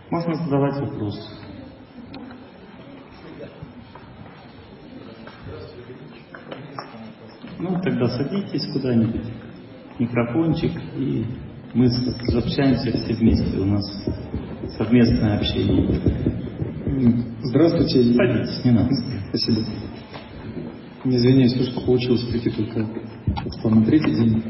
Можно задавать вопросы. Ну, тогда садитесь куда-нибудь, микрофончик, и мы общаемся все вместе. У нас совместное общение. Здравствуйте. Садитесь, не надо. Спасибо. Не извиняюсь, то, что получилось прийти только на третий день.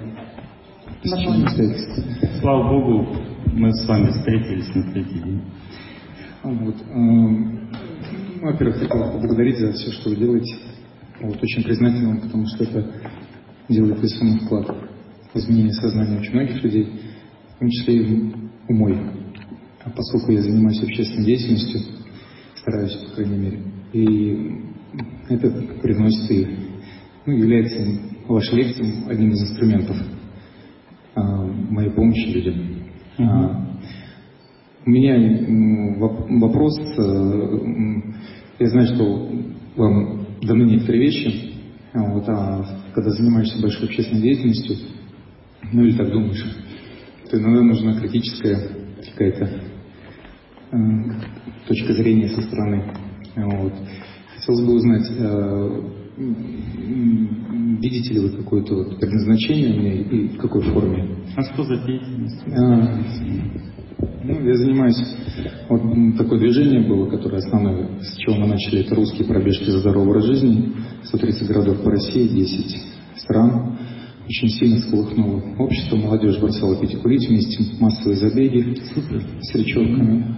Слава Богу, мы с вами встретились на третий день. Вот. Во-первых, хотел поблагодарить за все, что вы делаете. Вот, очень признателен вам, потому что это делает весомый вклад в изменение сознания очень многих людей, в том числе и в мой. А поскольку я занимаюсь общественной деятельностью, стараюсь, по крайней мере, и это приносит и является вашей лекцией одним из инструментов моей помощи людям. У меня вопрос. Я знаю, что вам даны некоторые вещи, а когда занимаешься большой общественной деятельностью, или так думаешь, то иногда нужна критическая какая-то точка зрения со стороны. Вот. Хотелось бы узнать, видите ли вы какое-то предназначение у меня и в какой форме? А что за деятельность? Я занимаюсь, такое движение было, которое основное, с чего мы начали, это русские пробежки за здоровый образ жизни, 130 городов по России, 10 стран. Очень сильно всколыхнуло общество, молодежь бросала пить и курить, вместе массовые забеги с речевками.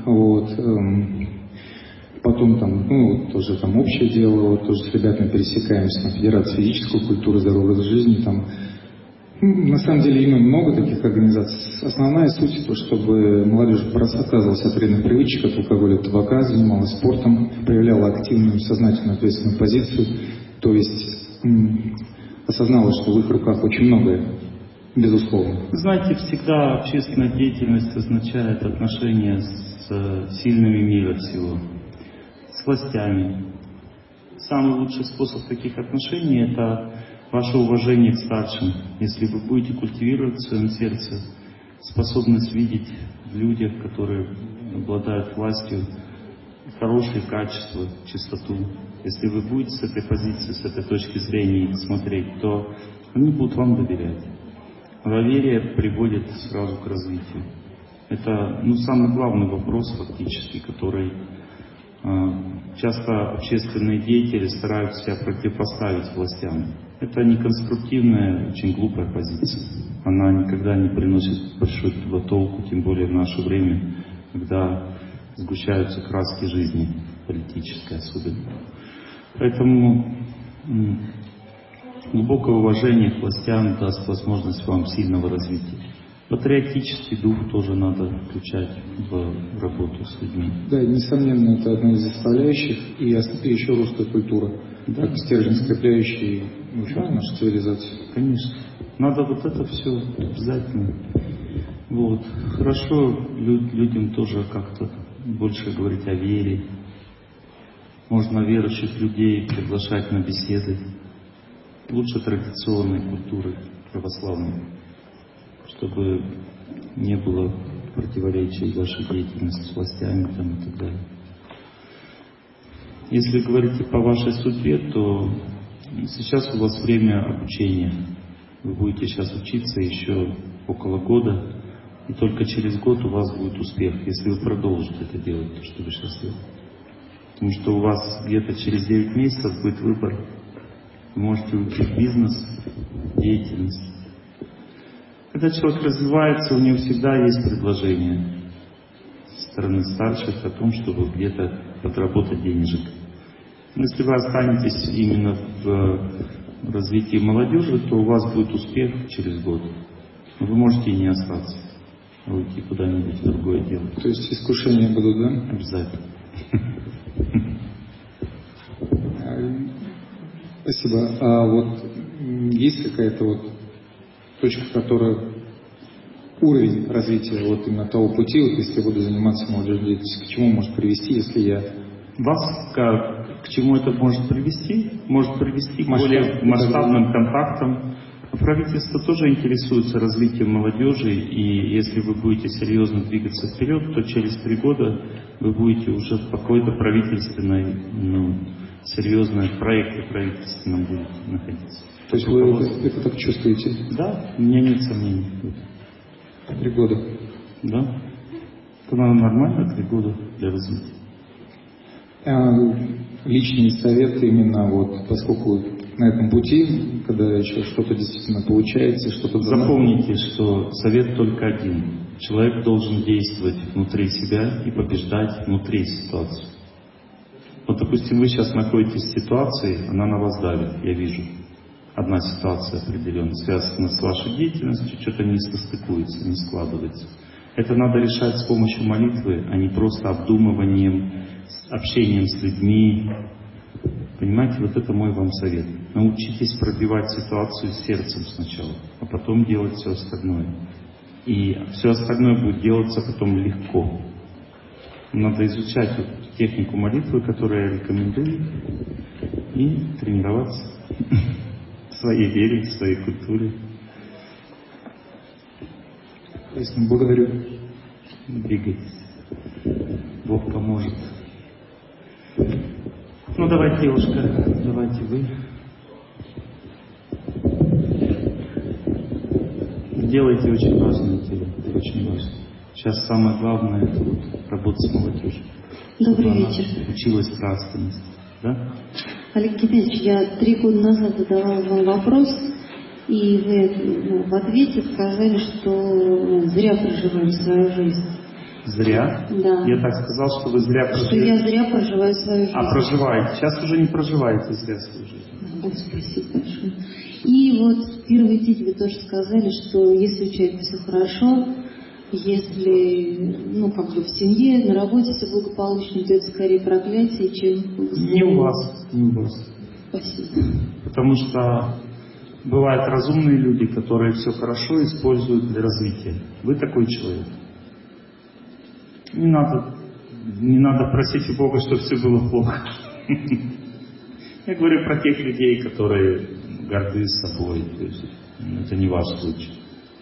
Потом тоже общее дело, тоже с ребятами пересекаемся, Федерация физической культуры, здоровый образ жизни, на самом деле именно много таких организаций. Основная суть то, чтобы молодежь отказывалась от вредных привычек, от алкоголя, от табака, занималась спортом, проявляла активную, сознательную, ответственную позицию, то есть осознала, что в их руках очень многое, безусловно. Знаете, всегда общественная деятельность означает отношения с сильными мира всего, с властями. Самый лучший способ таких отношений — это ваше уважение к старшим. Если вы будете культивировать в своем сердце способность видеть в людях, которые обладают властью, хорошие качества, чистоту, если вы будете с этой позиции, с этой точки зрения их смотреть, то они будут вам доверять. Доверие приводит сразу к развитию. Это самый главный вопрос фактически, который часто общественные деятели стараются себя противопоставить властям. Это неконструктивная, очень глупая позиция. Она никогда не приносит большого толку, тем более в наше время, когда сгущаются краски жизни, политической особенно. Поэтому глубокое уважение к властям даст возможность вам сильного развития. Патриотический дух тоже надо включать в работу с людьми. Да, несомненно, это одна из составляющих, и еще русская культура, как стержень, скрепляющий нашу цивилизацию. Конечно. Надо это все обязательно. Хорошо людям тоже как-то больше говорить о вере. Можно верующих людей приглашать на беседы. Лучше традиционной культуры православной, чтобы не было противоречий вашей деятельности с властями и так далее. Если говорить по вашей судьбе, то сейчас у вас время обучения. Вы будете сейчас учиться еще около года, и только через год у вас будет успех, если вы продолжите это делать, то, что вы сейчас делаете. Потому что у вас где-то через 9 месяцев будет выбор. Вы можете уйти в бизнес, деятельность. Когда человек развивается, у него всегда есть предложение со стороны старших о том, чтобы где-то подработать денежек. Но если вы останетесь именно в развитии молодежи, то у вас будет успех через год. Но вы можете и не остаться, а уйти куда-нибудь в другое дело. То есть искушения будут, да? Обязательно. Спасибо. А есть какая-то точка, которая уровень развития именно того пути, если я буду заниматься молодежной деятельностью, к чему может привести, если я... Вас к чему это может привести? Может привести к более масштабным контактам, Правительство тоже интересуется развитием молодежи, и если вы будете серьезно двигаться вперед, то через 3 года вы будете уже в какой-то правительственной, серьезной проекте правительственном будете находиться. То есть вы это так чувствуете? Да, у меня нет сомнений. 3 года? Да. Это нормально, 3 года для развития. Личный совет именно вот, поскольку на этом пути, когда еще что-то действительно получается, что-то... Запомните, что совет только один. Человек должен действовать внутри себя и побеждать внутри ситуации. Вот, допустим, вы сейчас находитесь в ситуации, она на вас давит, я вижу. Одна ситуация определенно связана с вашей деятельностью, что-то не состыкуется, не складывается. Это надо решать с помощью молитвы, а не просто обдумыванием, общением с людьми. Понимаете, вот это мой вам совет. Научитесь пробивать ситуацию сердцем сначала, а потом делать все остальное. И все остальное будет делаться потом легко. Надо изучать вот технику молитвы, которую я рекомендую, и тренироваться в своей вере, в своей культуре. Ясно, благодарю. Двигайтесь. Бог поможет. Ну, давайте, девушка, давайте вы. Делайте очень важное дело, очень важно. Сейчас самое главное — это вот работа с молодежью. Добрый вечер. Училась нравственности, да? Олег Геннадьевич, я 3 года назад задавала вам вопрос, и вы в ответе сказали, что зря проживали свою жизнь. Зря? Да. Я так сказал, что вы зря проживаете. Что я зря проживаю свою жизнь. А проживаете. Сейчас уже не проживаете зря свою жизнь. Да, спасибо большое. И вот в первой идее вы тоже сказали, что если у человека все хорошо, если, в семье, на работе все благополучно, то это скорее проклятие, чем благословение. Не у вас, не у вас. Спасибо. Потому что бывают разумные люди, которые все хорошо используют для развития. Вы такой человек. Не надо просить у Бога, чтобы все было плохо. Я говорю про тех людей, которые горды собой. То есть, это не ваш случай.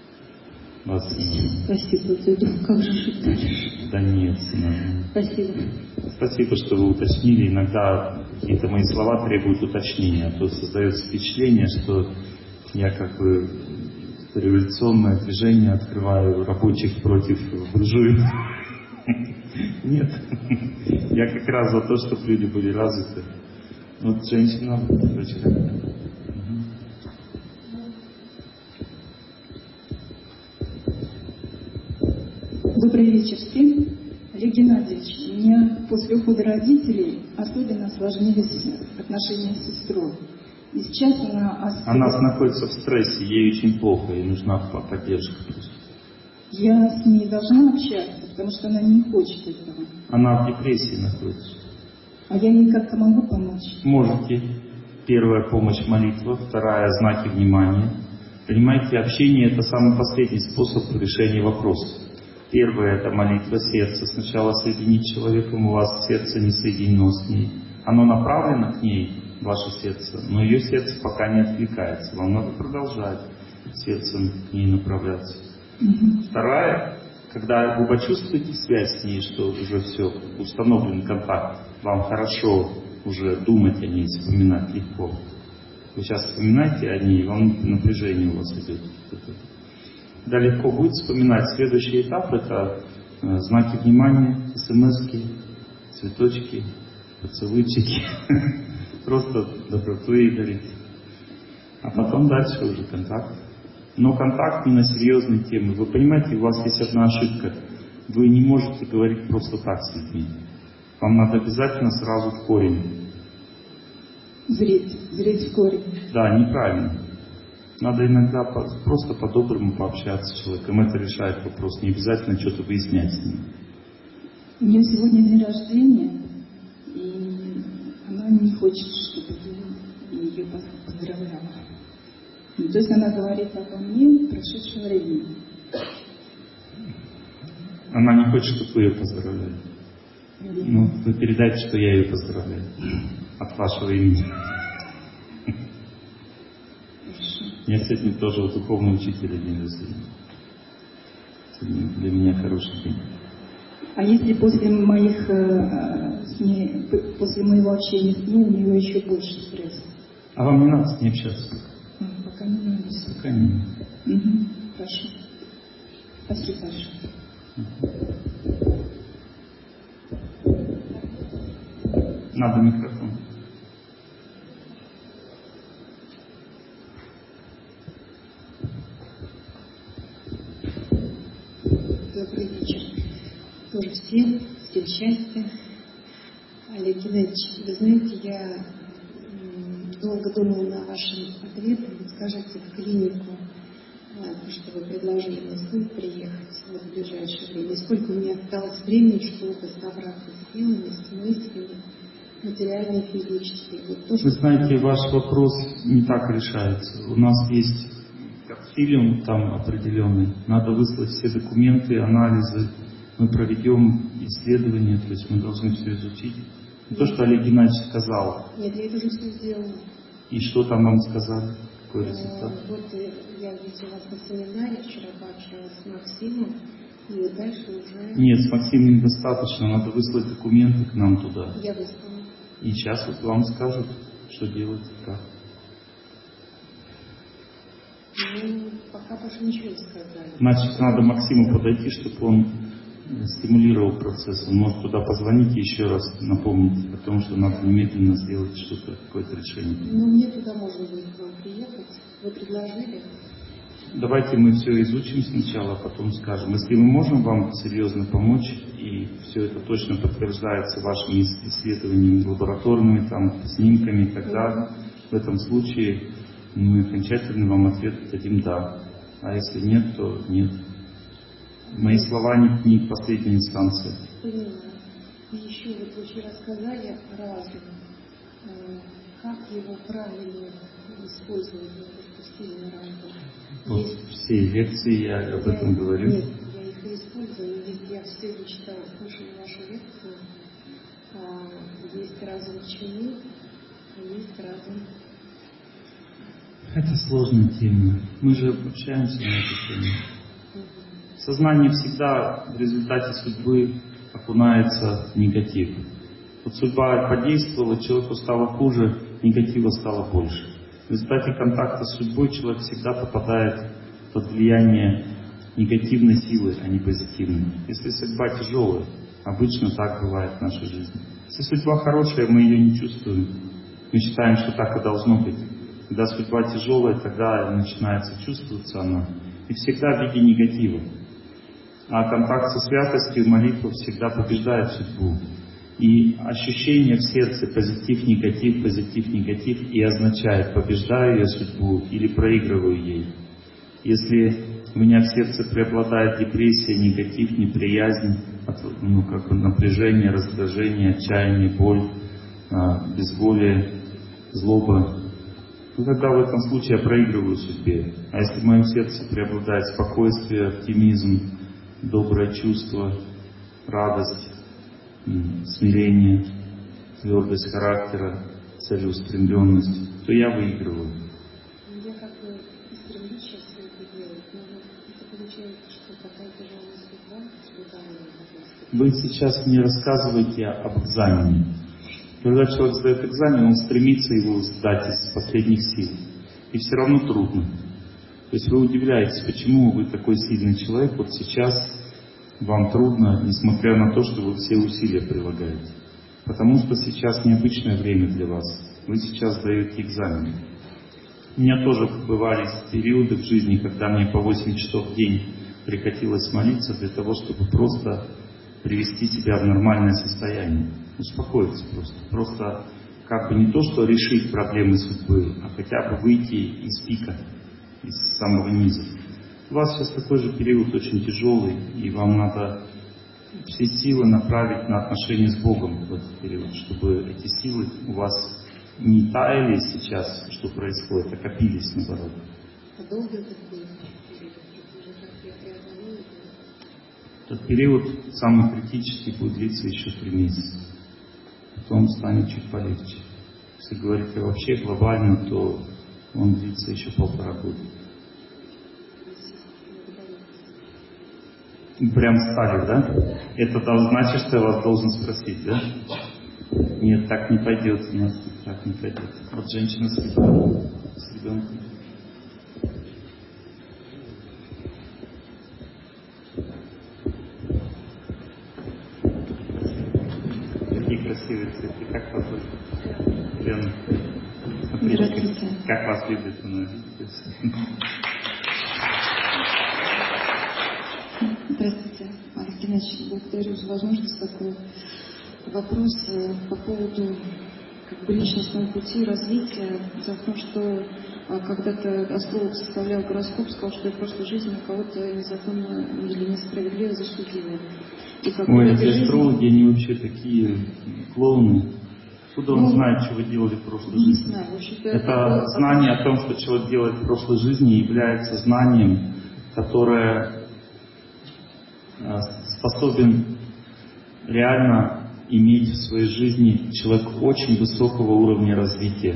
Спасибо. Как же жить дальше? Да нет. Спасибо. Спасибо, что вы уточнили. Иногда какие-то мои слова требуют уточнения. А то создается впечатление, что я как бы революционное движение открываю рабочих против буржуев. Нет. Я как раз за то, чтобы люди были развиты. Вот женщина, дочка. Добрый вечер всем. Олег Геннадьевич, у меня после ухода родителей особенно осложнились отношения с сестрой. И сейчас она находится в стрессе, ей очень плохо, ей нужна поддержка просто. Я с ней должна общаться, потому что она не хочет этого. Она в депрессии находится. А я ей как-то могу помочь? Можете. Первая помощь — молитва, вторая — знаки внимания. Понимаете, общение — это самый последний способ решения вопроса. Первое — это молитва сердца. Сначала соединить с человеком, у вас сердце не соединено с ней. Оно направлено к ней, ваше сердце, но ее сердце пока не откликается. Вам надо продолжать сердцем к ней направляться. Вторая, когда вы почувствуете связь с ней, что уже все, установлен контакт, вам хорошо уже думать о ней, вспоминать легко. Вы сейчас вспоминаете о ней, вам напряжение у вас идет. Да, легко будет вспоминать. Следующий этап — это знаки внимания, смс-ки, цветочки, поцелуйчики. Просто доброту ей дарить. А потом дальше уже контакт. Но контакт не на серьезные темы. Вы понимаете, у вас есть одна ошибка. Вы не можете говорить просто так с людьми. Вам надо обязательно сразу в корень. Зреть в корень. Да, неправильно. Надо иногда просто по-доброму пообщаться с человеком. Это решает вопрос. Не обязательно что-то выяснять с ним. У нее сегодня день рождения, и она не хочет, чтобы я ее поздравляла. То есть она говорит обо мне в прошедшем времени. Она не хочет, чтобы вы ее поздравляли. Ну, вы передайте, что я ее поздравляю. От вашего имени. У меня сегодня тоже у духовного учителя день рождения. Сегодня для меня хороший день. А если после после моего общения с ней у нее еще больше стресс? А вам не надо с ней общаться? Пока не надо. Пока не надо. Хорошо. Спасибо большое. Надо микрофон. Добрый вечер. Тоже всем счастья. Олег Геннадьевич, вы знаете, я долго думала на вашем ответе. Вы скажете в клинику, что вы предложили мне снова приехать в ближайшее время. И сколько у меня осталось времени, чтобы собраться с силами, с мыслями, материально и физически. Вы знаете, ваш вопрос не так решается. У нас есть фильм там определенный. Надо выслать все документы, анализы. Мы проведем исследования, то есть мы должны все изучить. Не то, что Олег Геннадьевич сказал. Нет, я это уже все сделала. И что там вам сказали? Какой результат? Вот я видела вас на семинаре, вчера пообщалась с Максимом, и вот дальше уже... Нет, с Максимом недостаточно, надо выслать документы к нам туда. Я выслала. И сейчас вот вам скажут, что делать, как. Пока больше ничего не сказали. Значит, надо Максиму подойти, чтобы он стимулировал процесс. Он может туда позвонить и еще раз напомнить о том, что надо немедленно сделать что-то, какое-то решение. Мне туда можно будет к вам приехать. Вы предложили? Давайте мы все изучим сначала, а потом скажем. Если мы можем вам серьезно помочь, и все это точно подтверждается вашими исследованиями лабораторными, там, снимками, тогда в этом случае мы окончательно вам ответ дадим «да». А если нет, то нет. Мои слова не последняя инстанция. Понимаю. И еще вы вчера сказали разум. Как его правильно использовать, что сильный разум? Вот все лекции я об этом говорю. Нет, я их и использую. Я сегодня читала, слушала вашу лекцию. Есть разум чины, а есть разум... Это сложная тема. Мы же общаемся на эту тему. Сознание всегда в результате судьбы окунается в негатив. Вот судьба подействовала, человеку стало хуже, негатива стало больше. В результате контакта с судьбой человек всегда попадает под влияние негативной силы, а не позитивной. Если судьба тяжелая, обычно так бывает в нашей жизни. Если судьба хорошая, мы ее не чувствуем. Мы считаем, что так и должно быть. Когда судьба тяжелая, тогда начинается чувствоваться она. И всегда в виде негатива. А контакт со святостью, молитва всегда побеждает судьбу. И ощущение в сердце позитив, негатив и означает, побеждаю я судьбу или проигрываю ей. Если у меня в сердце преобладает депрессия, негатив, неприязнь, напряжение, раздражение, отчаяние, боль, безволие, злоба, тогда в этом случае я проигрываю судьбе. А если в моем сердце преобладает спокойствие, оптимизм, доброе чувство, радость, смирение, твердость характера, целеустремленность, то я выигрываю. Я как бы стремлюсь сейчас все это делать, но это получается, что такая тяжелая судьба, Вы сейчас не рассказываете об экзамене. Когда человек сдает экзамен, он стремится его сдать из последних сил. И все равно трудно. То есть вы удивляетесь, почему вы такой сильный человек, вот сейчас вам трудно, несмотря на то, что вы все усилия прилагаете. Потому что сейчас необычное время для вас. Вы сейчас сдаете экзамен. У меня тоже бывали периоды в жизни, когда мне по 8 часов в день приходилось молиться для того, чтобы просто привести себя в нормальное состояние. Успокоиться просто. Просто как бы не то, что решить проблемы судьбы, а хотя бы выйти из пика, из самого низа. У вас сейчас такой же период очень тяжелый, и вам надо все силы направить на отношения с Богом в этот период, чтобы эти силы у вас не таяли сейчас, что происходит, а копились наоборот. А долго это будет? Этот период самый критический будет длиться еще 3 месяца. Потом станет чуть полегче. Если говорить вообще глобально, то Он длится еще 1,5 года. Прям стали, да? Это значит, что я вас должен спросить, да? Нет, так не пойдет у нас, так не пойдет. Вот женщина с ребенком. Какие красивые цветы, как вас зовут? Лена. Смотрите, как вас любит она. Здравствуйте, Олег Геннадьевич, благодарю за возможность такой вопрос по поводу личностного пути развития. Дело в том, что когда-то астролог составлял гороскоп, сказал, что в прошлой жизни кого-то незаконно или несправедливо засудили. Ой, эти астрологи, они вообще такие клоуны. Откуда он знает, что вы делали в прошлой жизни? Не знаю. Это знание о том, что человек делает в прошлой жизни, является знанием, которое способен реально иметь в своей жизни человек очень высокого уровня развития.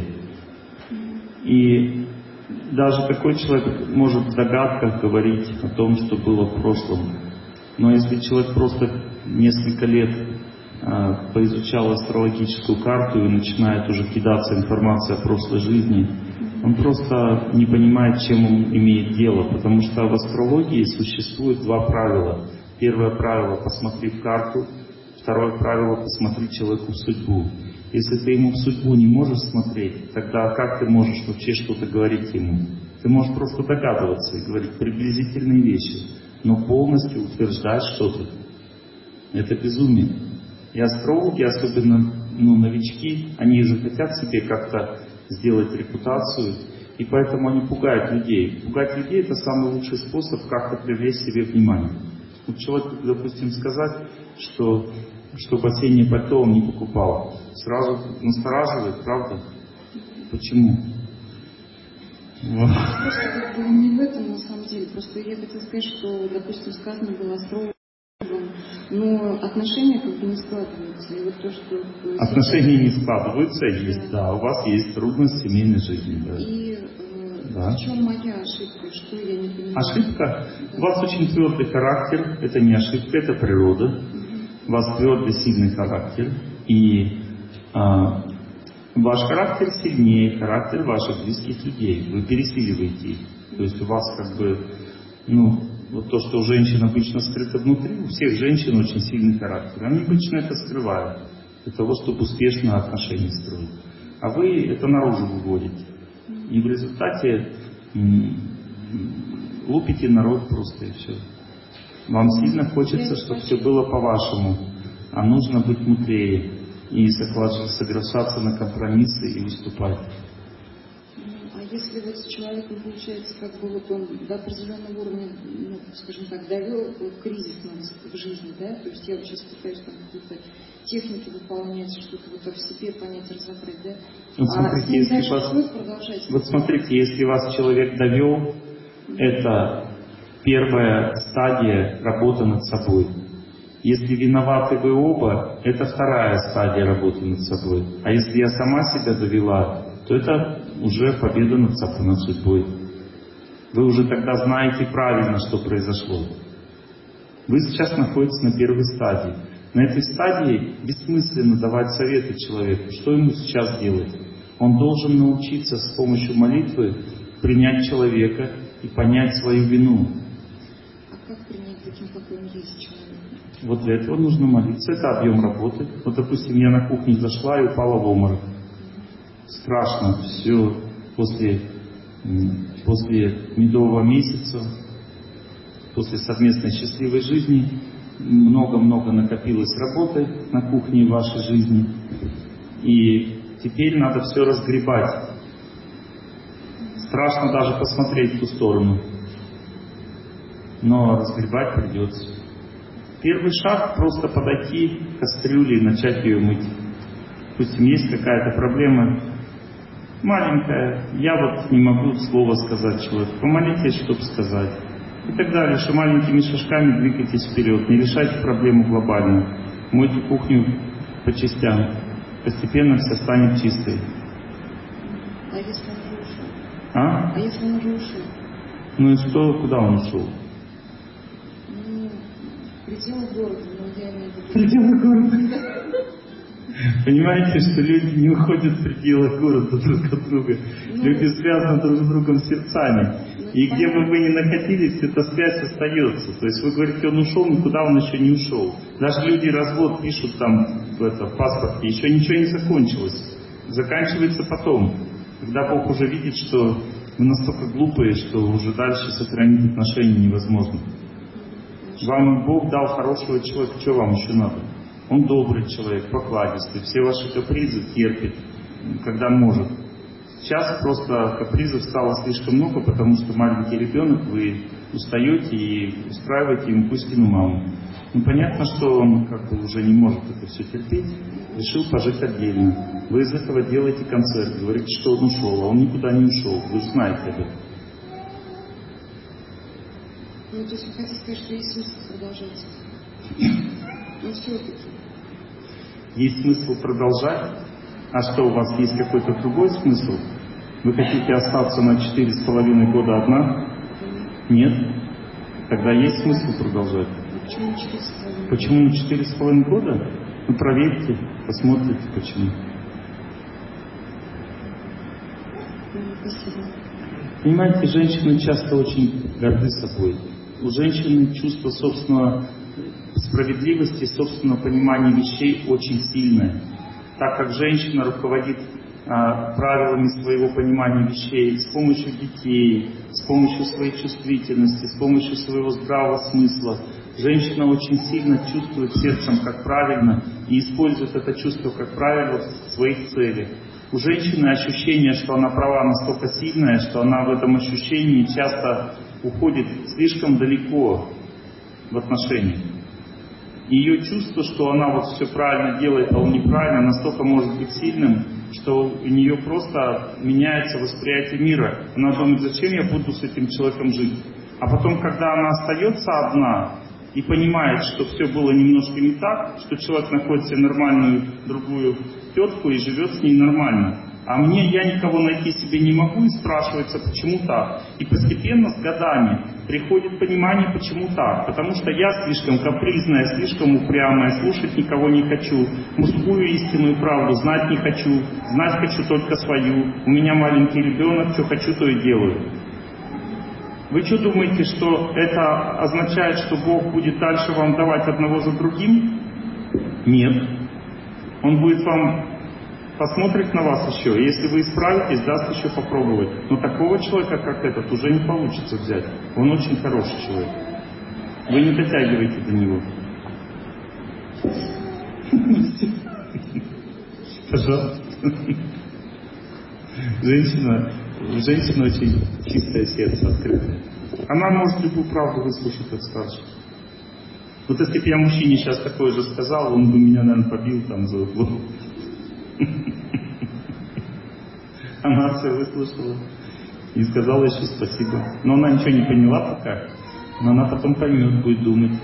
И даже такой человек может в догадках говорить о том, что было в прошлом. Но если человек просто несколько лет поизучал астрологическую карту и начинает уже кидаться информацией о прошлой жизни, он просто не понимает, чем он имеет дело, потому что в астрологии существует 2 правила. Первое правило — посмотри в карту, второе правило — посмотри человеку в судьбу. Если ты ему в судьбу не можешь смотреть, тогда как ты можешь вообще что-то говорить ему? Ты можешь просто догадываться и говорить приблизительные вещи, но полностью утверждать что-то — это безумие. И астрологи, особенно новички, они же хотят себе как-то сделать репутацию, и поэтому они пугают людей. Пугать людей — это самый лучший способ как-то привлечь себе внимание. Вот человеку, допустим, сказать, что чтобы осеннее пальто он не покупал, сразу настораживает, правда? Почему? Просто не в этом на самом деле. Просто я хотела сказать, что, допустим, сказано было астрологом, но отношения не складываются. И вот то, что отношения не складываются, есть, да. У вас есть трудность в семейной жизни, да. И в чем моя ошибка? Что я не понимаю? Ошибка? У вас очень твердый характер. Это не ошибка, это природа. У вас твердый, сильный характер. И ваш характер сильнее характер ваших близких людей. Вы пересиливаете их. То есть у вас вот то, что у женщин обычно скрыто внутри, у всех женщин очень сильный характер. Они обычно это скрывают для того, чтобы успешно отношения строить. А вы это наружу выводите. И в результате лупите народ просто и все. Вам сильно хочется, чтобы все было по-вашему, а нужно быть мудрее и соглашаться на компромиссы и уступать. А если вот с человеком получается, он до определенного уровня, скажем так, довел кризис в жизни, да? То есть я вот сейчас пытаюсь какие-то техники выполнять, что-то в себе понять, разобрать, да? Вот смотрите, если вас человек довел, это первая стадия работы над собой. Если виноваты вы оба, это вторая стадия работы над собой. А если я сама себя довела, то это уже победа над судьбой. Вы уже тогда знаете правильно, что произошло. Вы сейчас находитесь на первой стадии. На этой стадии бессмысленно давать советы человеку, что ему сейчас делать. Он должен научиться с помощью молитвы принять человека и понять свою вину. А как принять таким, какой он есть человек? Вот для этого нужно молиться. Это объем работы. Вот, допустим, я на кухне зашла и упала в обморок. Страшно. Все после медового месяца, после совместной счастливой жизни, много-много накопилось работы на кухне в вашей жизни. И теперь надо все разгребать. Страшно даже посмотреть в ту сторону. Но разгребать придется. Первый шаг — просто подойти к кастрюле и начать ее мыть. Допустим, есть какая-то проблема маленькая, я вот не могу слова сказать человеку, помолитесь, чтобы сказать. И так далее, что маленькими шажками двигайтесь вперед, не решайте проблему глобально. Мойте кухню по частям, постепенно все станет чистой. А если он уже ушел? А если он уже ушел? Ну и что, куда он ушел? Ну, в пределы города, но я имею в виду. В пределы города. Понимаете, что люди не уходят в пределы города друг от друга. Люди связаны друг с другом сердцами. И где бы вы ни находились, эта связь остается. То есть вы говорите, он ушел, никуда он еще не ушел. Даже люди развод пишут там в паспорте, еще ничего не закончилось. Заканчивается потом, когда Бог уже видит, что вы настолько глупые, что уже дальше сохранить отношения невозможно. Вам Бог дал хорошего человека, что вам еще надо? Он добрый человек, покладистый, все ваши капризы терпит, когда может. Сейчас просто капризов стало слишком много, потому что маленький ребенок, вы устаете и устраиваете ему Кузькину маму. Ну, понятно, что он как бы уже не может это все терпеть, решил пожить отдельно. Вы из этого делаете концерт, говорите, что он ушел, а он никуда не ушел, вы знаете об этом. Ну, то есть вы хотите сказать, что есть смысл продолжать? Ну, все-таки. Есть смысл продолжать? А что, у вас есть какой-то другой смысл? Вы хотите остаться на 4,5 года одна? Нет? Тогда есть смысл продолжать. Почему 4,5? Почему на 4,5 года? Ну, проверьте, посмотрите, почему. Спасибо. Понимаете, женщины часто очень горды собой. У женщины чувство собственного справедливости, собственного понимания вещей очень сильное. Так как женщина руководит правилами своего понимания вещей с помощью детей, с помощью своей чувствительности, с помощью своего здравого смысла, женщина очень сильно чувствует сердцем, как правильно, и использует это чувство, как правило, в своих целях. У женщины ощущение, что она права, настолько сильное, что она в этом ощущении часто уходит слишком далеко в отношениях. Ее чувство, что она вот все правильно делает, а он неправильно, настолько может быть сильным, что у нее просто меняется восприятие мира. Она думает, зачем я буду с этим человеком жить? А потом, когда она остается одна и понимает, что все было немножко не так, что человек находит себе нормальную другую тетку и живет с ней нормально, а я никого найти себе не могу, и спрашивается, почему так. И постепенно, с годами, приходит понимание, почему так. Потому что я слишком капризная, слишком упрямая, слушать никого не хочу, мужскую истинную правду знать не хочу, знать хочу только свою. У меня маленький ребенок, что хочу, то и делаю. Вы что думаете, что это означает, что Бог будет дальше вам давать одного за другим? Нет. Он будет вам... посмотрит на вас еще, и если вы исправитесь, даст еще попробовать. Но такого человека, как этот, уже не получится взять. Он очень хороший человек. Вы не дотягиваете до него. Пожалуйста. Женщина очень чистое сердце, открытое. Она может любую правду выслушать от старших. Вот если бы я мужчине сейчас такое же сказал, он бы меня, наверное, побил там за углом. Она все выслушала и сказала еще спасибо. Но она ничего не поняла пока, но она потом поймет, будет думать.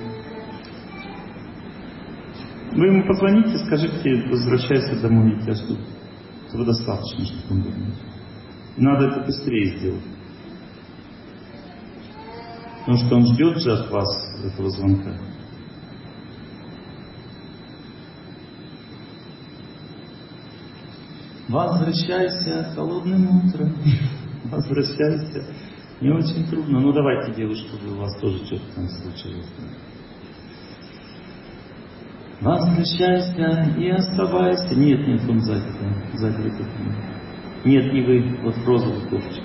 Вы ему позвоните, скажите, возвращайся домой, я тебя жду. Этого достаточно, чтобы он думал. Надо это быстрее сделать. Потому что он ждет же от вас этого звонка. Возвращайся холодным утром. Возвращайся. Не очень трудно. Ну давайте, девушка, у вас тоже что-то там случилось. Возвращайся и оставайся. Нет, он сзади. Сзади вот это. Нет, не вы. Вот в розовой кофточке.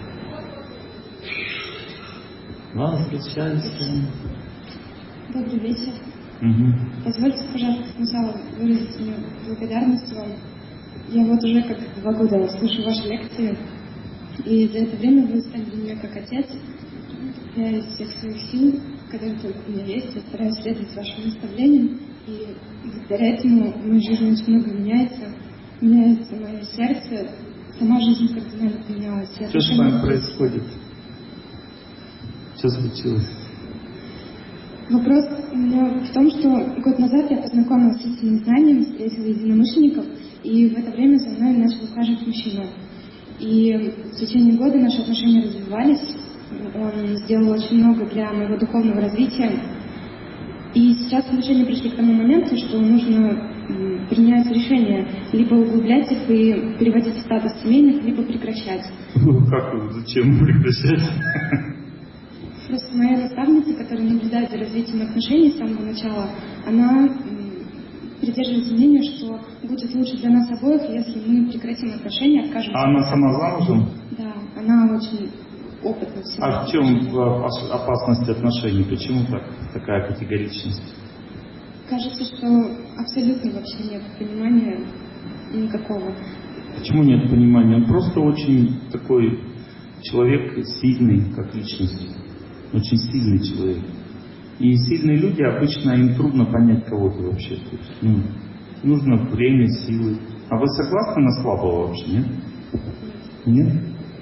Возвращайся. Добрый вечер. Угу. Позвольте, пожалуйста, сначала выразить мне благодарность вам. Я вот уже как 2 года слушаю ваши лекции, и за это время вы стали для меня как отец. Я из всех своих сил, которые только у меня есть, я стараюсь следовать вашим наставлениям, и благодаря этому в моей жизни очень много меняется. Меняется мое сердце, сама жизнь кардинально поменялась. Что с вами происходит? Что случилось? Вопрос у меня в том, что год назад я познакомилась с этим знанием, встретила единомышленников, и в это время за мной начал ухаживать мужчина. И в течение года наши отношения развивались. Он сделал очень много для моего духовного развития. И сейчас отношения пришли к тому моменту, что нужно принять решение либо углублять их и переводить в статус семейных, либо прекращать. Как? Зачем прекращать? Просто моя наставница, которая наблюдает за развитием отношений с самого начала, она придерживается мнения, что будет лучше для нас обоих, если мы прекратим отношения, откажемся. А она сама замужем? Да, она очень опытна. А в чем опасность отношений? Почему такая категоричность? Кажется, что абсолютно вообще нет понимания никакого. Почему нет понимания? Он просто очень такой человек сильный, как личность. Очень сильный человек. И сильные люди, обычно им трудно понять кого-то вообще. То есть, нужно время, силы. А вы согласны на слабого вообще, нет? Нет?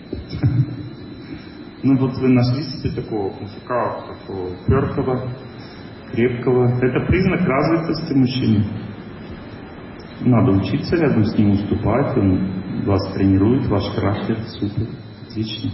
Ну вот вы нашли себе такого мужика, такого упертого, крепкого. Это признак развитости мужчины. Надо учиться рядом с ним уступать, он вас тренирует, ваш характер, супер, отлично.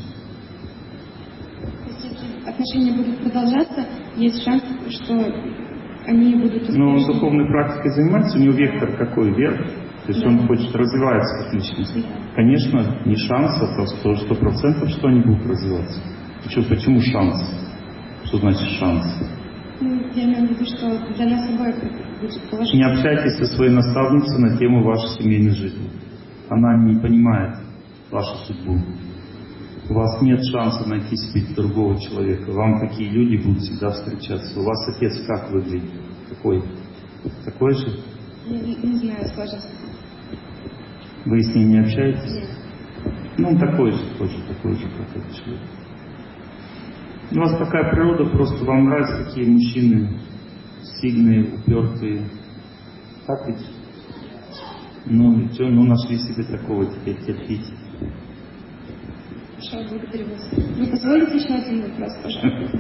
Если отношения будут продолжаться, есть шанс, что они будут успешны. Но он духовной практикой занимается, у него вектор какой? Вверх? То есть он хочет развиваться как личность. Конечно, не шанс, а просто 100%, что они будут развиваться. Почему шанс? Что значит шанс? Я имею в виду, что для нас обоих будет положительно. Не общайтесь со своей наставницей на тему вашей семейной жизни. Она не понимает вашу судьбу. У вас нет шанса найти себе другого человека. Вам такие люди будут всегда встречаться. У вас отец как выглядит? Какой? Такой же? Не знаю, сложно. Вы с ним не общаетесь? Нет. Ну, такой же, тоже такой же, как этот человек. У вас такая природа, просто вам нравятся такие мужчины, сильные, упертые. Так ведь? Ну, что, нашли себе такого, теперь терпите. Хорошо, благодарю вас. Вы позволите еще один вопрос, пожалуйста?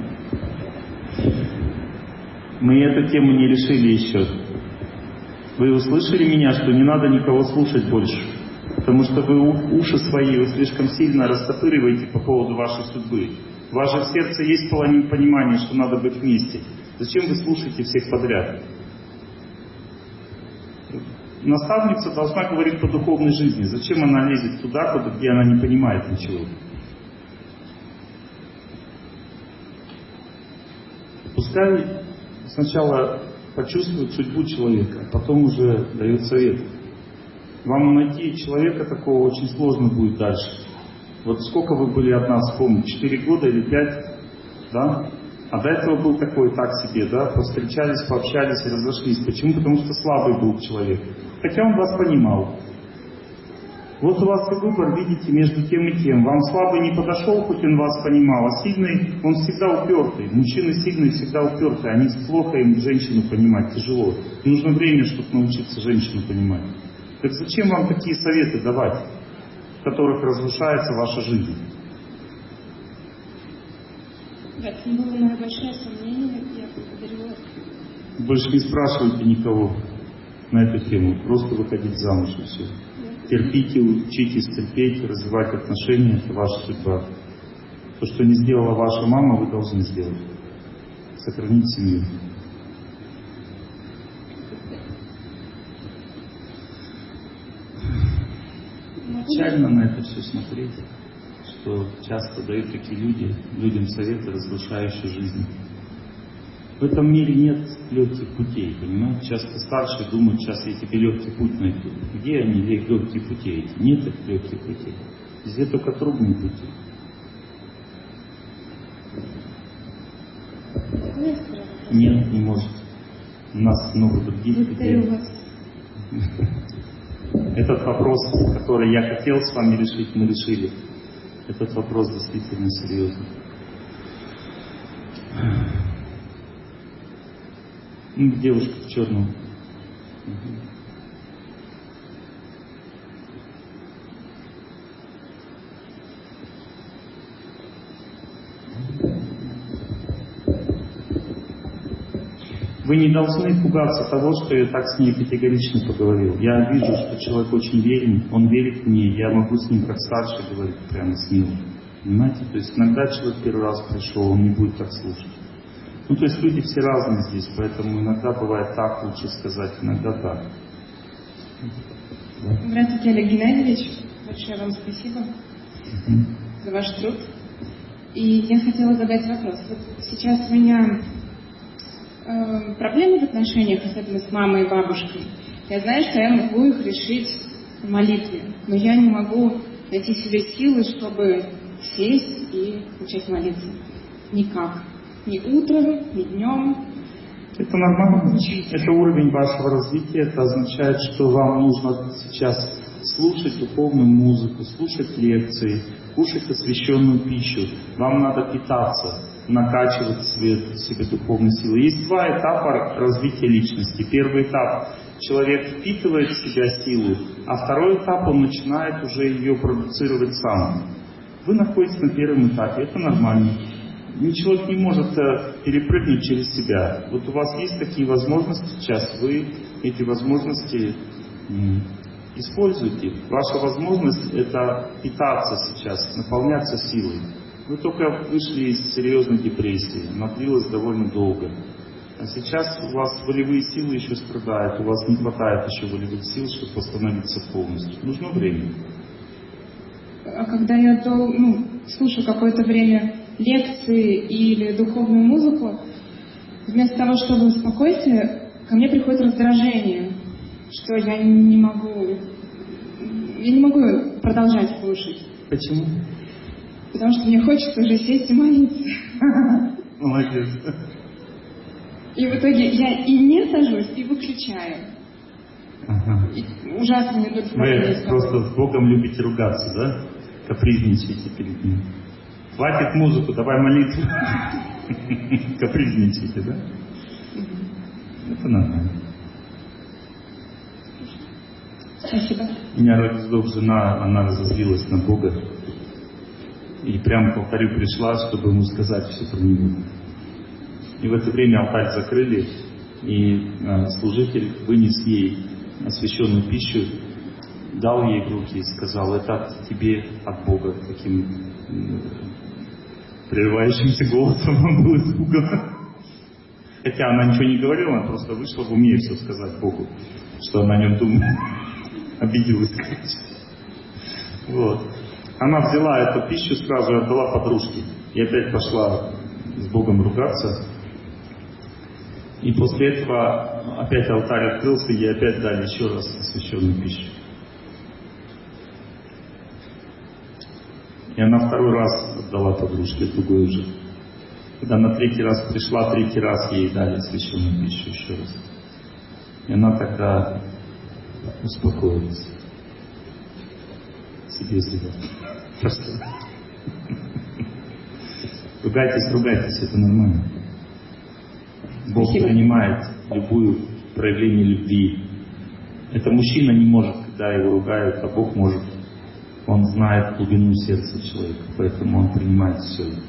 Мы эту тему не решили еще. Вы услышали меня, что не надо никого слушать больше? Потому что вы уши свои слишком сильно растопыриваете по поводу вашей судьбы. В вашем сердце есть понимание, что надо быть вместе. Зачем вы слушаете всех подряд? Наставница должна говорить по духовной жизни. Зачем она лезет туда, где она не понимает ничего? Пускай сначала почувствует судьбу человека, а потом уже дает совет. Вам найти человека такого очень сложно будет дальше. Вот сколько вы были от нас, помню, 4 года или 5, да? А до этого был такой так себе, да? Повстречались, пообщались и разошлись. Почему? Потому что слабый был человек. Хотя он вас понимал. Вот у вас и выбор, видите, между тем и тем. Вам слабый не подошел, хоть он вас понимал, а сильный, он всегда упертый. Мужчины сильные всегда упертые, они плохо им женщину понимать, тяжело. Нужно время, чтобы научиться женщину понимать. Так зачем вам такие советы давать, в которых разрушается ваша жизнь? В этом было мое большое сомнение, я благодарю вас. Больше не спрашивайте никого на эту тему, просто выходить замуж и все. Терпите, учитесь терпеть, развивать отношения, это ваша судьба. То, что не сделала ваша мама, вы должны сделать. Сохранить семью. Печально на это все смотреть, что часто дают такие люди, людям советы, разрушающие жизнь. В этом мире нет легких путей, понимаете? Часто старшие думают, сейчас я тебе легкий путь найду. Где они, легкие пути эти? Нет их легких путей. Везде только трудные пути. Нет, не может. У нас много других людей. Этот вопрос, который я хотел с вами решить, мы решили. Этот вопрос действительно серьезный. Девушка в черном. Вы не должны пугаться того, что я так с ней категорично поговорил. Я вижу, что человек очень верен, он верит мне, я могу с ним как старший говорить прямо смело. Понимаете? То есть иногда человек первый раз пришел, он не будет так слушать. Ну, то есть люди все разные здесь, поэтому иногда бывает так, лучше сказать, иногда так. Здравствуйте, Олег Геннадьевич. Большое вам спасибо за ваш труд. И я хотела задать вопрос. Вот сейчас у меня проблемы в отношениях, особенно с мамой и бабушкой. Я знаю, что я могу их решить в молитве, но я не могу найти в себе силы, чтобы сесть и начать молиться. Никак. Ни утром, ни днем. Это нормально. Это уровень вашего развития. Это означает, что вам нужно сейчас слушать духовную музыку, слушать лекции, кушать освященную пищу. Вам надо питаться, накачивать в себе духовные силы. Есть два этапа развития личности. Первый этап — человек впитывает в себя силу, а второй этап — он начинает уже ее продуцировать сам. Вы находитесь на первом этапе, это нормально. Человек не может перепрыгнуть через себя. Вот у вас есть такие возможности сейчас, вы эти возможности используйте. Ваша возможность — это питаться сейчас, наполняться силой. Вы только вышли из серьезной депрессии, она длилась довольно долго. А сейчас у вас волевые силы еще страдают, у вас не хватает еще волевых сил, чтобы восстановиться полностью. Нужно время. А когда я слушаю какое-то время лекции или духовную музыку, вместо того, чтобы успокоиться, ко мне приходит раздражение, что я не могу продолжать слушать. Почему? Потому что мне хочется уже сесть и молиться. Молодец. И в итоге я и не сажусь, и выключаю. Ага. И ужасно идут в Вы просто с Богом любите ругаться, да? Капризничаете перед Ним. Хватит музыку, давай молитву. Капризничаете, да? Это нормально. Спасибо. У меня родила жена, она разозлилась на Бога. И прямо к алтарю пришла, чтобы ему сказать все про него. И в это время алтарь закрыли, и служитель вынес ей освященную пищу, дал ей в руки и сказал: это тебе от Бога, таким прерывающимся голосом. Он был испуган. Хотя она ничего не говорила, она просто вышла в уме все сказать Богу, что она о нем думает. Обиделась, короче. Вот. Она взяла эту пищу сразу и отдала подружке. И опять пошла с Богом ругаться. И после этого опять алтарь открылся, и ей опять дали еще раз освященную пищу. И она второй раз отдала подружке, другой уже. Когда она третий раз пришла, третий раз ей дали освященную пищу еще раз. И она тогда успокоилась. Себе сделала. Ругайтесь, это нормально. Бог принимает любое проявление любви. Это мужчина не может, когда его ругают, а Бог может. Он знает глубину сердца человека, поэтому он принимает все это.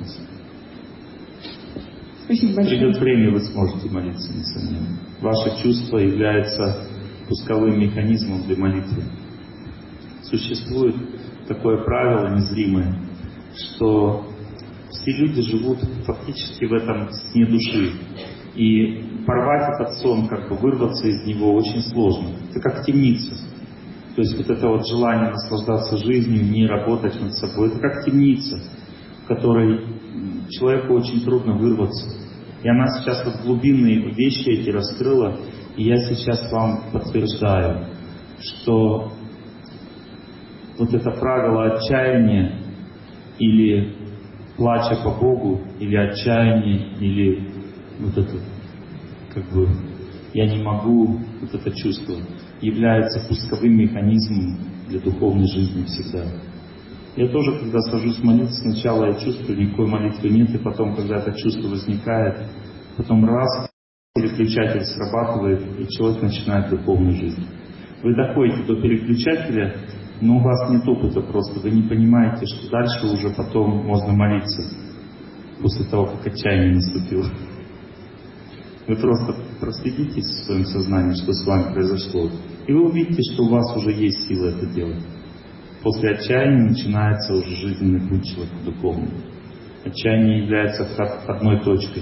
Спасибо большое. Придет время, вы сможете молиться, несомненно. Ваше чувство является пусковым механизмом для молитвы. Существует такое правило незримое, что все люди живут фактически в этом сне души. И порвать этот сон, вырваться из него очень сложно. Это как темница. То есть вот это вот желание наслаждаться жизнью, не работать над собой, это как темница, в которой человеку очень трудно вырваться. И она сейчас вот глубинные вещи эти раскрыла, и я сейчас вам подтверждаю, что вот это правило отчаяния или плача по Богу, или отчаяние, или вот это, я не могу, вот это чувство, является пусковым механизмом для духовной жизни всегда. Я тоже, когда сажусь молиться, сначала я чувствую, никакой молитвы нет, и потом, когда это чувство возникает, потом раз, переключатель срабатывает, и человек начинает духовную жизнь. Вы доходите до переключателя, но у вас нет опыта просто, вы не понимаете, что дальше уже потом можно молиться, после того, как отчаяние наступило. Вы просто проследите в своем сознании, что с вами произошло, и вы увидите, что у вас уже есть сила это делать. После отчаяния начинается уже жизненный путь человека духовный. Отчаяние является входной точкой.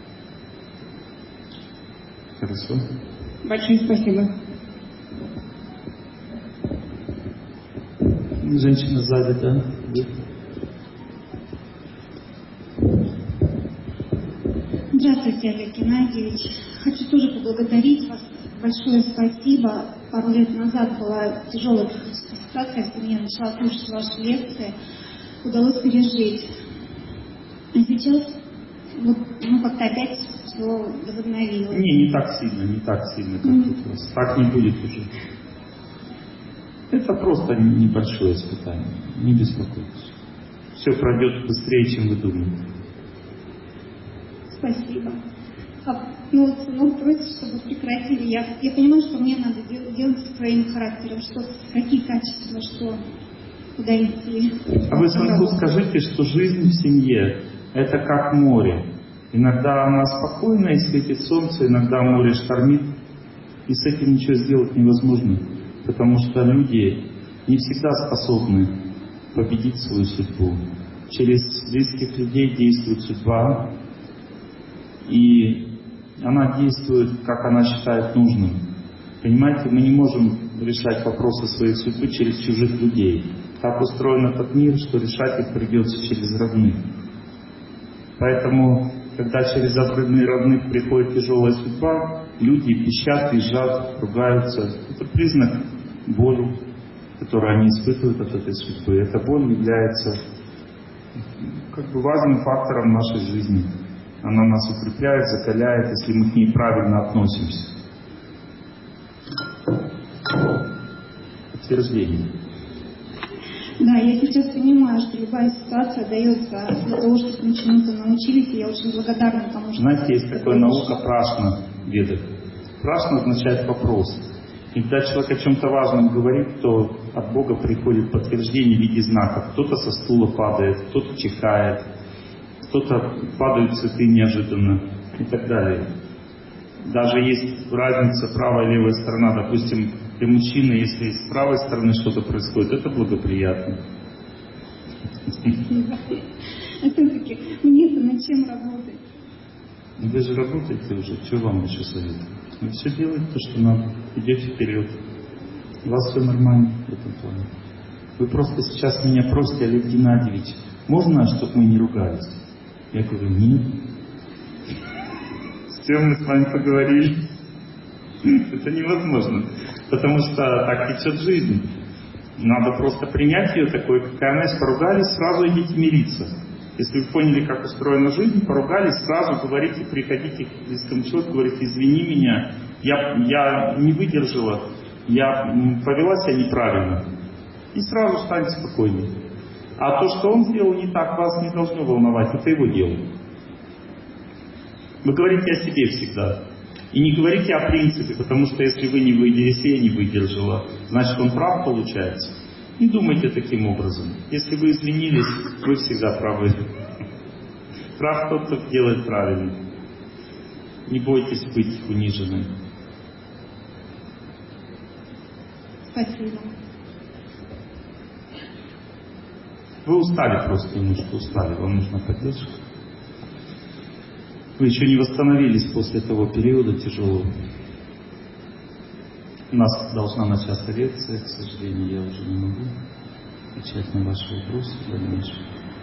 Хорошо? Большое спасибо. Женщина сзади, да? Здравствуйте, Олег Геннадьевич. Хочу тоже поблагодарить вас. Большое спасибо. Пару лет назад была тяжелая ситуация в семье, начала слушать ваши лекции. Удалось пережить. А сейчас как-то опять все возобновилось. Не так сильно, как тут у вас. Так не будет уже. Это просто небольшое испытание. Не беспокойтесь. Все пройдет быстрее, чем вы думаете. Спасибо. Сынок просит, чтобы прекратили. Я понимаю, что мне надо делать со своим характером, какие качества, куда идти. А вы сынку скажите, что жизнь в семье — это как море. Иногда она спокойная и светит солнце, иногда море штормит, и с этим ничего сделать невозможно, потому что люди не всегда способны победить свою судьбу. Через близких людей действует судьба, и она действует, как она считает нужным. Понимаете, мы не можем решать вопросы своей судьбы через чужих людей. Так устроен этот мир, что решать их придется через родных. Поэтому, когда через родных приходит тяжелая судьба, люди пищат, визжат, ругаются. Это признак боли, которую они испытывают от этой судьбы. Эта боль является важным фактором нашей жизни. Она нас укрепляет, закаляет, если мы к ней правильно относимся. Подтверждение. Да, я сейчас понимаю, что любая ситуация дается для того, чтобы мы чему-то научились, и я очень благодарна тому, что... Знаете, есть такая наука прашна в ведах. Прашна означает вопрос. И когда человек о чем-то важном говорит, то от Бога приходит подтверждение в виде знаков. Кто-то со стула падает, кто-то чихает, кто-то падают цветы неожиданно и так далее. Даже есть разница правая и левая сторона. Допустим, для мужчины, если с правой стороны что-то происходит, это благоприятно. Спасибо. А все-таки мне-то над чем работать? Вы же работаете уже, что вам еще советую? Вы все делаете то, что надо, идете вперед. У вас все нормально в этом плане. Вы просто сейчас меня просите, Олег Геннадьевич, можно, чтобы мы не ругались? Я говорю, нет. Все, мы с вами поговорили. Это невозможно, потому что так течет жизнь. Надо просто принять ее такой, какая она есть. Поругались, сразу идите мириться. Если вы поняли, как устроена жизнь, поругались, сразу говорите, приходите к близкому человеку, говорите, извини меня, я не выдержала, я повела себя неправильно. И сразу станьте спокойнее. А то, что он сделал не так, вас не должно волновать, это его дело. Вы говорите о себе всегда. И не говорите о принципе, потому что если вы не выдержите, я не выдержала, значит он прав получается. Не думайте таким образом. Если вы извинились, вы всегда правы. Прав тот, кто делает правильно. Не бойтесь быть униженным. Спасибо. Вы устали просто немножко, вам нужна поддержка. Вы еще не восстановились после того периода тяжелого. У нас должна начаться лекция, к сожалению, я уже не могу отвечать на ваши вопросы в дальнейшем.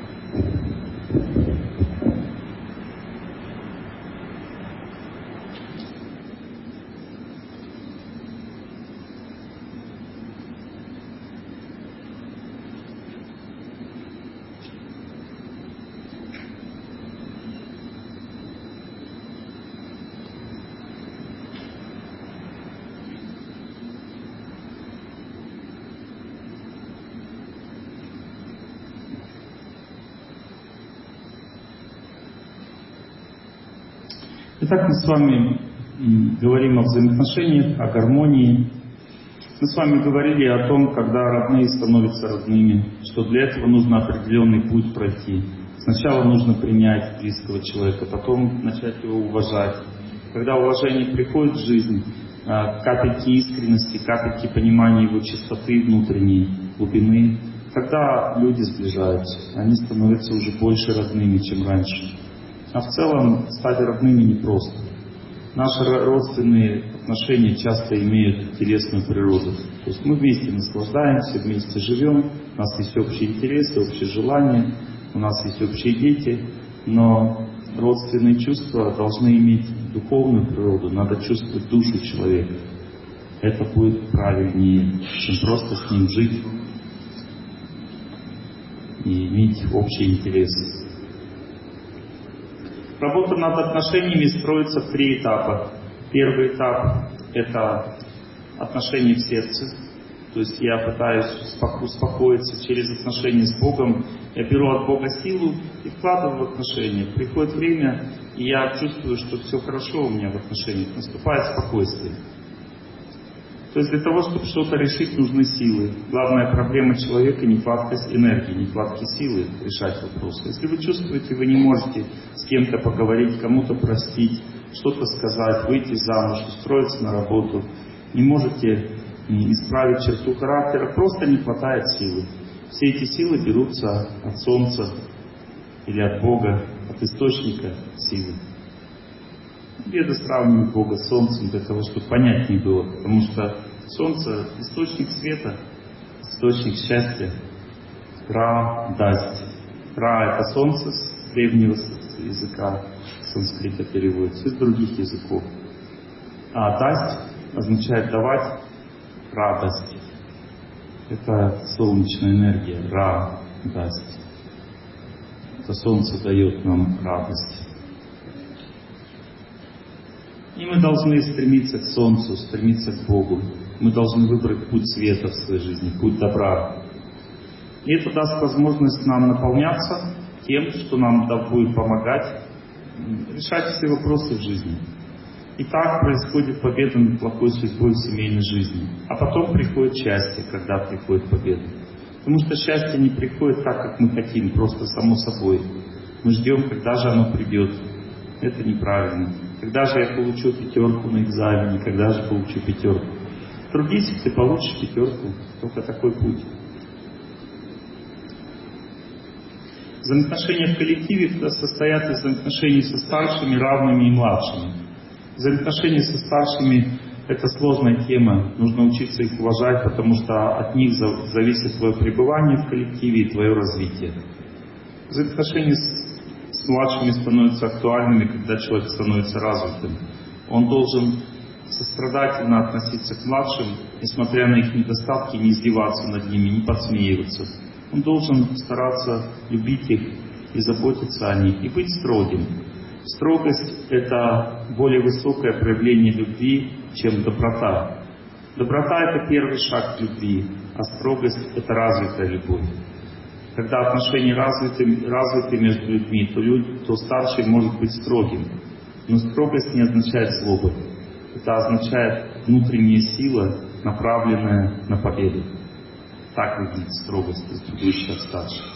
Итак, мы с вами говорим о взаимоотношениях, о гармонии. Мы с вами говорили о том, когда родные становятся родными, что для этого нужно определенный путь пройти. Сначала нужно принять близкого человека, потом начать его уважать, Когда уважение приходит в жизнь, капельки искренности, капельки понимания его чистоты внутренней, глубины, тогда люди сближаются, они становятся уже больше родными, чем раньше. А в целом стать родными непросто. Наши родственные отношения часто имеют телесную природу. То есть мы вместе наслаждаемся, вместе живем, у нас есть общие интересы, общие желания, у нас есть общие дети, но родственные чувства должны иметь духовную природу, надо чувствовать душу человека. Это будет правильнее, чем просто с ним жить и иметь общие интересы. Работа над отношениями строится в 3 этапа. Первый этап – это отношения в сердце. То есть я пытаюсь успокоиться через отношения с Богом. Я беру от Бога силу и вкладываю в отношения. Приходит время, и я чувствую, что все хорошо у меня в отношениях. Наступает спокойствие. То есть для того, чтобы что-то решить, нужны силы. Главная проблема человека – нехватка энергии, нехватки силы решать вопросы. Если вы чувствуете, вы не можете с кем-то поговорить, кому-то простить, что-то сказать, выйти замуж, устроиться на работу, не можете исправить черту характера, просто не хватает силы. Все эти силы берутся от Солнца или от Бога, от источника силы. Веды сравнивают Бога с Солнцем для того, чтобы понятнее было, потому что Солнце – источник света, источник счастья. Ра-дасти. Ра – это Солнце с древнего языка, санскрита переводится, из других языков. А дасть означает давать радость. Это солнечная энергия, ра-дасти. Это Солнце дает нам радость. И мы должны стремиться к Солнцу, стремиться к Богу. Мы должны выбрать путь света в своей жизни, путь добра. И это даст возможность нам наполняться тем, что нам будет помогать решать все вопросы в жизни. И так происходит победа над плохой судьбой в семейной жизни. А потом приходит счастье, когда приходит победа. Потому что счастье не приходит так, как мы хотим, просто само собой. Мы ждем, когда же оно придет. Это неправильно. Когда же я получу 5 на экзамене, когда же получу 5? Трудись, ты получишь 5. Только такой путь. Взаимоотношения в коллективе состоят из взаимоотношений со старшими, равными и младшими. Взаимоотношения со старшими – это сложная тема. Нужно учиться их уважать, потому что от них зависит твое пребывание в коллективе и твое развитие. Взаимоотношения с младшими становятся актуальными, когда человек становится развитым. Он должен сострадательно относиться к младшим, несмотря на их недостатки, не издеваться над ними, не подсмеиваться. Он должен стараться любить их и заботиться о них, и быть строгим. Строгость – это более высокое проявление любви, чем доброта. Доброта – это первый шаг к любви, а строгость – это развитая любовь. Когда отношения развиты между людьми, то старший может быть строгим. Но строгость не означает злобу. Это означает внутренняя сила, направленная на победу. Так выглядит строгость, идущая от старших.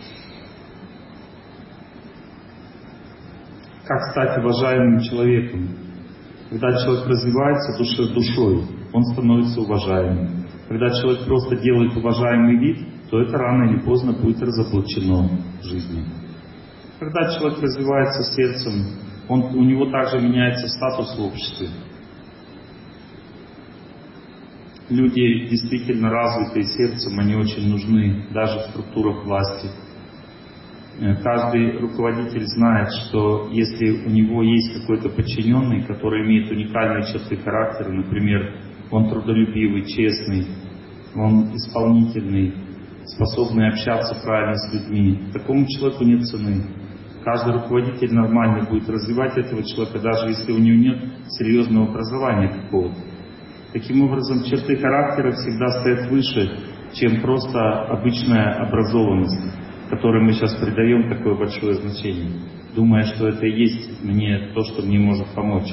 Как стать уважаемым человеком? Когда человек развивается душой, он становится уважаемым. Когда человек просто делает уважаемый вид, то это рано или поздно будет разоблачено в жизни. Когда человек развивается сердцем, у него также меняется статус в обществе. Люди действительно развитые сердцем, они очень нужны даже в структурах власти. Каждый руководитель знает, что если у него есть какой-то подчиненный, который имеет уникальные черты характера, например, он трудолюбивый, честный, он исполнительный, способный общаться правильно с людьми, такому человеку нет цены. Каждый руководитель нормально будет развивать этого человека, даже если у него нет серьезного образования какого-то. Таким образом, черты характера всегда стоят выше, чем просто обычная образованность, которой мы сейчас придаем такое большое значение, думая, что это и есть мне то, что мне может помочь.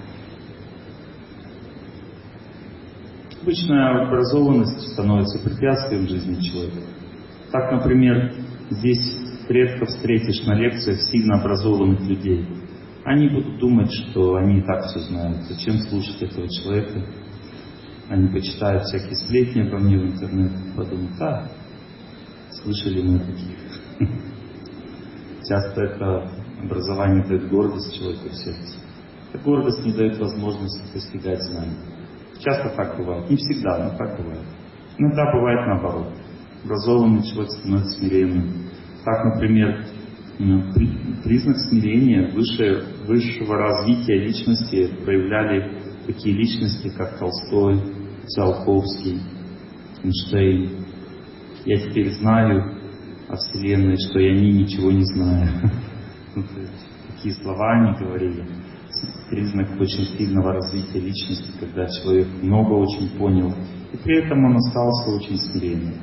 Обычная образованность становится препятствием в жизни человека. Так, например, здесь редко встретишь на лекциях сильно образованных людей. Они будут думать, что они и так все знают. Зачем слушать этого человека? Они почитают всякие сплетни обо мне в интернете, подумают, да, слышали мы таких. Часто это образование дает гордость человеку в сердце. Эта гордость не дает возможности постигать знания. Часто так бывает. Не всегда, но так бывает. Иногда бывает наоборот. Образованный человек становится смиренным. Так, например, признак смирения высшего развития личности проявляли такие личности, как Толстой, Циолковский, Эйнштейн. Я теперь знаю о Вселенной, что и они ничего не знают. Такие слова они говорили. Признак очень сильного развития личности, когда человек много очень понял, и при этом он остался очень смиренным.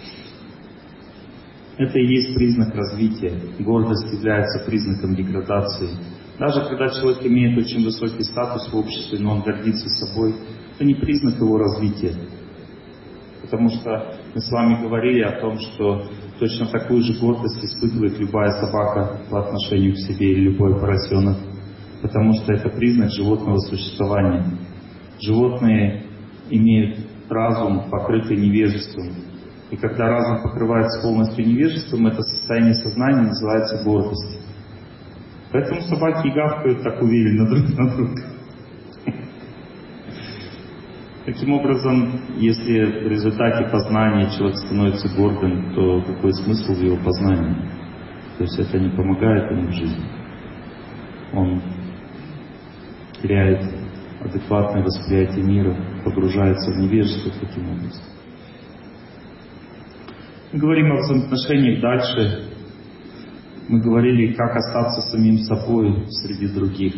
Это и есть признак развития. Гордость является признаком деградации. Даже когда человек имеет очень высокий статус в обществе, но он гордится собой, это не признак его развития. Потому что мы с вами говорили о том, что точно такую же гордость испытывает любая собака по отношению к себе или любой поросенок. Потому что это признак животного существования. Животные имеют разум, покрытый невежеством. И когда разум покрывается полностью невежеством, это состояние сознания называется гордость. Поэтому собаки и гавкают так уверенно друг на друга. Таким образом, если в результате познания человек становится гордым, то какой смысл в его познании? То есть это не помогает ему в жизни. Он теряет адекватное восприятие мира, погружается в невежество таким образом. Мы говорим о взаимоотношениях дальше. Мы говорили, как остаться самим собой среди других.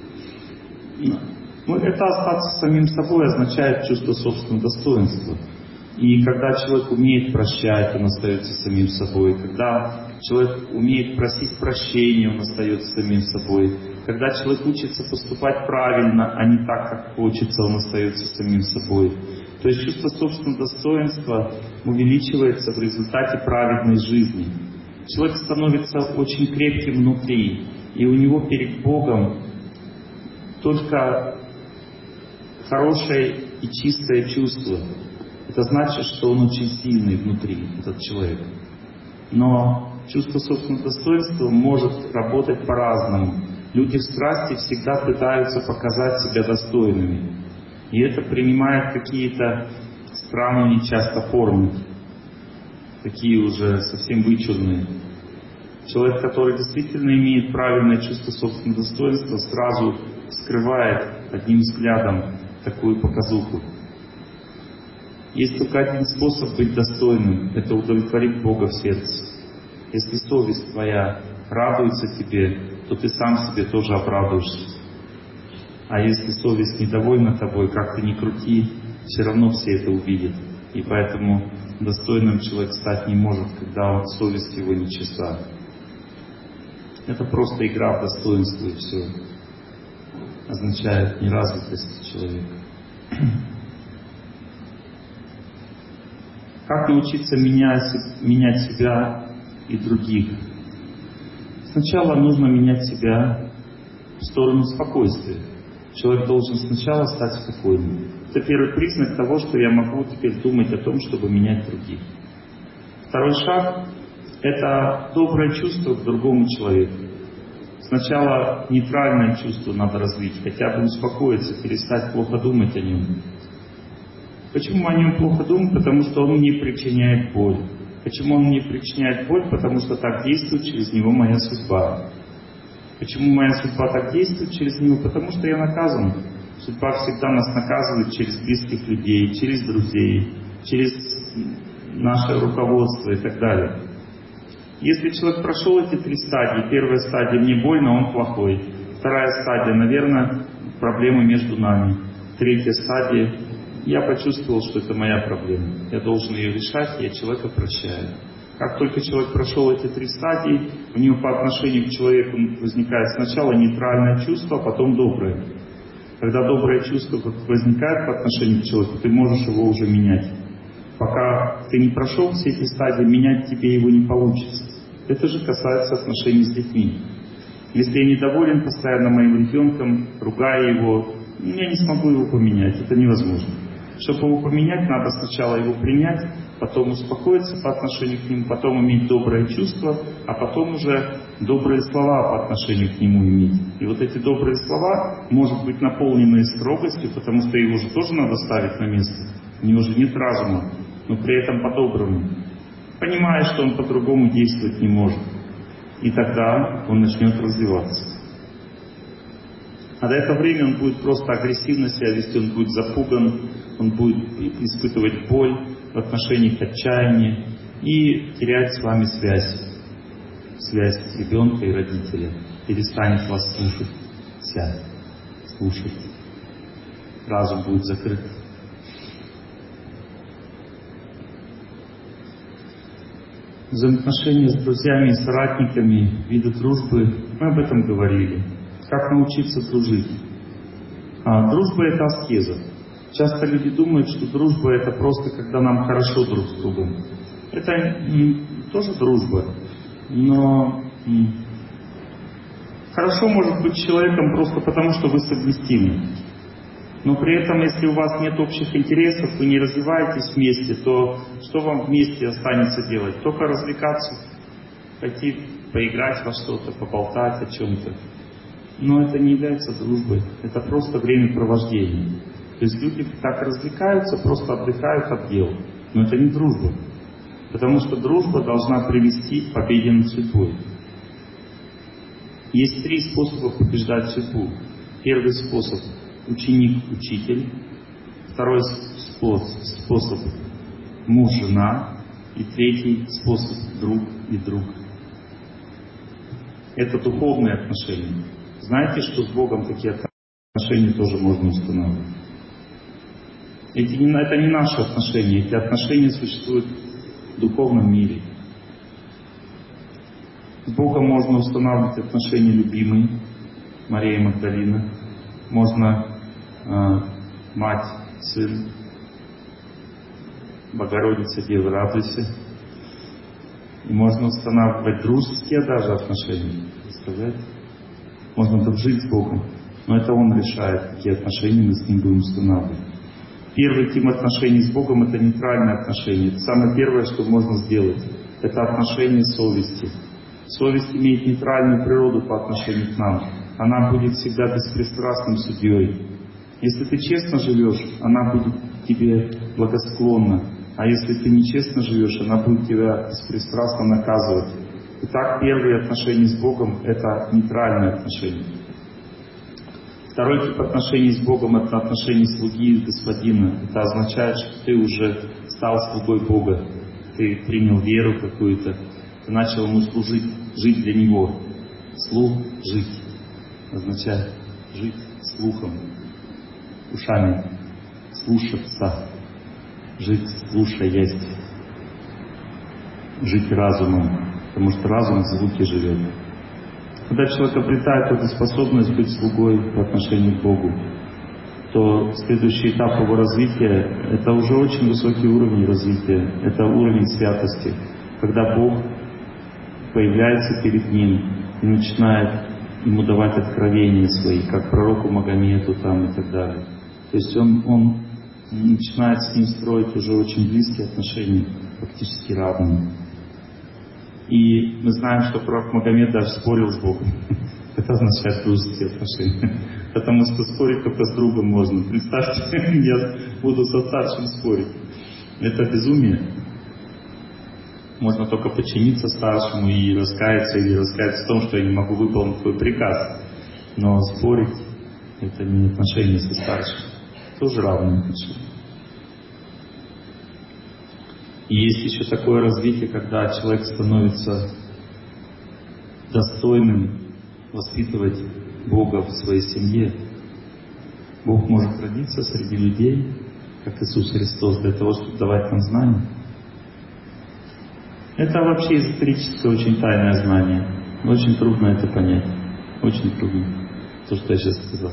Это остаться самим собой означает чувство собственного достоинства. И когда человек умеет прощать, он остается самим собой. Когда человек умеет просить прощения, он остается самим собой. Когда человек учится поступать правильно, а не так, как хочется, он остается самим собой. То есть чувство собственного достоинства увеличивается в результате праведной жизни. Человек становится очень крепким внутри, и у него перед Богом только хорошее и чистое чувство. Это значит, что он очень сильный внутри, этот человек. Но чувство собственного достоинства может работать по-разному. Люди в страсти всегда пытаются показать себя достойными. И это принимает какие-то странные часто формы. Такие уже совсем вычурные. Человек, который действительно имеет правильное чувство собственного достоинства, сразу скрывает одним взглядом такую показуху. Есть только один способ быть достойным — это удовлетворить Бога в сердце. Если совесть твоя радуется тебе, то ты сам себе тоже обрадуешься. А если совесть недовольна тобой, как ты ни крути, все равно все это увидят. И поэтому достойным человек стать не может, когда совесть его нечиста. Это просто игра в достоинство, и все. Означает неразвитость человека. Как научиться менять себя и других? Сначала нужно менять себя в сторону спокойствия. Человек должен сначала стать спокойным. Это первый признак того, что я могу теперь думать о том, чтобы менять других. Второй шаг — это доброе чувство к другому человеку. Сначала нейтральное чувство надо развить, хотя бы успокоиться, перестать плохо думать о нем. Почему о нем плохо думать? Потому что он мне причиняет боль. Почему он мне причиняет боль? Потому что так действует через него моя судьба. Почему моя судьба так действует через него? Потому что я наказан. Судьба всегда нас наказывает через близких людей, через друзей, через наше руководство и так далее. Если человек прошел эти 3 стадии, первая стадия — мне больно, он плохой. Вторая стадия — наверное, проблемы между нами. Третья стадия — я почувствовал, что это моя проблема. Я должен ее решать, я человека прощаю. Как только человек прошел эти 3 стадии, у него по отношению к человеку возникает сначала нейтральное чувство, а потом доброе. Когда доброе чувство возникает по отношению к человеку, ты можешь его уже менять. Пока ты не прошел все эти стадии, менять тебе его не получится. Это же касается отношений с детьми. Если я недоволен постоянно моим ребенком, ругаю его, я не смогу его поменять, это невозможно. Чтобы его поменять, надо сначала его принять, потом успокоиться по отношению к нему, потом иметь доброе чувство, а потом уже добрые слова по отношению к нему иметь. И вот эти добрые слова, может быть, наполненные строгостью, потому что его же тоже надо ставить на место. У него же нет разума, но при этом по-доброму. Понимая, что он по-другому действовать не может. И тогда он начнет развиваться. А до этого времени он будет просто агрессивно себя вести, он будет запуган, он будет испытывать боль в отношениях отчаяния и терять с вами связь ребенка и родителя. Перестанет вас слушать. Разум будет закрыт. Взаимоотношения с друзьями и соратниками, виды дружбы, мы об этом говорили. Как научиться дружить? Дружба — это аскеза. Часто люди думают, что дружба — это просто когда нам хорошо друг с другом. Это тоже дружба, но хорошо может быть с человеком просто потому, что вы совместимы. Но при этом, если у вас нет общих интересов, вы не развиваетесь вместе, то что вам вместе останется делать? Только развлекаться, пойти поиграть во что-то, поболтать о чем-то. Но это не является дружбой, это просто времяпровождение. То есть люди так развлекаются, просто отдыхают от дел. Но это не дружба. Потому что дружба должна привести к победе над судьбой. Есть 3 способа побеждать судьбу. Первый способ — ученик-учитель. Второй способ — муж-жена. И третий способ — друг и друг. Это духовные отношения. Знаете, что с Богом такие отношения тоже можно устанавливать? Это не наши отношения, эти отношения существуют в духовном мире. С Богом можно устанавливать отношения любимой, Мария Магдалина. Можно мать, сын, Богородица, Дева, радуйся. И можно устанавливать дружеские даже отношения. Представляете? Можно дружить с Богом. Но это Он решает, какие отношения мы с Ним будем устанавливать. Первый тип отношений с Богом — это нейтральные отношения. Это самое первое, что можно сделать. Это отношение совести. Совесть имеет нейтральную природу по отношению к нам. Она будет всегда беспристрастным судьей. Если ты честно живешь, она будет тебе благосклонна. А если ты нечестно живешь, она будет тебя беспристрастно наказывать. Итак, первые отношения с Богом — это нейтральные отношения. Второй тип отношений с Богом — это отношения слуги и господина. Это означает, что ты уже стал слугой Бога. Ты принял веру какую-то, ты начал Ему служить, жить для Него. Слух — жить. Означает жить слухом, ушами, слушаться, жить слушаясь, жить разумом. Потому что разум в звуке живет. Когда человек обретает эту способность быть слугой по отношению к Богу, то следующий этап его развития — это уже очень высокий уровень развития. Это уровень святости. Когда Бог появляется перед ним и начинает ему давать откровения свои, как пророку Магомету там и так далее. То есть он начинает с ним строить уже очень близкие отношения, практически равные. И мы знаем, что пророк Магомед даже спорил с Богом. Это означает дружеские отношения. Потому что спорить только с другом можно. Представьте, я буду со старшим спорить. Это безумие. Можно только подчиниться старшему и раскаяться, или раскаяться в том, что я не могу выполнить твой приказ. Но спорить — это не отношения со старшим. Тоже равные отношения. И есть еще такое развитие, когда человек становится достойным воспитывать Бога в своей семье. Бог может родиться среди людей, как Иисус Христос, для того, чтобы давать нам знания. Это вообще эзотерическое, очень тайное знание. Очень трудно это понять. Очень трудно. То, что я сейчас сказал.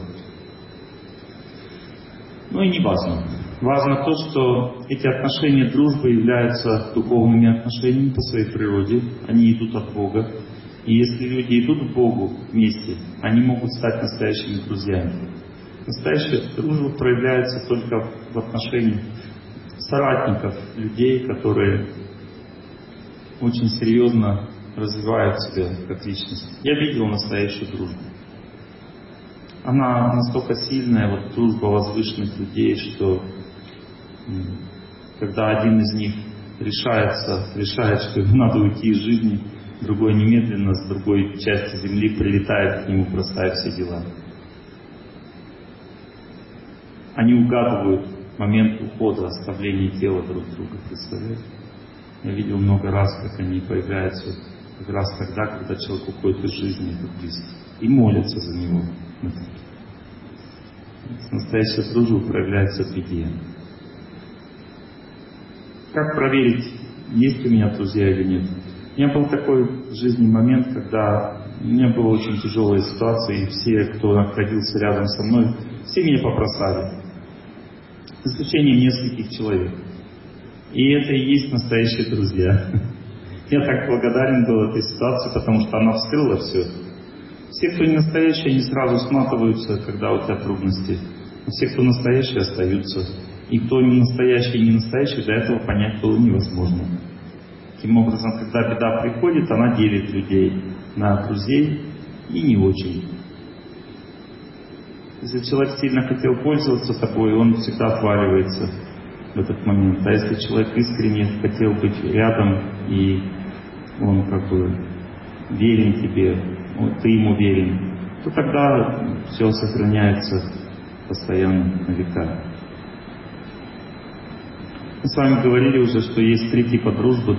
Но и не важно. Важно то, что эти отношения дружбы являются духовными отношениями по своей природе. Они идут от Бога. И если люди идут к Богу вместе, они могут стать настоящими друзьями. Настоящая дружба проявляется только в отношении соратников, людей, которые очень серьезно развивают себя как личность. Я видел настоящую дружбу. Она настолько сильная, вот дружба возвышенных людей, что когда один из них решает, что ему надо уйти из жизни, другой немедленно с другой части земли прилетает к нему, бросая все дела. Они угадывают момент ухода, оставления тела друг друга, представляете? Я видел много раз, как они появляются как раз тогда, когда человек уходит из жизни, это близко, и молятся за него. Настоящая дружба проявляется в беде. Как проверить, есть у меня друзья или нет? У меня был такой в жизни момент, когда у меня была очень тяжелая ситуация, и все, кто находился рядом со мной, все меня побросали. За исключением нескольких человек. И это и есть настоящие друзья. Я так благодарен был этой ситуации, потому что она вскрыла все. Все, кто не настоящие, они сразу сматываются, когда у тебя трудности. А все, кто настоящие, остаются. И кто не настоящий и не настоящий, до этого понять было невозможно. Таким образом, когда беда приходит, она делит людей на друзей и не очень. Если человек сильно хотел пользоваться тобой, он всегда отваливается в этот момент. А если человек искренне хотел быть рядом, и он как бы верен тебе, ты ему верен, то тогда все сохраняется постоянно на века. Мы с вами говорили уже, что есть три типа дружбы.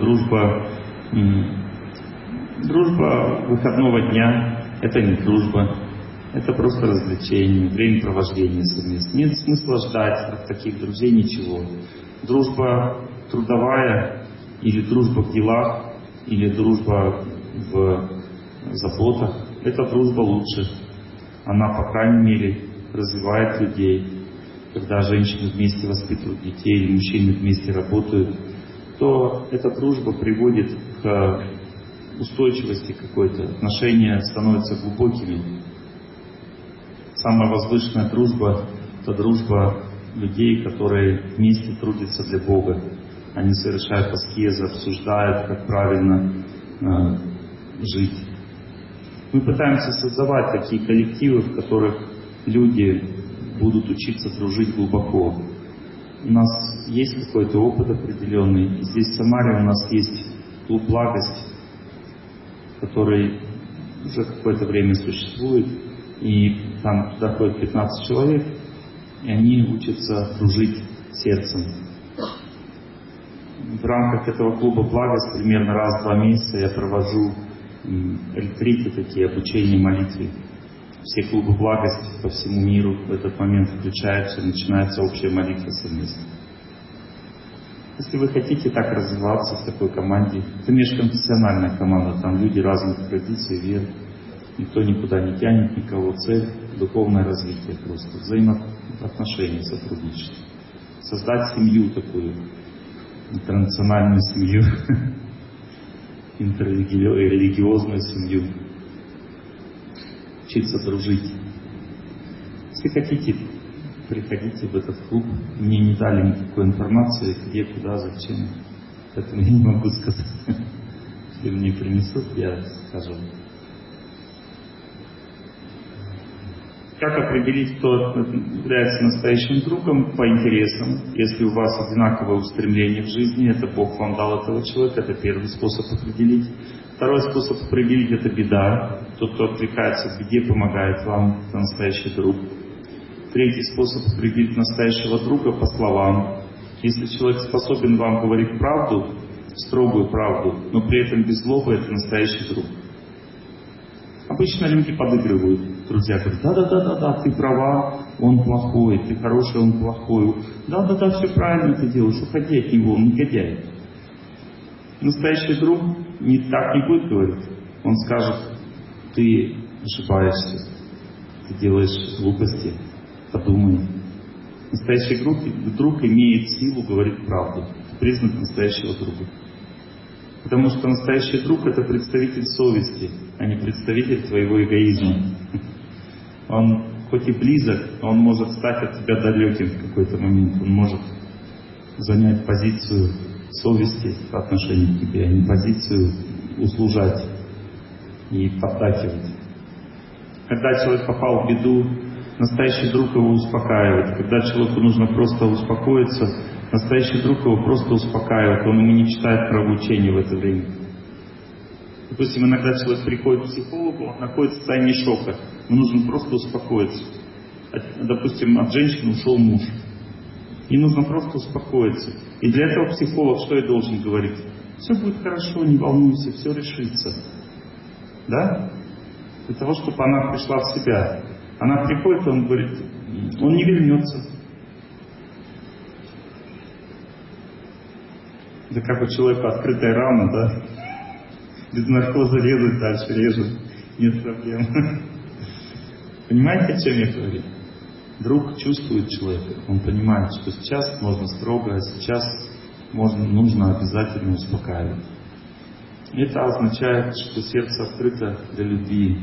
Дружба выходного дня – это не дружба, это просто развлечение, времяпровождение совместно. Нет смысла ждать от таких друзей ничего. Дружба трудовая, или дружба в делах, или дружба в заботах – эта дружба лучше. Она, по крайней мере, развивает людей. Когда женщины вместе воспитывают детей, или мужчины вместе работают, то эта дружба приводит к устойчивости какой-то. Отношения становятся глубокими. Самая возвышенная дружба – это дружба людей, которые вместе трудятся для Бога. Они совершают аскезы, обсуждают, как правильно жить. Мы пытаемся создавать такие коллективы, в которых люди будут учиться дружить глубоко. У нас есть какой-то опыт определенный. Здесь в Самаре у нас есть клуб «Благость», который уже какое-то время существует. И там туда ходит 15 человек, и они учатся дружить сердцем. В рамках этого клуба «Благость» примерно раз в 2 месяца я провожу ретриты, такие обучения молитве. Все клубы «Благость» по всему миру в этот момент включаются, начинается общая молитва совместно. Если вы хотите так развиваться в такой команде, это межконфессиональная команда, там люди разных традиций, вер, никто никуда не тянет никого, цель – духовное развитие просто, взаимоотношения, сотрудничество. Создать семью такую, интернациональную семью, интеррелигиозную семью. Учиться дружить. Если хотите, приходите в этот клуб. Мне не дали никакой информации, где, куда, зачем. Поэтому я не могу сказать. Если мне принесут, я скажу. Как определить, кто является настоящим другом? По интересам. Если у вас одинаковое устремление в жизни, это Бог вам дал этого человека, это первый способ определить. Второй способ определить – это беда. Тот, кто отвлекается в беде, помогает вам, это настоящий друг. Третий способ определить настоящего друга по словам. Если человек способен вам говорить правду, строгую правду, но при этом без злобы, это настоящий друг. Обычно люди подыгрывают. Друзья говорят: да, ты права, он плохой, ты хороший, он плохой. Да, все правильно ты делаешь, уходи от него, он негодяй. Настоящий друг так не будет говорить. Он скажет: ты ошибаешься, ты делаешь глупости, подумай. Настоящий друг имеет силу говорить правду. Это признак настоящего друга. Потому что настоящий друг — это представитель совести, а не представитель твоего эгоизма. Он хоть и близок, но он может стать от тебя далеким в какой-то момент. Он может занять позицию совести по отношению к тебе, а не позицию услужать и поддакивать. Когда человек попал в беду, настоящий друг его успокаивает. Когда человеку нужно просто успокоиться, настоящий друг его просто успокаивает. Он ему не читает правоучения в это время. Допустим, иногда человек приходит к психологу, он находится в состоянии шока. Ему нужно просто успокоиться. Допустим, от женщины ушел муж. И нужно просто успокоиться. И для этого психолог что и должен говорить? Все будет хорошо, не волнуйся, все решится. Да? Для того, чтобы она пришла в себя. Она приходит, он говорит, он не вернется. Это как у человека открытая рана, да? Без наркоза резать дальше, режет. Нет проблем. Понимаете, о чем я говорю? Друг чувствует человека. Он понимает, что сейчас можно строго, а сейчас нужно обязательно успокаивать. Это означает, что сердце открыто для любви.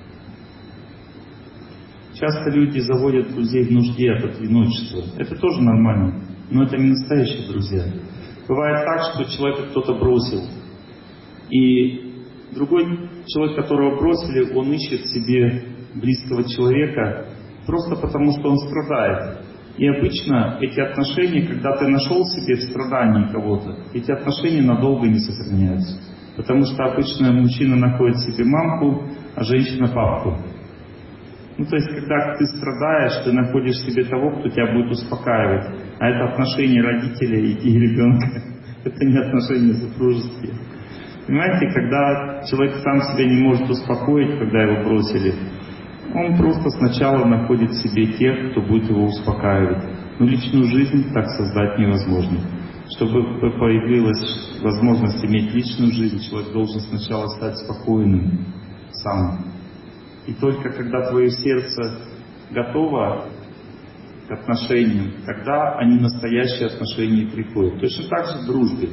Часто люди заводят друзей в нужде от одиночества. Это тоже нормально, но это не настоящие друзья. Бывает так, что человека кто-то бросил, и другой человек, которого бросили, он ищет себе близкого человека просто потому, что он страдает. И обычно эти отношения, когда ты нашел себе в страдании кого-то, эти отношения надолго не сохраняются. Потому что обычно мужчина находит себе мамку, а женщина папку. Ну, то есть, когда ты страдаешь, ты находишь себе того, кто тебя будет успокаивать. А это отношения родителей и ребенка. Это не отношения супружеские. Понимаете, когда человек сам себя не может успокоить, когда его бросили, он просто сначала находит в себе тех, кто будет его успокаивать. Но личную жизнь так создать невозможно. Чтобы появилась возможность иметь личную жизнь, человек должен сначала стать спокойным сам. И только когда твое сердце готово к отношениям, тогда они настоящие отношения приходят. Точно так же в дружбе.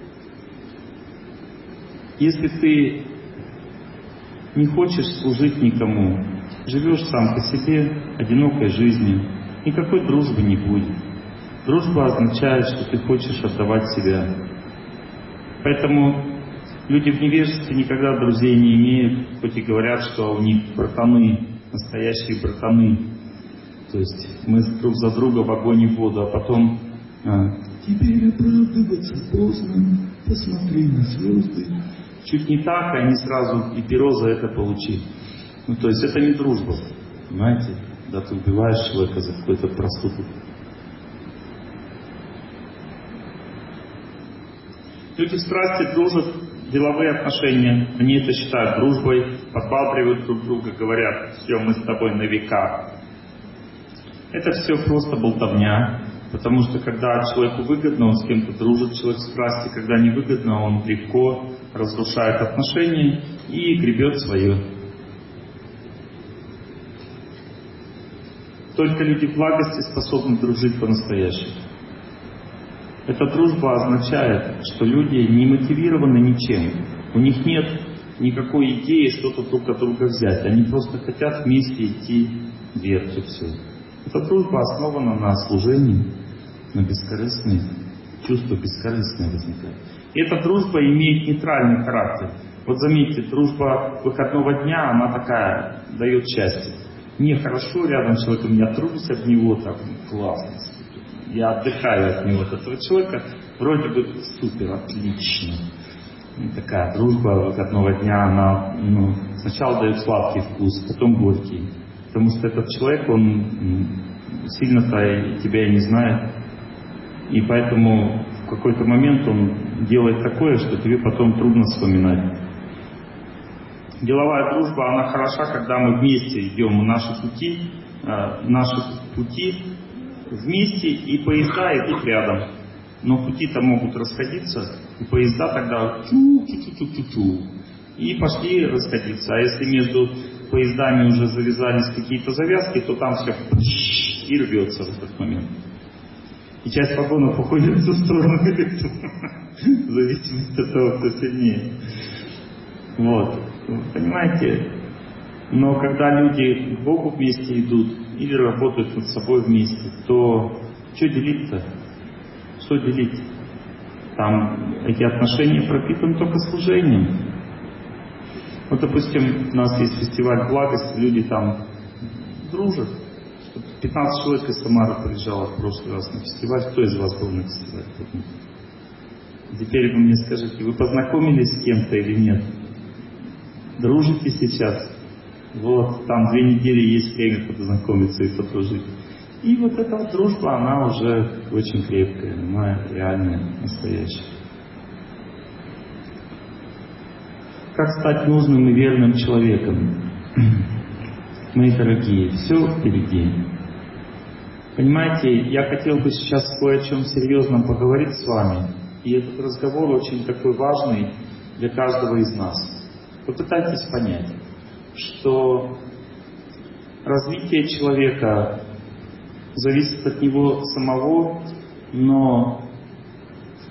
Если ты не хочешь служить никому, живешь сам по себе, одинокой жизнью, никакой дружбы не будет. Дружба означает, что ты хочешь отдавать себя. Поэтому люди в невежестве никогда друзей не имеют, хоть и говорят, что у них братаны, настоящие братаны. То есть мы друг за друга в огонь и в воду, а потом теперь оправдываться поздно, посмотри на звезды. Чуть не так, а они сразу и перо за это получили. Ну, то есть это не дружба, понимаете? Когда ты убиваешь человека за какой-то проступок. Люди в страсти дружат, деловые отношения, они это считают дружбой, подбадривают друг друга, говорят, все, мы с тобой на века. Это все просто болтовня, потому что когда человеку выгодно, он с кем-то дружит, человек в страсти, когда невыгодно, он легко разрушает отношения и гребет свое. Только люди в благости способны дружить по-настоящему. Эта дружба означает, что люди не мотивированы ничем. У них нет никакой идеи что-то друг от друга взять. Они просто хотят вместе идти вверх и все. Эта дружба основана на служении, на бескорыстной, чувство бескорыстное возникает. И эта дружба имеет нейтральный характер. Вот заметьте, дружба выходного дня, она такая, дает счастье. Мне хорошо рядом с человеком, я трусь об него, так классно. Я отдыхаю от него, от этого человека, вроде бы супер, отлично. И такая дружба выходного дня, она сначала дает сладкий вкус, потом горький. Потому что этот человек, он сильно-то тебя и не знает. И поэтому в какой-то момент он делает такое, что тебе потом трудно вспоминать. Деловая дружба, она хороша, когда мы вместе идем наши пути вместе, и поезда идут рядом. Но пути-то могут расходиться, и поезда тогда и пошли расходиться. А если между поездами уже завязались какие-то завязки, то там все и рвется в этот момент. И часть вагонов уходит в ту сторону, в зависимости от того, кто сильнее. Вот. Понимаете? Но когда люди к Богу вместе идут или работают над собой вместе, то что делить-то? Что делить? Там эти отношения пропитаны только служением. Вот, допустим, у нас есть фестиваль благости, люди там дружат. 15 человек из Самары приезжало в прошлый раз на фестиваль. Кто из вас был на фестивале? Теперь вы мне скажите, вы познакомились с кем-то или нет? Дружите сейчас? Вот, там 2 недели есть время познакомиться и подружить. И вот эта вот дружба, она уже очень крепкая, она реальная, настоящая. Как стать нужным и верным человеком? Мои дорогие, все впереди. Понимаете, я хотел бы сейчас кое о чем серьезном поговорить с вами. И этот разговор очень такой важный для каждого из нас. Попытайтесь понять, что развитие человека зависит от него самого, но в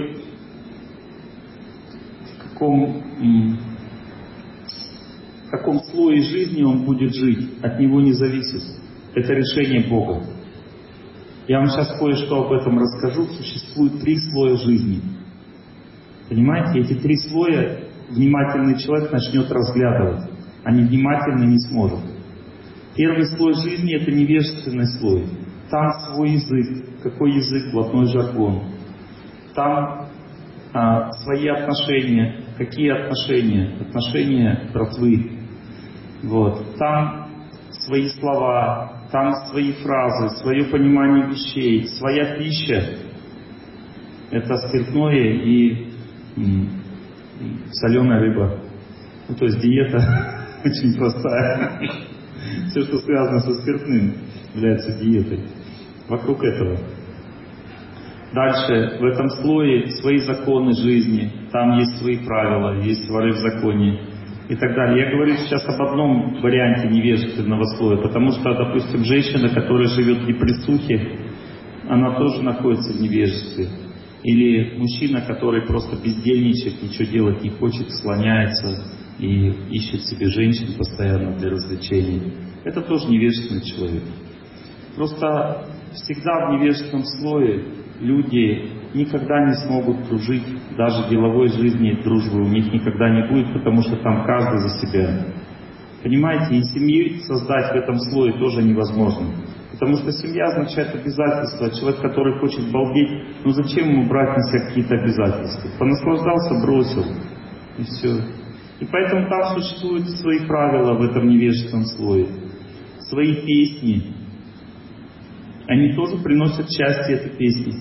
каком слое жизни он будет жить, от него не зависит. Это решение Бога. Я вам сейчас кое-что об этом расскажу. Существует 3 слоя жизни. Понимаете, эти 3 слоя внимательный человек начнет разглядывать, а невнимательный не сможет. Первый слой жизни — это невежественный слой. Там свой язык. Какой язык? Блатной жаргон. Там свои отношения. Какие отношения? Отношения братвы. Вот. Там свои слова, там свои фразы, свое понимание вещей, своя пища. Это спиртное и соленая рыба. Ну, то есть диета очень простая. Все, что связано со спиртным, является диетой. Вокруг этого. Дальше, в этом слое свои законы жизни. Там есть свои правила, есть воры в законе и так далее. Я говорю сейчас об одном варианте невежественного слоя, потому что, допустим, женщина, которая живет в депрессухе, она тоже находится в невежестве. Или мужчина, который просто бездельничает, ничего делать не хочет, слоняется и ищет себе женщин постоянно для развлечений. Это тоже невежественный человек. Просто всегда в невежественном слое люди никогда не смогут дружить, даже в деловой жизни дружбы у них никогда не будет, потому что там каждый за себя. Понимаете, и семью создать в этом слое тоже невозможно. Потому что семья означает обязательства. Человек, который хочет балдеть, ну зачем ему брать на себя какие-то обязательства? Понаслаждался, бросил, и все. И поэтому там существуют свои правила в этом невежественном слое. Свои песни. Они тоже приносят счастье, этой песни.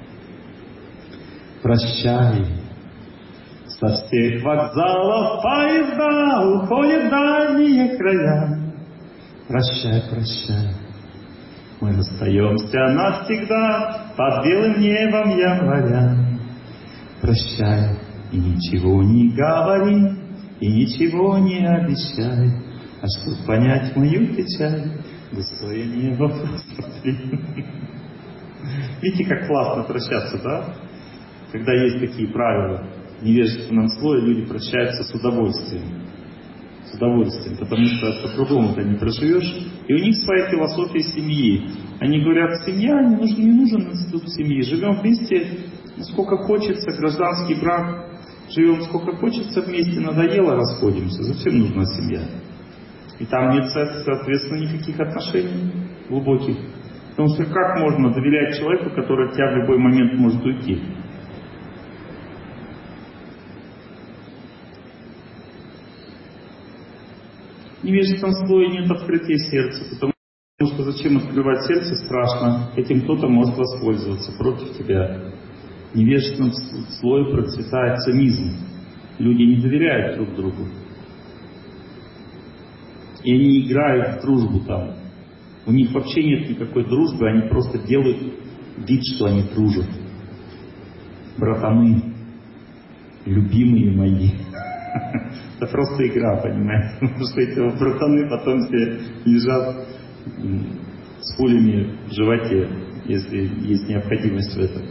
Прощай, со всех вокзалов поезда уходят в дальние края. Прощай, прощай, мы расстаемся навсегда под белым небом января. Прощай, и ничего не говори, и ничего не обещай, а чтоб понять мою печаль, густое небо посмотри. Видите, как классно прощаться, да? Когда есть такие правила в невежественном слое, люди прощаются с удовольствием. С удовольствием, потому что по-другому-то не проживешь. И у них своя философия семьи. Они говорят, семья, не нужен институт семьи. Живем вместе, сколько хочется, гражданский брак. Живем сколько хочется вместе, надоело, расходимся. Зачем нужна семья? И там нет, соответственно, никаких отношений глубоких. Потому что как можно доверять человеку, который от тебя в любой момент может уйти? В невежественном слое нет открытия сердца, потому что зачем открывать сердце, страшно, этим кто-то может воспользоваться против тебя. В невежественном слое процветает цинизм. Люди не доверяют друг другу. И они играют в дружбу там. У них вообще нет никакой дружбы, они просто делают вид, что они дружат. Братаны, любимые мои. Это просто игра, понимаете? Потому что эти братаны потом все лежат с пулями в животе если есть необходимость в этом.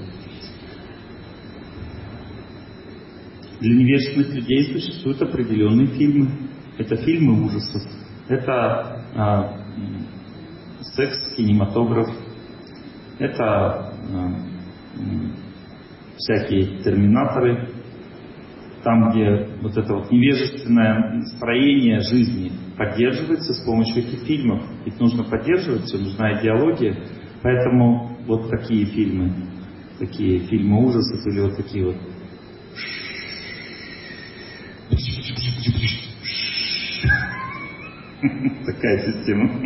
Для невежественных людей существуют определенные фильмы. Это фильмы ужасов. Это секс-кинематограф. Это всякие терминаторы. Там, где вот это вот невежественное строение жизни поддерживается с помощью этих фильмов. Ведь нужно поддерживать, все, нужна идеология. Поэтому вот такие фильмы ужасов или вот такие вот. Такая система.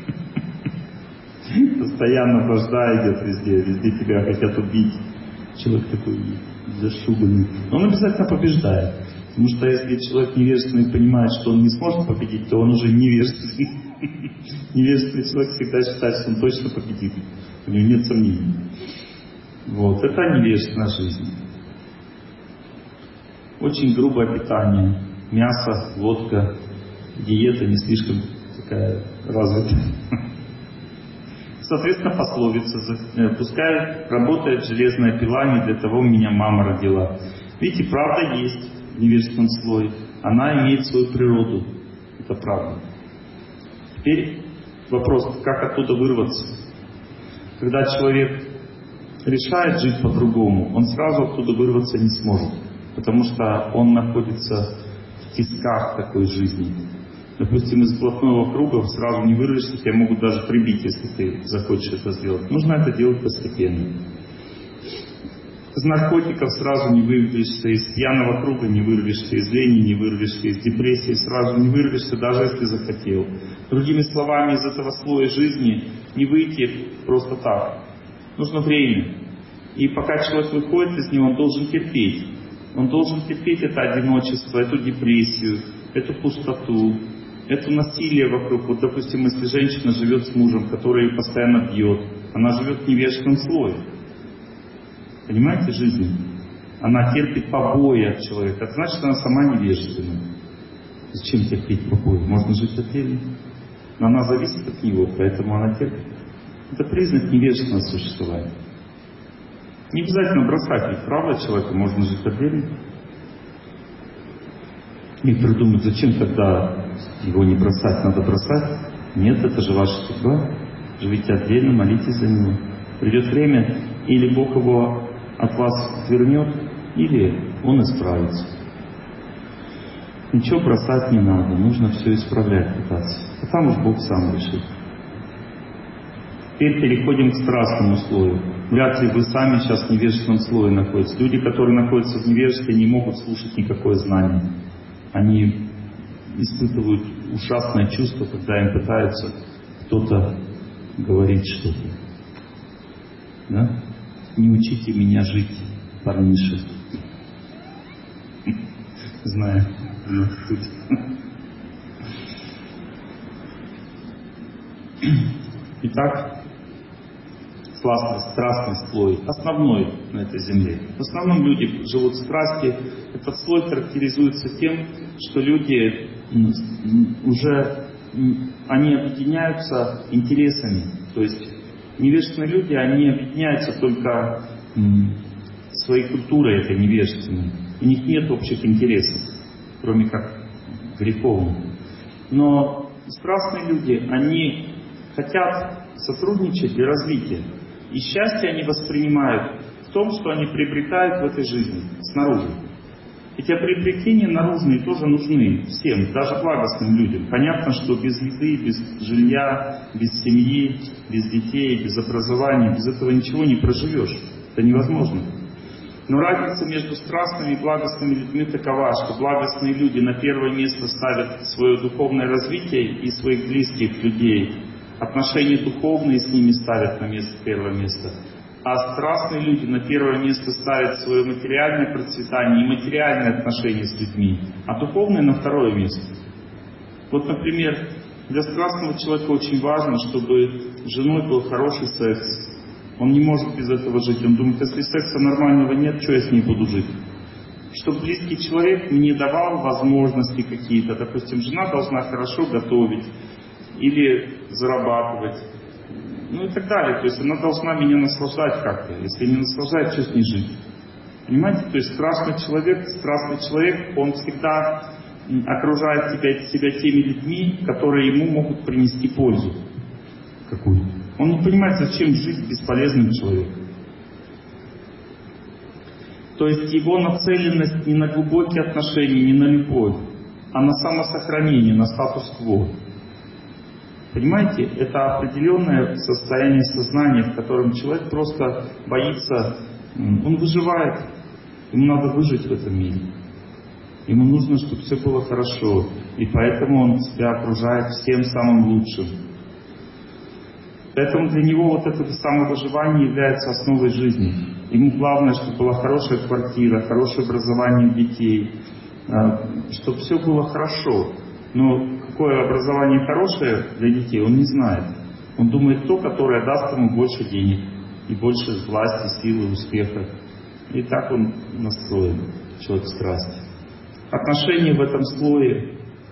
Постоянно вражда идет везде тебя хотят убить. Человек такой зашуганный. Но он обязательно побеждает. Потому что если человек невежественный понимает, что он не сможет победить, то он уже невежественный. Невежественный человек всегда считает, что он точно победит. У него нет сомнений. Вот. Это невежественная жизнь. Очень грубое питание. Мясо, водка, диета не слишком такая развитая. Соответственно, пословица: пускай работает железная пила, не для того меня мама родила. Видите, правда есть в невежественном слое. Она имеет свою природу. Это правда. Теперь вопрос, как оттуда вырваться? Когда человек решает жить по-другому, он сразу оттуда вырваться не сможет. Потому что он находится в тисках такой жизни. Допустим, из блатного круга сразу не вырвешься, тебя могут даже прибить, если ты захочешь это сделать. Нужно это делать постепенно. Из наркотиков сразу не вырвешься, из пьяного круга не вырвешься, из лени не вырвешься, из депрессии сразу не вырвешься, даже если захотел. Другими словами, из этого слоя жизни не выйти просто так. Нужно время. И пока человек выходит из него, он должен терпеть. Он должен терпеть это одиночество, эту депрессию, эту пустоту, это насилие вокруг. Вот, допустим, если женщина живет с мужем, который ее постоянно бьет, она живет в невежественном слое. Понимаете, жизнь? Она терпит побои от человека. Это значит, она сама невежественная. Зачем терпеть побои? Можно жить отдельно. Но она зависит от него, поэтому она терпит. Это признак невежественного существования. Не обязательно бросать, ведь правда человека, можно жить отдельно. Некоторые думают, зачем тогда его не бросать, надо бросать. Нет, это же ваша судьба. Живите отдельно, молитесь за него. Придет время, или Бог его от вас вернет, или он исправится. Ничего бросать не надо, нужно все исправлять, пытаться. А там уж Бог сам решит. Теперь переходим к страстному слою. Вряд ли вы сами сейчас в невежественном слое находитесь. Люди, которые находятся в невежестве, не могут слушать никакое знание. Они испытывают ужасное чувство, когда им пытаются кто-то говорить что-то. Да? Не учите меня жить, парниша. Знаю. Итак, страстный слой, основной на этой земле. В основном люди живут в страсти. Этот слой характеризуется тем, что люди уже они объединяются интересами. То есть невежественные люди, они объединяются только своей культурой этой невежественной. У них нет общих интересов, кроме как греховных. Но страстные люди, они хотят сотрудничать для развития. И счастье они воспринимают в том, что они приобретают в этой жизни, снаружи. Эти приобретения наружные тоже нужны всем, даже благостным людям. Понятно, что без еды, без жилья, без семьи, без детей, без образования, без этого ничего не проживешь. Это невозможно. Но разница между страстными и благостными людьми такова, что благостные люди на первое место ставят свое духовное развитие и своих близких людей. Отношения духовные с ними ставят на первое место. А страстные люди на первое место ставят свое материальное процветание и материальные отношения с людьми, а духовные на второе место. Вот, например, для страстного человека очень важно, чтобы с женой был хороший секс. Он не может без этого жить. Он думает, если секса нормального нет, что я с ней буду жить? Чтобы близкий человек мне давал возможности какие-то. Допустим, жена должна хорошо готовить или зарабатывать, ну и так далее. То есть она должна меня наслаждать как-то. Если не наслаждает, что с ней жить? Понимаете? То есть страстный человек, он всегда окружает себя теми людьми, которые ему могут принести пользу какую-то. Он не понимает, зачем жить бесполезным человеком. То есть его нацеленность не на глубокие отношения, не на любовь, а на самосохранение, на статус-кво. Понимаете? Это определенное состояние сознания, в котором человек просто боится, он выживает, ему надо выжить в этом мире. Ему нужно, чтобы все было хорошо, и поэтому он себя окружает всем самым лучшим. Поэтому для него вот это самовыживание является основой жизни. Ему главное, чтобы была хорошая квартира, хорошее образование детей, чтобы все было хорошо. Но какое образование хорошее для детей, он не знает. Он думает то, которое даст ему больше денег, и больше власти, силы, успеха. И так он настроен, человек страсти. Отношения в этом слое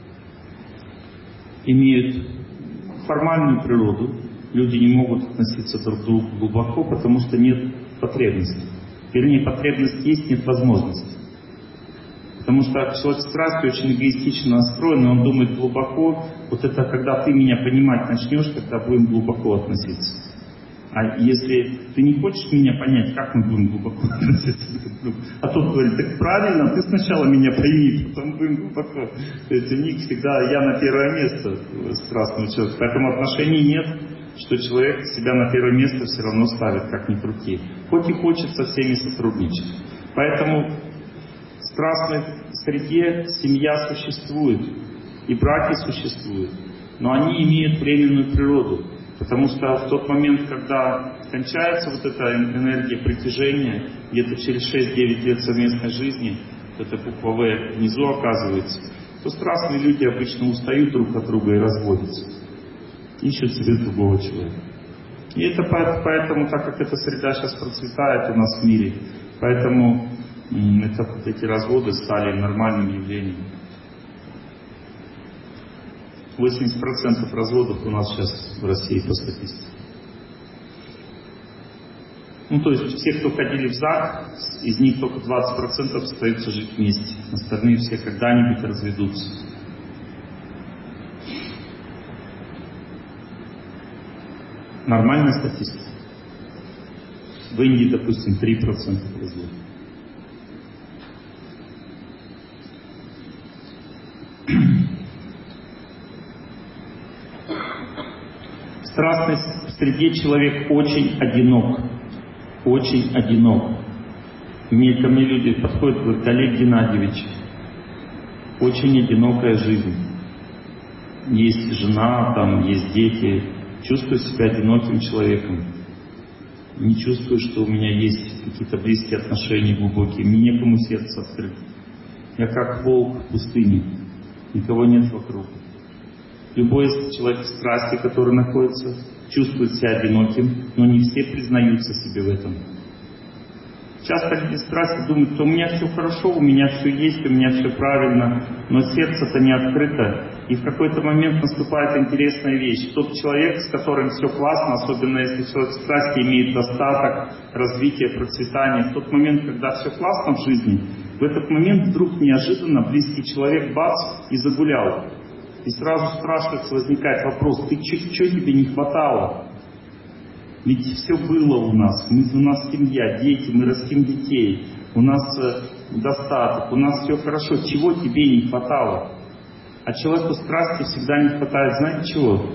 имеют формальную природу. Люди не могут относиться друг к другу глубоко, потому что нет потребности. Вернее, потребность есть, нет возможности. Потому что человек страсти очень эгоистично настроен, и он думает глубоко. Вот это когда ты меня понимать начнешь, тогда будем глубоко относиться. А если ты не хочешь меня понять, как мы будем глубоко относиться друг к другу? А тот говорит, так правильно, ты сначала меня пойми, потом будем глубоко. То есть у них всегда я на первое место страстного человека. Поэтому отношений нет, что человек себя на первое место все равно ставит, как ни крути. Хоть и хочет со всеми сотрудничать. Поэтому в страстной среде семья существует, и браки существуют, но они имеют временную природу. Потому что в тот момент, когда кончается вот эта энергия притяжения, где-то через 6-9 лет совместной жизни, это буква В внизу оказывается, то страстные люди обычно устают друг от друга и разводятся. Ищут себе другого человека. И это поэтому, так как эта среда сейчас процветает у нас в мире, поэтому эти разводы стали нормальным явлением. 80% разводов у нас сейчас в России по статистике. Ну, то есть все, кто ходили в ЗАГ, из них только 20% остаются жить вместе. Остальные все когда-нибудь разведутся. Нормальная статистика. В Индии, допустим, 3% разводов. В страстной среде человек очень одинок. Очень одинок. Мне ко мне люди подходят и говорят, Олег Геннадьевич, очень одинокая жизнь. Есть жена, там есть дети. Чувствую себя одиноким человеком. Не чувствую, что у меня есть какие-то близкие отношения глубокие. Мне некому сердце открыть. Я как волк в пустыне. Никого нет вокруг. Любой человек в страсти, который находится, чувствует себя одиноким, но не все признаются себе в этом. Часто люди в страсти думают, что у меня все хорошо, у меня все есть, у меня все правильно, но сердце-то не открыто. И в какой-то момент наступает интересная вещь. Тот человек, с которым все классно, особенно если человек в страсти имеет достаток, развитие, процветание, в тот момент, когда все классно в жизни, в этот момент вдруг неожиданно близкий человек бац и загулял. И сразу спрашивается, возникает вопрос, ты что тебе не хватало? Ведь все было у нас семья, дети, мы растим детей, у нас достаток, у нас все хорошо, чего тебе не хватало? А человеку страсти всегда не хватает, знаете чего?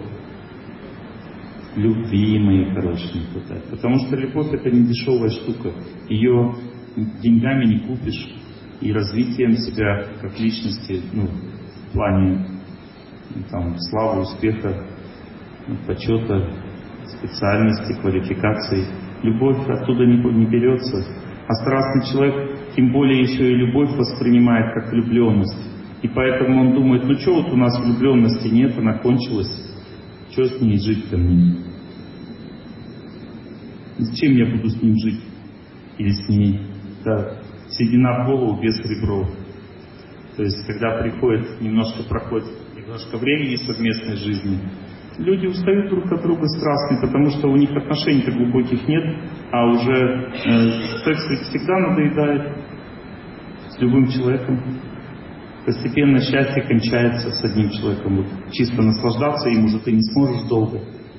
Любви, мои хорошие, не хватает. Потому что любовь это не дешевая штука, ее деньгами не купишь, и развитием себя как личности, в плане славы, успеха, почета, специальности, квалификации. Любовь оттуда не берется. А страстный человек, тем более еще и любовь воспринимает как влюбленность. И поэтому он думает, что вот у нас влюбленности нет, она кончилась. Что с ней жить-то мне? Зачем я буду с ним жить? Или с ней? Да, седина в голову без ребров. То есть, когда проходит немножко времени совместной жизни, Люди устают друг от друга страстно, потому что у них отношений-то глубоких нет, а уже секс ведь всегда надоедает с любым человеком. Постепенно счастье кончается с одним человеком. Вот чисто наслаждаться им уже ты не сможешь долго.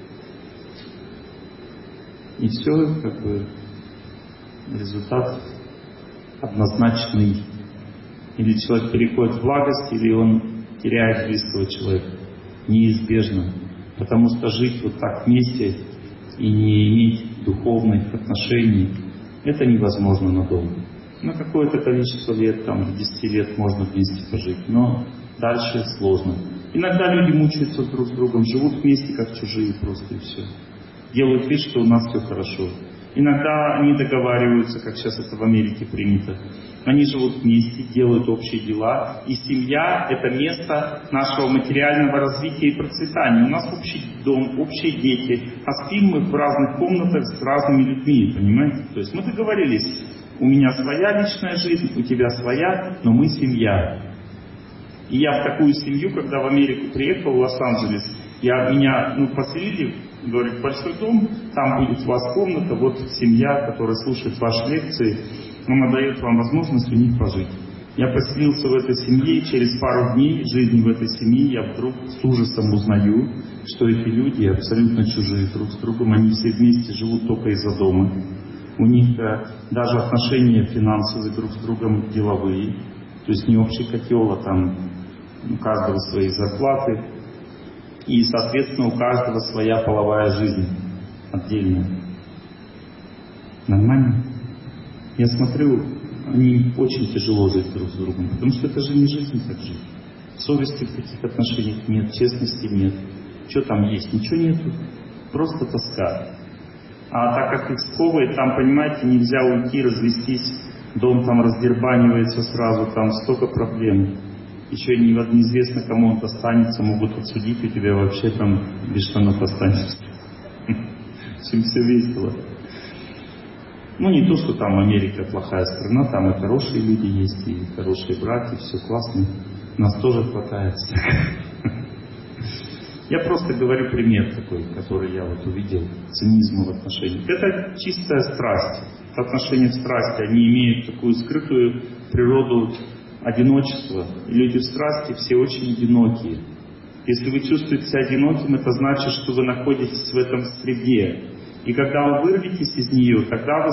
И все, как бы, результат однозначный. Или человек переходит в благость, или он теряет близкого человека. Неизбежно. Потому что жить вот так вместе и не иметь духовных отношений, это невозможно надолго. На какое-то количество лет, там, до 10 лет можно вместе пожить, но дальше сложно. Иногда люди мучаются друг с другом, живут вместе, как чужие просто, и все. Делают вид, что у нас все хорошо. Иногда они договариваются, как сейчас это в Америке принято. Они живут вместе, делают общие дела. И семья — это место нашего материального развития и процветания. У нас общий дом, общие дети. А спим мы в разных комнатах с разными людьми, понимаете? То есть мы договорились. У меня своя личная жизнь, у тебя своя, но мы семья. И я в такую семью, когда в Америку приехал, в Лос-Анджелес, меня поселили, говорит, большой дом, там будет у вас комната, вот семья, которая слушает ваши лекции, она дает вам возможность у них пожить. Я поселился в этой семье, и через пару дней жизни в этой семье я вдруг с ужасом узнаю, что эти люди абсолютно чужие друг с другом, они все вместе живут только из-за дома. У них даже отношения финансовые друг с другом деловые, то есть не общий котел, а там у каждого свои зарплаты. И, соответственно, у каждого своя половая жизнь отдельная. Нормально? Я смотрю, они очень тяжело жить друг с другом, потому что это же не жизнь так жить. Совести в таких отношениях нет, честности нет. Что там есть? Ничего нету. Просто тоска. А так как их сковывает, там, понимаете, нельзя уйти, развестись, дом там раздербанивается сразу, там столько проблем. Еще неизвестно, кому он достанется, могут отсудить, у тебя вообще там без штанов останешься. Все весело. Не то, что там Америка плохая страна, там и хорошие люди есть, и хорошие браки, все классно. Нас тоже хватает. Я просто говорю пример такой, который я увидел, цинизма в отношениях. Это чистая страсть. Отношения в страсти, они имеют такую скрытую природу одиночества. И люди в страсти все очень одинокие. Если вы чувствуете себя одиноким, это значит, что вы находитесь в этом среде. И когда вы вырветесь из нее, тогда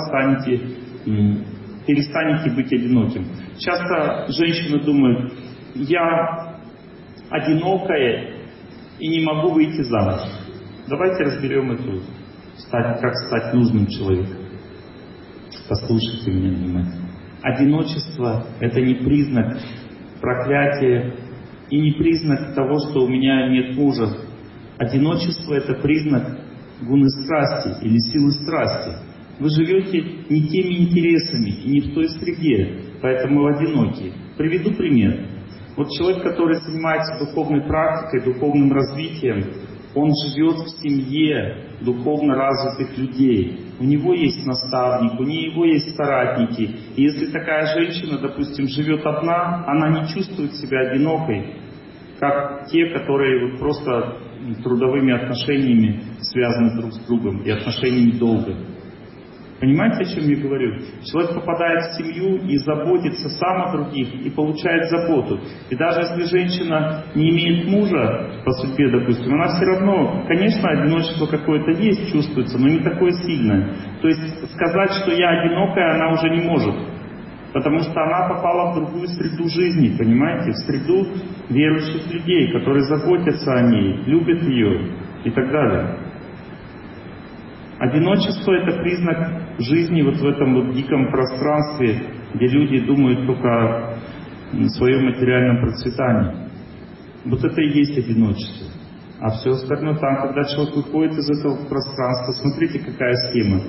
вы перестанете быть одиноким. Часто женщины думают, я одинокая и не могу выйти замуж. Давайте разберем эту, как стать нужным человеком. Послушайте меня внимательно. Одиночество — это не признак проклятия и не признак того, что у меня нет мужа. Одиночество — это признак гуны страсти или силы страсти. Вы живете не теми интересами и не в той среде, поэтому вы одиноки. Приведу пример. Вот человек, который занимается духовной практикой, духовным развитием, он живет в семье духовно развитых людей. У него есть наставник, у него есть соратники. И если такая женщина, допустим, живет одна, она не чувствует себя одинокой, как те, которые просто трудовыми отношениями связаны друг с другом и отношениями долга. Понимаете, о чем я говорю? Человек попадает в семью и заботится сам о других, и получает заботу. И даже если женщина не имеет мужа по судьбе, допустим, она все равно, конечно, одиночество какое-то есть, чувствуется, но не такое сильное. То есть сказать, что я одинокая, она уже не может. Потому что она попала в другую среду жизни, понимаете? В среду верующих людей, которые заботятся о ней, любят ее и так далее. Одиночество — это признак жизни вот в этом диком пространстве, где люди думают только о своем материальном процветании. Вот это и есть одиночество. А все остальное там, когда человек выходит из этого пространства, смотрите, какая схема.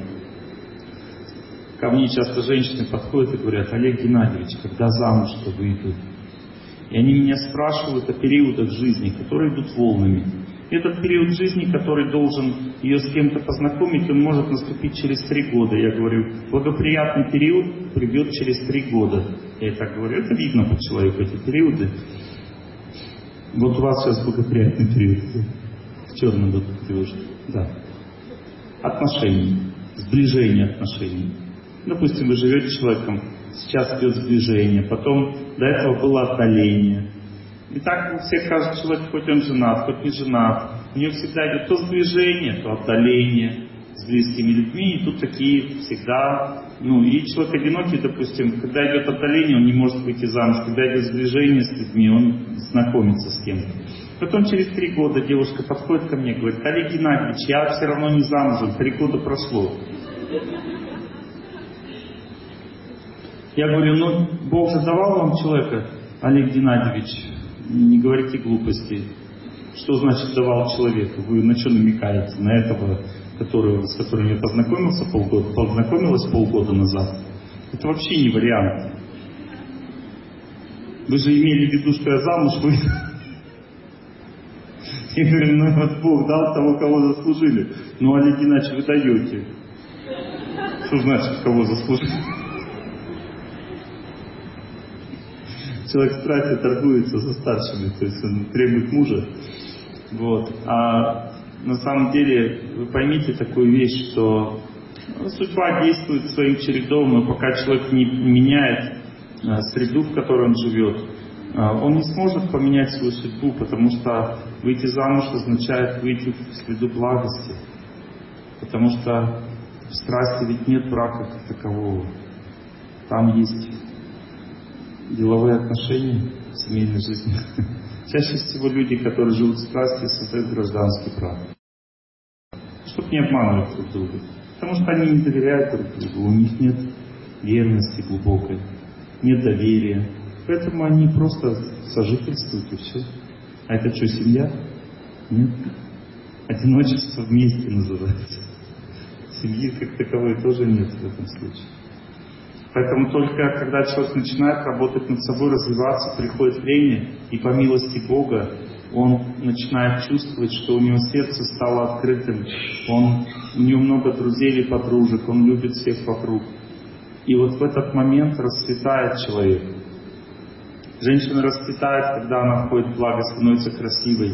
Ко мне часто женщины подходят и говорят: Олег Геннадьевич, когда замуж-то выйду? И они меня спрашивают о периодах жизни, которые идут волнами. Этот период жизни, который должен ее с кем-то познакомить, он может наступить через 3 года. Я говорю, благоприятный период придет через 3 года. Я так говорю, это видно по человеку, эти периоды. Вот у вас сейчас благоприятный период. Черный вот девушка. Да. Отношения. Сближение отношений. Допустим, вы живете с человеком, сейчас идет сближение, потом до этого было отдаление. И так у всех каждый человек, хоть он женат, хоть не женат, у него всегда идет то сближение, то отдаление с близкими людьми, и тут такие всегда, и человек одинокий, допустим, когда идет отдаление, он не может выйти замуж, когда идет сближение с людьми, он знакомится с кем-то. Потом через 3 года девушка подходит ко мне и говорит: Олег Геннадьевич, я все равно не замужем, 3 года прошло. Я говорю: Бог же давал вам человека, Олег Геннадьевич, не говорите глупостей. Что значит давал человека? Вы на что намекаете? На этого, с которым я познакомилась полгода назад? Это вообще не вариант. Вы же имели в виду, что я замуж выйду. Я говорю: вот Бог дал того, кого заслужили. Олег Геннадьевич, вы даете. Что значит, кого заслужили? Человек в страсти торгуется со старшими, то есть он требует мужа. А на самом деле, вы поймите такую вещь, что судьба действует своим чередом, но пока человек не меняет среду, в которой он живет, он не сможет поменять свою судьбу, потому что выйти замуж означает выйти в среду благости. Потому что в страсти ведь нет брака как такового. Там есть деловые отношения в семейной жизни. Чаще всего люди, которые живут в страсти, создают гражданский брак. Чтобы не обманывать друг друга. Потому что они не доверяют друг другу, у них нет верности глубокой, нет доверия. Поэтому они просто сожительствуют и все. А это что, семья? Нет. Одиночество вместе называется. Семьи как таковой тоже нет в этом случае. Поэтому только когда человек начинает работать над собой, развиваться, приходит время, и по милости Бога он начинает чувствовать, что у него сердце стало открытым, у него много друзей или подружек, он любит всех вокруг. И вот в этот момент расцветает человек. Женщина расцветает, когда она входит в благо, становится красивой.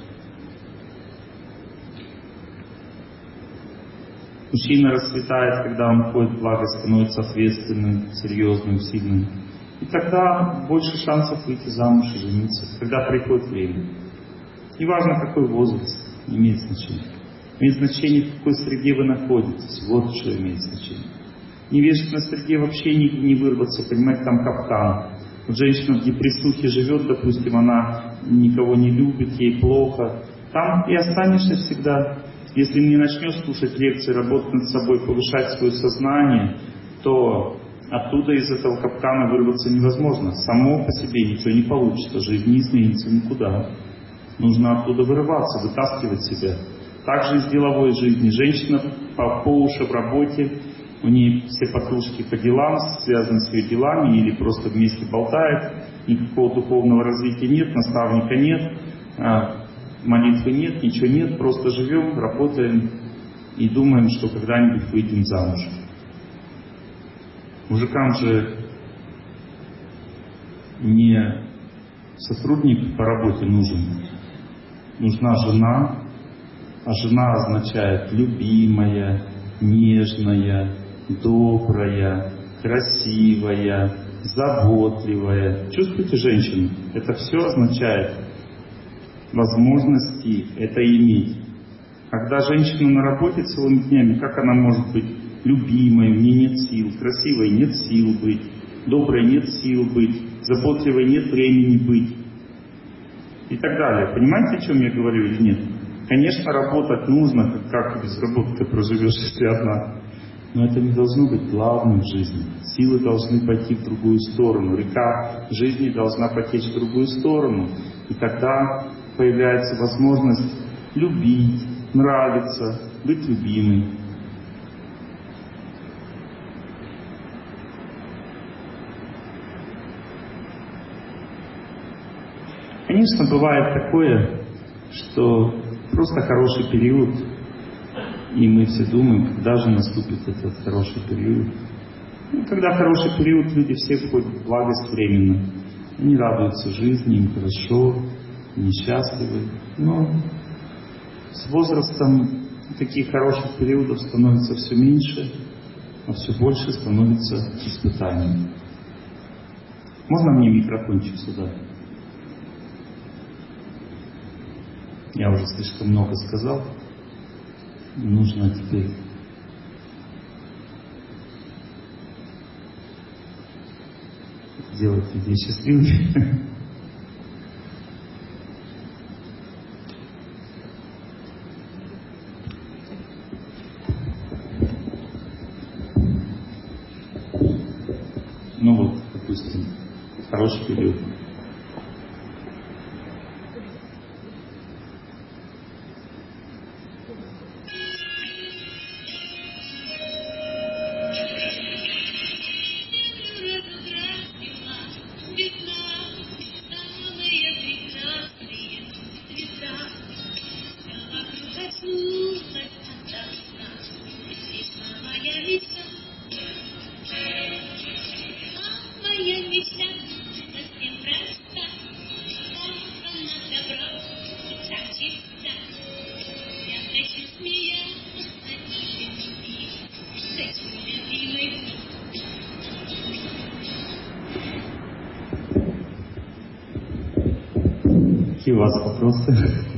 Мужчина расцветает, когда он входит в благо, становится ответственным, серьезным, сильным. И тогда больше шансов выйти замуж и жениться, когда приходит время. Неважно, какой возраст, не имеет значения. Имеет значение, в какой среде вы находитесь. Вот что имеет значение. В невежественной среде вообще не вырваться, понимаете, там капкан. Вот женщина в депрессухе живет, допустим, она никого не любит, ей плохо. Там и останешься всегда. Если не начнешь слушать лекции, работать над собой, повышать свое сознание, то оттуда из этого капкана вырваться невозможно. Само по себе ничего не получится, жизнь не изменится никуда. Нужно оттуда вырываться, вытаскивать себя. Также из деловой жизни. Женщина по уши в работе, у нее все подружки по делам, связаны с ее делами, или просто вместе болтает, никакого духовного развития нет, наставника нет, молитвы нет, ничего нет, просто живем, работаем и думаем, что когда-нибудь выйдем замуж. Мужикам же не сотрудник по работе нужен. Нужна жена, а жена означает любимая, нежная, добрая, красивая, заботливая. Чувствуете женщину? Это все означает возможности это иметь. Когда женщина на работе целыми днями, как она может быть любимой, у нее нет сил, красивой нет сил быть, доброй нет сил быть, заботливой нет времени быть и так далее. Понимаете, о чем я говорю или нет? Конечно, работать нужно, как без работы ты проживешь, если одна. Но это не должно быть главным в жизни. Силы должны пойти в другую сторону. Река жизни должна потечь в другую сторону. И тогда появляется возможность любить, нравиться, быть любимой. Конечно, бывает такое, что просто хороший период, и мы все думаем, когда же наступит этот хороший период. Когда хороший период, люди все входят в благость временно. Они радуются жизни, им хорошо, они счастливы. Но С возрастом таких хороших периодов становится все меньше, а все больше становится испытаний. Можно мне микрофончик сюда? Я уже слишком много сказал. Нужно теперь сделать людей счастливыми. Ну вот, допустим, хороший период. Какие у вас вопросы?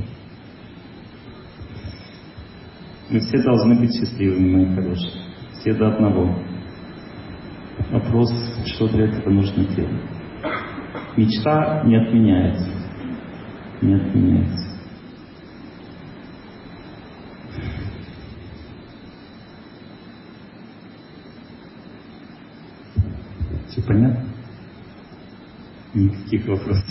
Мы все должны быть счастливыми, мои хорошие. Все до одного. Вопрос, что для этого нужно делать. Мечта не отменяется. Не отменяется. Все понятно? Никаких вопросов.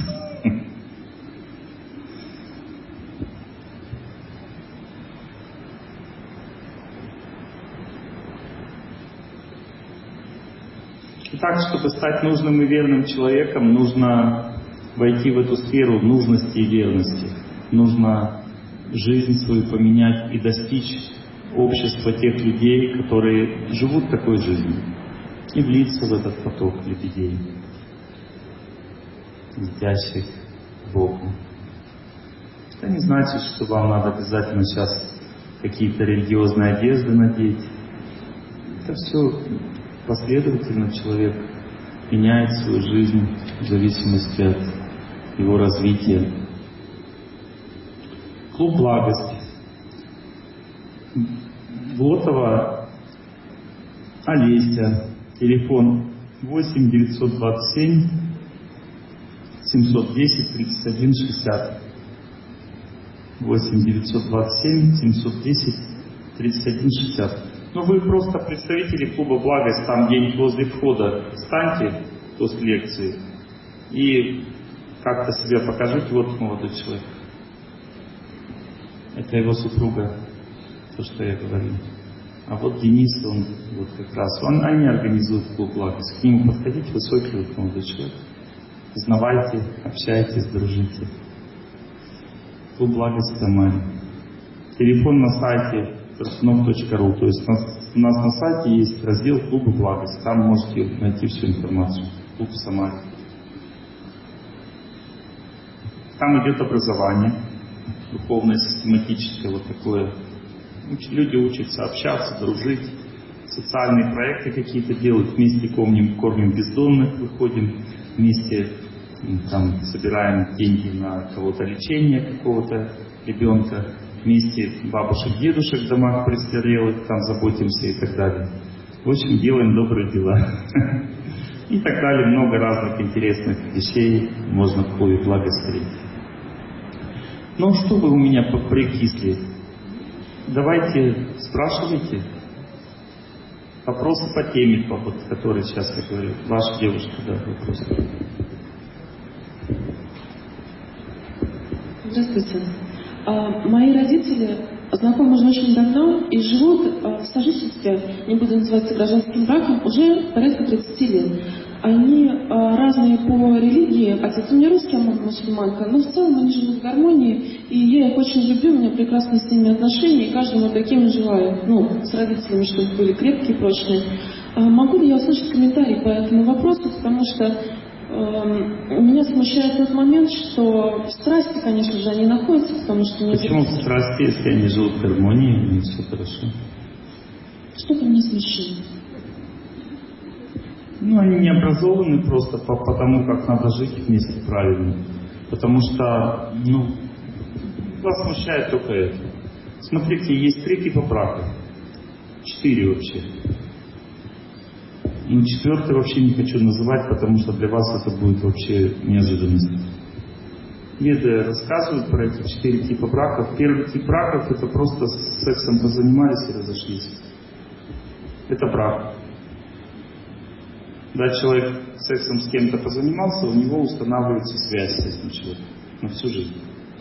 Так, чтобы стать нужным и верным человеком, нужно войти в эту сферу нужности и верности. Нужно жизнь свою поменять и достичь общества тех людей, которые живут такой жизнью, и влиться в этот поток людей, летящих к Богу. Это не значит, что вам надо обязательно сейчас какие-то религиозные одежды надеть. Это все последовательно человек меняет свою жизнь в зависимости от его развития. Клуб благости. Глотова Олеся. Телефон 8 927 710 31 60. 8 927 710 31 60. Ну, вы просто представители клуба «Благость», там где-нибудь возле входа встаньте после лекции и как-то себя покажите. Вот молодой человек. Это его супруга, то, что я говорил. А вот Денис, он вот как раз, они организуют клуб «Благость». К нему подходите, высокий вот молодой человек. Узнавайте, общайтесь, дружите. Клуб «Благость» Тамань. Телефон на сайте Краснов.ру. То есть у нас на сайте есть раздел клуба «Благость». Там можете найти всю информацию. Клуб в Самаре. Там идет образование духовное, систематическое, вот такое. Люди учатся общаться, дружить, социальные проекты какие-то делать, вместе кормим бездомных, выходим, вместе там собираем деньги на кого-то лечение какого-то ребенка, вместе бабушек, дедушек в домах престарелых, там заботимся и так далее. В общем, делаем добрые дела. И так далее. Много разных интересных вещей можно в клубе «Благость» встретить. Ну, что вы у меня прикисли? Давайте, спрашивайте. Вопросы по теме, вот, которые сейчас я говорю. Ваша девушка, да, вопрос. Здравствуйте. Мои родители знакомы уже очень давно и живут в сожительстве, не буду называть это гражданским браком, уже порядка 30 лет. Они разные по религии, отец у меня русский, а мама мусульманка, но в целом они живут в гармонии, и я их очень люблю, у меня прекрасные с ними отношения, и каждому таким желаю, с родителями, чтобы были крепкие, прочные. Могу ли я услышать комментарий по этому вопросу, потому что меня смущает тот момент, что в страсти, конечно же, они находятся, потому что... Почему в страсти, если они живут в гармонии, у них все хорошо? Что-то меня смущает. Ну, они не образованы просто потому, как надо жить вместе правильно. Потому что, вас смущает только это. Смотрите, есть 3 типа брака. 4 вообще. 4-й вообще не хочу называть, потому что для вас это будет вообще неожиданностью. Веды рассказывают про эти 4 типа браков. Первый тип браков — это просто с сексом позанимались и разошлись. Это брак. Когда человек сексом с кем-то позанимался, у него устанавливается связь с этим человеком на всю жизнь.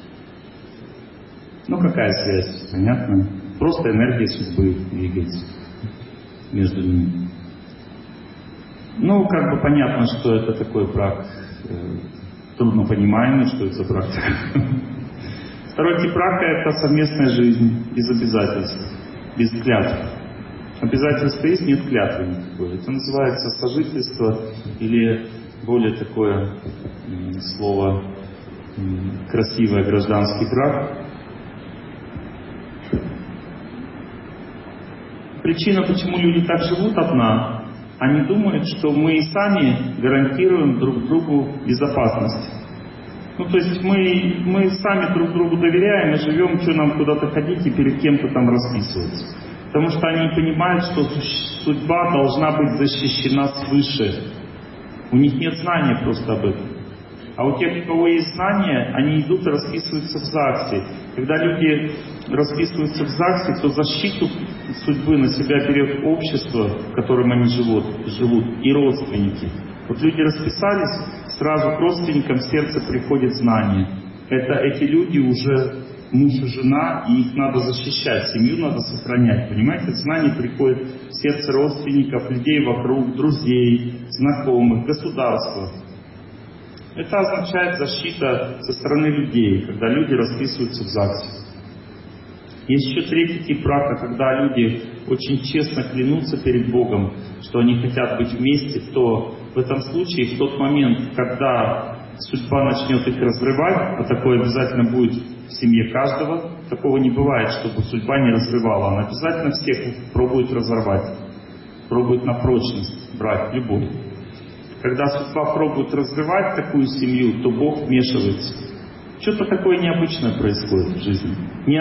Какая связь? Понятно? Просто энергия судьбы двигается между ними. Понятно, что это такой брак, трудно понимаемый, что это за брак. Второй тип брака — это совместная жизнь без обязательств, без клятв. Обязательства есть, нет клятвы никакой. Это называется сожительство, или более такое слово красивое — гражданский брак. Причина, почему люди так живут, одна. Они думают, что мы и сами гарантируем друг другу безопасность. То есть мы сами друг другу доверяем и живем, что нам куда-то ходить и перед кем-то там расписываться. Потому что они понимают, что судьба должна быть защищена свыше. У них нет знания просто об этом. А у тех, у кого есть знания, они идут и расписываются в ЗАГСе. Когда люди расписываются в ЗАГСе, то защиту судьбы на себя берет общество, в котором они живут, и родственники. Люди расписались, сразу к родственникам в сердце приходит знание. Эти люди уже муж и жена, и их надо защищать, семью надо сохранять. Понимаете, знание приходит в сердце родственников, людей вокруг, друзей, знакомых, государства. Это означает защита со стороны людей, когда люди расписываются в ЗАГСе. Есть еще 3-й тип брака, когда люди очень честно клянутся перед Богом, что они хотят быть вместе, то в этом случае, в тот момент, когда судьба начнет их разрывать, а такое обязательно будет в семье каждого, такого не бывает, чтобы судьба не разрывала, она обязательно всех пробует разорвать, пробует на прочность брать, любовь. Когда судьба пробует разрывать такую семью, то Бог вмешивается. Что-то такое необычное происходит в жизни.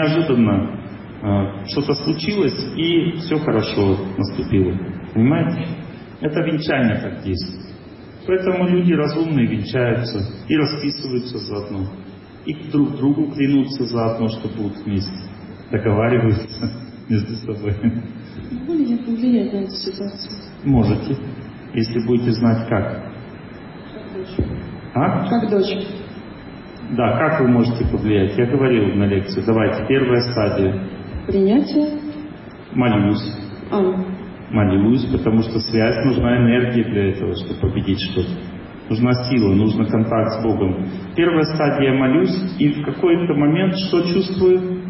Неожиданно что-то случилось, и все хорошо наступило. Понимаете? Это венчание так действует. Поэтому люди разумные венчаются и расписываются заодно. И друг другу клянутся заодно, что будут вместе. Договариваются между собой. Могу ли я повлиять на эту ситуацию? Можете. Если будете знать как. Как дочь. А? Как дочь. Да, как вы можете повлиять? Я говорил на лекции. Давайте, первая стадия. Принятие. Молюсь. Молюсь, потому что связь, нужна энергия для этого, чтобы победить что-то. Нужна сила, нужен контакт с Богом. Первая стадия — молюсь, и в какой-то момент что чувствую?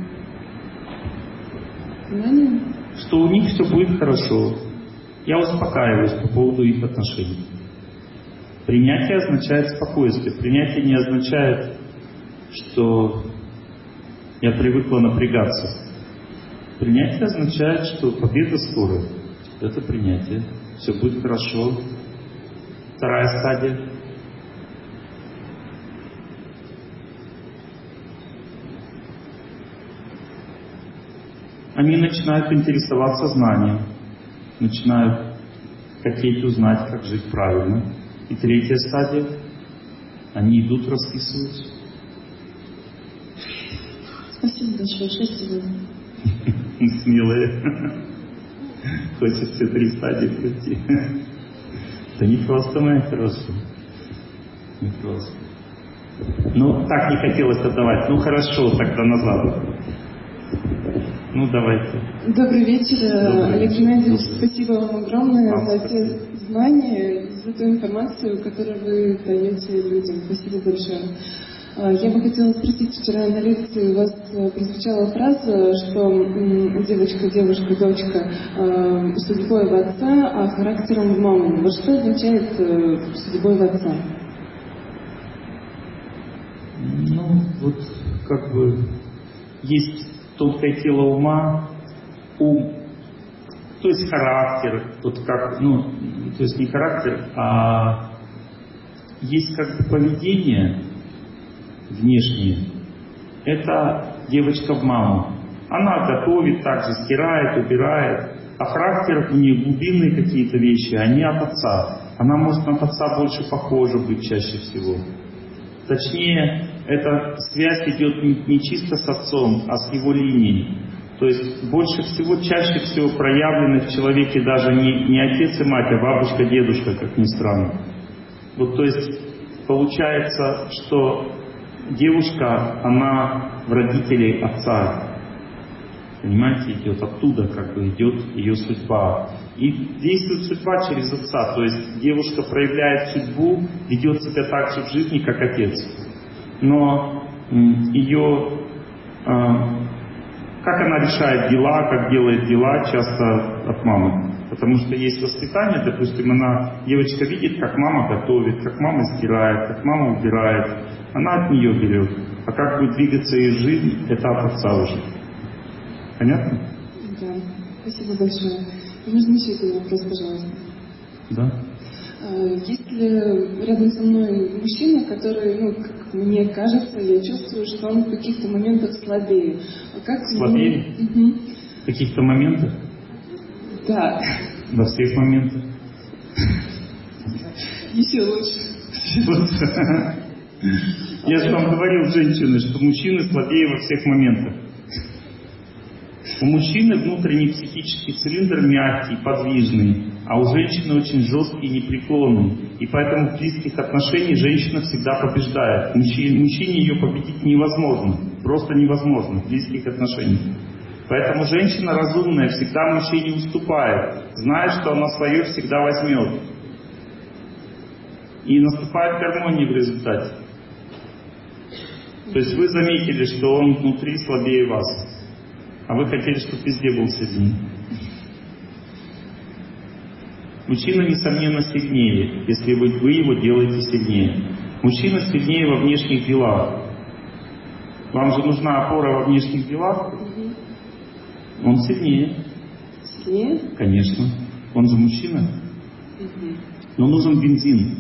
Знание. Что у них все будет хорошо. Я успокаиваюсь по поводу их отношений. Принятие означает спокойствие. Принятие не означает, что я привыкла напрягаться. Принятие означает, что победа скоро. Это принятие. Все будет хорошо. Вторая стадия. Они начинают интересоваться знанием. Начинают хотеть узнать, как жить правильно. И третья стадия. Они идут, расписываются. Спасибо большое. Счастья. Смелые. Хочет все 3 стадии пройти. Да не просто, моя хорошая. Не просто. Так не хотелось отдавать. Хорошо, тогда назад. Давайте. Добрый вечер, Олег Геннадьевич. Спасибо вам огромное за те знания, за ту информацию, которую вы даете людям. Спасибо большое. Я бы хотела спросить, вчера на лекции у вас прозвучала фраза, что девочка, дочка судьбой в отца, а характером в маму. Вот что означает судьбой в отца? Ну, вот как бы есть тонкое тело ума, ум, то есть характер, вот как, ну, то есть не характер, а есть как бы поведение внешнее. Это девочка в маму. Она готовит, также стирает, убирает. А характер у нее глубинные какие-то вещи, они от отца. Она может на отца больше похожа быть чаще всего. Точнее, эта связь идет не чисто с отцом, а с его линией. То есть больше всего, чаще всего проявлены в человеке даже не отец и мать, а бабушка, дедушка, как ни странно. Вот, то есть получается, что девушка, она в родителей отца. Понимаете, идет оттуда, как бы идет ее судьба. И действует судьба через отца. То есть девушка проявляет судьбу, ведет себя так же в жизни, как отец. Но ее, как она решает дела, как делает дела, часто от мамы. Потому что есть воспитание, допустим, девочка видит, как мама готовит, как мама стирает, как мама убирает. Она от нее берет. А как будет двигаться ее жизнь, это от отца уже. Понятно? Да, спасибо большое. Можно еще один вопрос, пожалуйста? Да. Если рядом со мной мужчина, который, ну, как мне кажется, я чувствую, что он в каких-то моментах слабее. Слабее? Угу. В каких-то моментах? Да. Во всех моментах? Еще лучше. Я же вам говорил, женщины, что мужчины слабее во всех моментах. У мужчины внутренний психический цилиндр мягкий, подвижный, а у женщины очень жесткий и непреклонный. И поэтому в близких отношениях женщина всегда побеждает. Мужчине ее победить невозможно, просто невозможно в близких отношениях. Поэтому женщина разумная всегда мужчине уступает, зная, что она свое всегда возьмет. И наступает гармония в результате. То есть вы заметили, что он внутри слабее вас. А вы хотели, чтобы везде был сильнее. Мужчина, несомненно, сильнее, если вы его делаете сильнее. Мужчина сильнее во внешних делах. Вам же нужна опора во внешних делах? Он сильнее. Сильнее? Конечно. Он же мужчина. Но нужен бензин.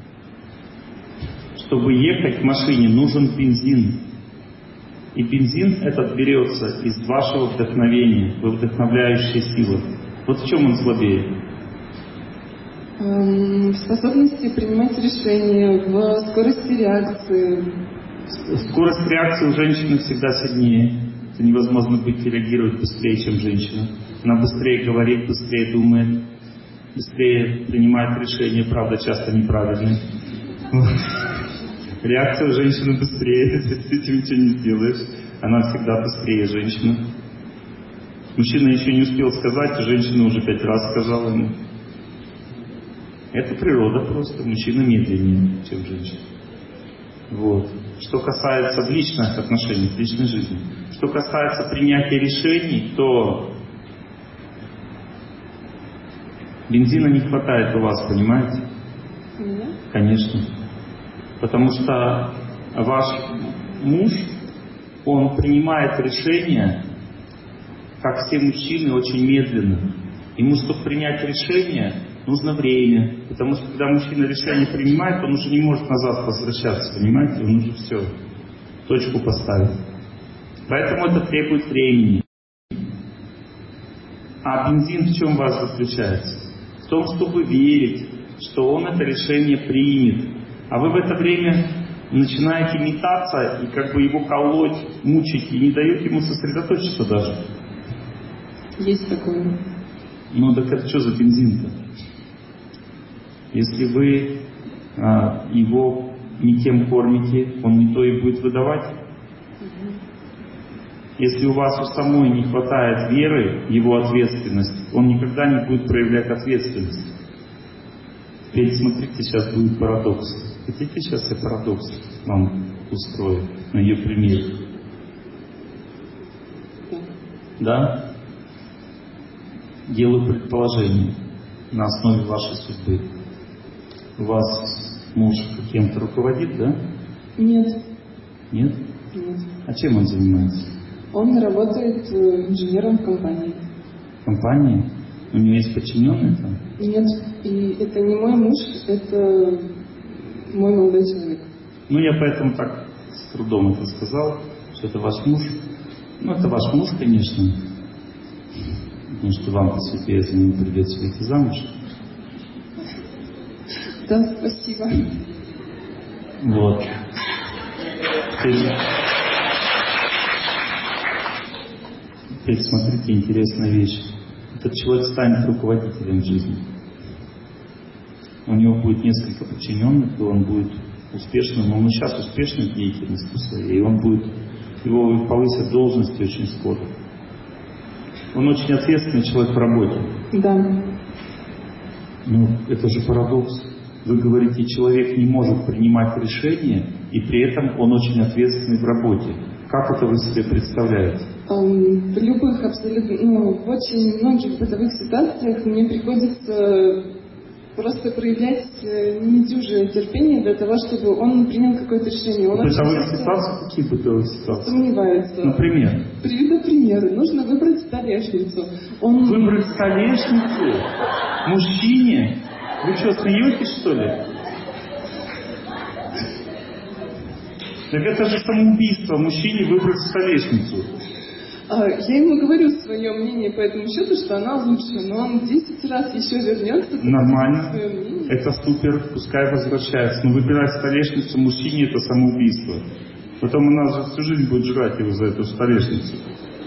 Чтобы ехать в машине, нужен бензин. И бензин этот берется из вашего вдохновения, вы вдохновляющая сила. Вот в чем он слабее? В способности принимать решения, в скорости реакции. Скорость реакции у женщины всегда сильнее. Это невозможно быть и реагировать быстрее, чем женщина. Она быстрее говорит, быстрее думает, быстрее принимает решения, правда, часто неправильные. Реакция у женщины быстрее, ты с этим ничего не сделаешь. Она всегда быстрее женщина. Мужчина еще не успел сказать, а женщина уже 5 раз сказала ему. Это природа просто. Мужчина медленнее, чем женщина. Вот. Что касается личных отношений, личной жизни. Что касается принятия решений, то бензина не хватает у вас, понимаете? Конечно. Потому что ваш муж, он принимает решения, как все мужчины, очень медленно. Ему, чтобы принять решение, нужно время. Потому что когда мужчина решение принимает, он уже не может назад возвращаться, понимаете? Он уже все, точку поставит. Поэтому это требует времени. А бензин в чем у вас заключается? В том, чтобы верить, что он это решение примет. А вы в это время начинаете метаться и как бы его колоть, мучить, и не даете ему сосредоточиться даже. Есть такое. Ну так это что за бензин-то? Если вы его не тем кормите, он не то и будет выдавать. Если у вас у самой не хватает веры в его ответственность, он никогда не будет проявлять ответственность. Теперь смотрите, сейчас будет парадокс. Хотите, сейчас я парадокс вам устрою на ее примере? Да? Делаю предположение на основе вашей судьбы. У вас муж кем-то руководит, да? Нет. Нет? Нет. А чем он занимается? Он работает инженером в компании. В компании? У него есть подчиненные там? Нет, и это не мой муж, это мой молодой человек. Ну, я поэтому так с трудом это сказал, что это ваш муж. Ну, это ваш муж, конечно. Потому что вам по судьбе за него придется выйти замуж. Да, спасибо. Вот. Теперь смотрите, интересная вещь. Этот человек станет руководителем в жизни. У него будет несколько подчиненных, и он будет успешным. Он и сейчас успешный в деятельности своей, и он будет, его повысят в должности очень скоро. Он очень ответственный человек в работе. Да. Ну, это же парадокс. Вы говорите, человек не может принимать решения, и при этом он очень ответственный в работе. Как это вы себе представляете? В любых абсолютно, в очень многих бытовых ситуациях мне приходится просто проявлять недюжее терпение для того, чтобы он принял какое-то решение. Он Бытовые ситуации? Какие бытовые ситуации? Сомневается. Например? Приведу примеры. Нужно выбрать столешницу. Выбрать столешницу? Мужчине? Вы что, смеетесь, что ли? Так это же самоубийство, мужчине выбрать столешницу. Я ему говорю свое мнение по этому счету, что она лучше, но он 10 раз еще вернется. Нормально. Это супер, пускай возвращается. Но выбирать столешницу мужчине — это самоубийство. Потом она же всю жизнь будет жрать его за эту столешницу.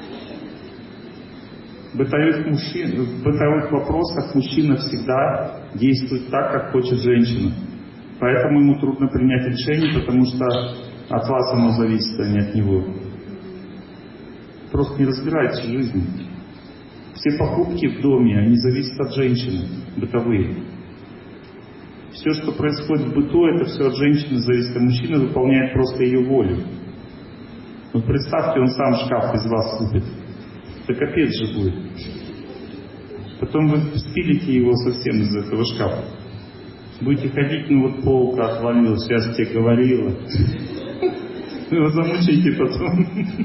В бытовых вопросах мужчина всегда действует так, как хочет женщина. Поэтому ему трудно принять решение, потому что от вас оно зависит, а не от него. Просто не разбирайтесь в жизни. Все покупки в доме, они зависят от женщины, бытовые. Все, что происходит в быту, это все от женщины зависит, а мужчина выполняет просто ее волю. Вот представьте, он сам шкаф из вас купит. Да капец же будет. Потом вы спилите его совсем из этого шкафа. Будете ходить, ну вот полка отвалилась, я же тебе говорила. Вы его замучаете потом.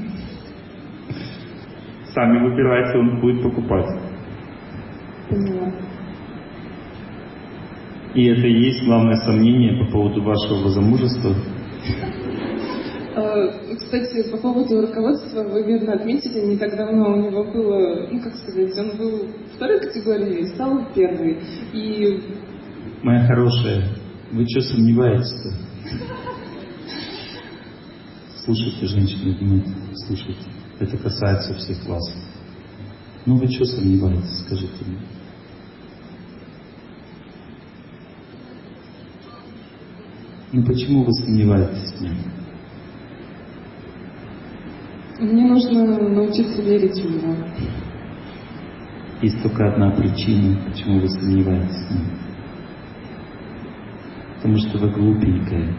Сами выбирайте, он будет покупать. Поняла. И это и есть главное сомнение по поводу вашего замужества. Кстати, по поводу руководства, вы верно отметили, не так давно у него было, он был второй категории, стал первой. И... Моя хорошая, вы что сомневаетесь-то? Слушайте, женщины, внимательно, слушайте. Это касается всех вас. Ну вы что сомневаетесь, скажите мне? Ну почему вы сомневаетесь в нем? Мне нужно научиться верить в него. Есть только одна причина, почему вы сомневаетесь в нем. Потому что вы глупенькая.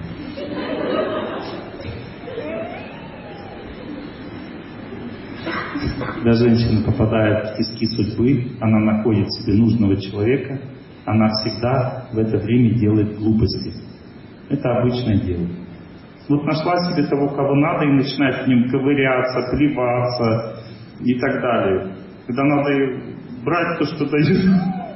Когда женщина попадает в тиски судьбы, она находит себе нужного человека, она всегда в это время делает глупости. Это обычное дело. Вот нашла себе того, кого надо, и начинает в нем ковыряться, плеваться и так далее. Когда надо брать то, что дают.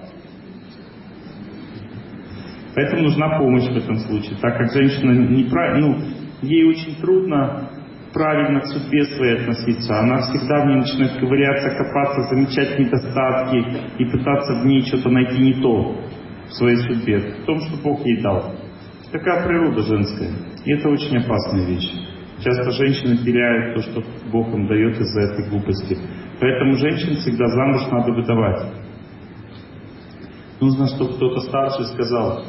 Поэтому нужна помощь в этом случае. Так как женщина ей очень трудно правильно к судьбе своей относиться. Она всегда в ней начинает ковыряться, копаться, замечать недостатки и пытаться в ней что-то найти не то в своей судьбе, в том, что Бог ей дал. Такая природа женская. И это очень опасная вещь. Часто женщины теряют то, что Бог им дает из-за этой глупости. Поэтому женщин всегда замуж надо выдавать. Нужно, чтобы кто-то старший сказал: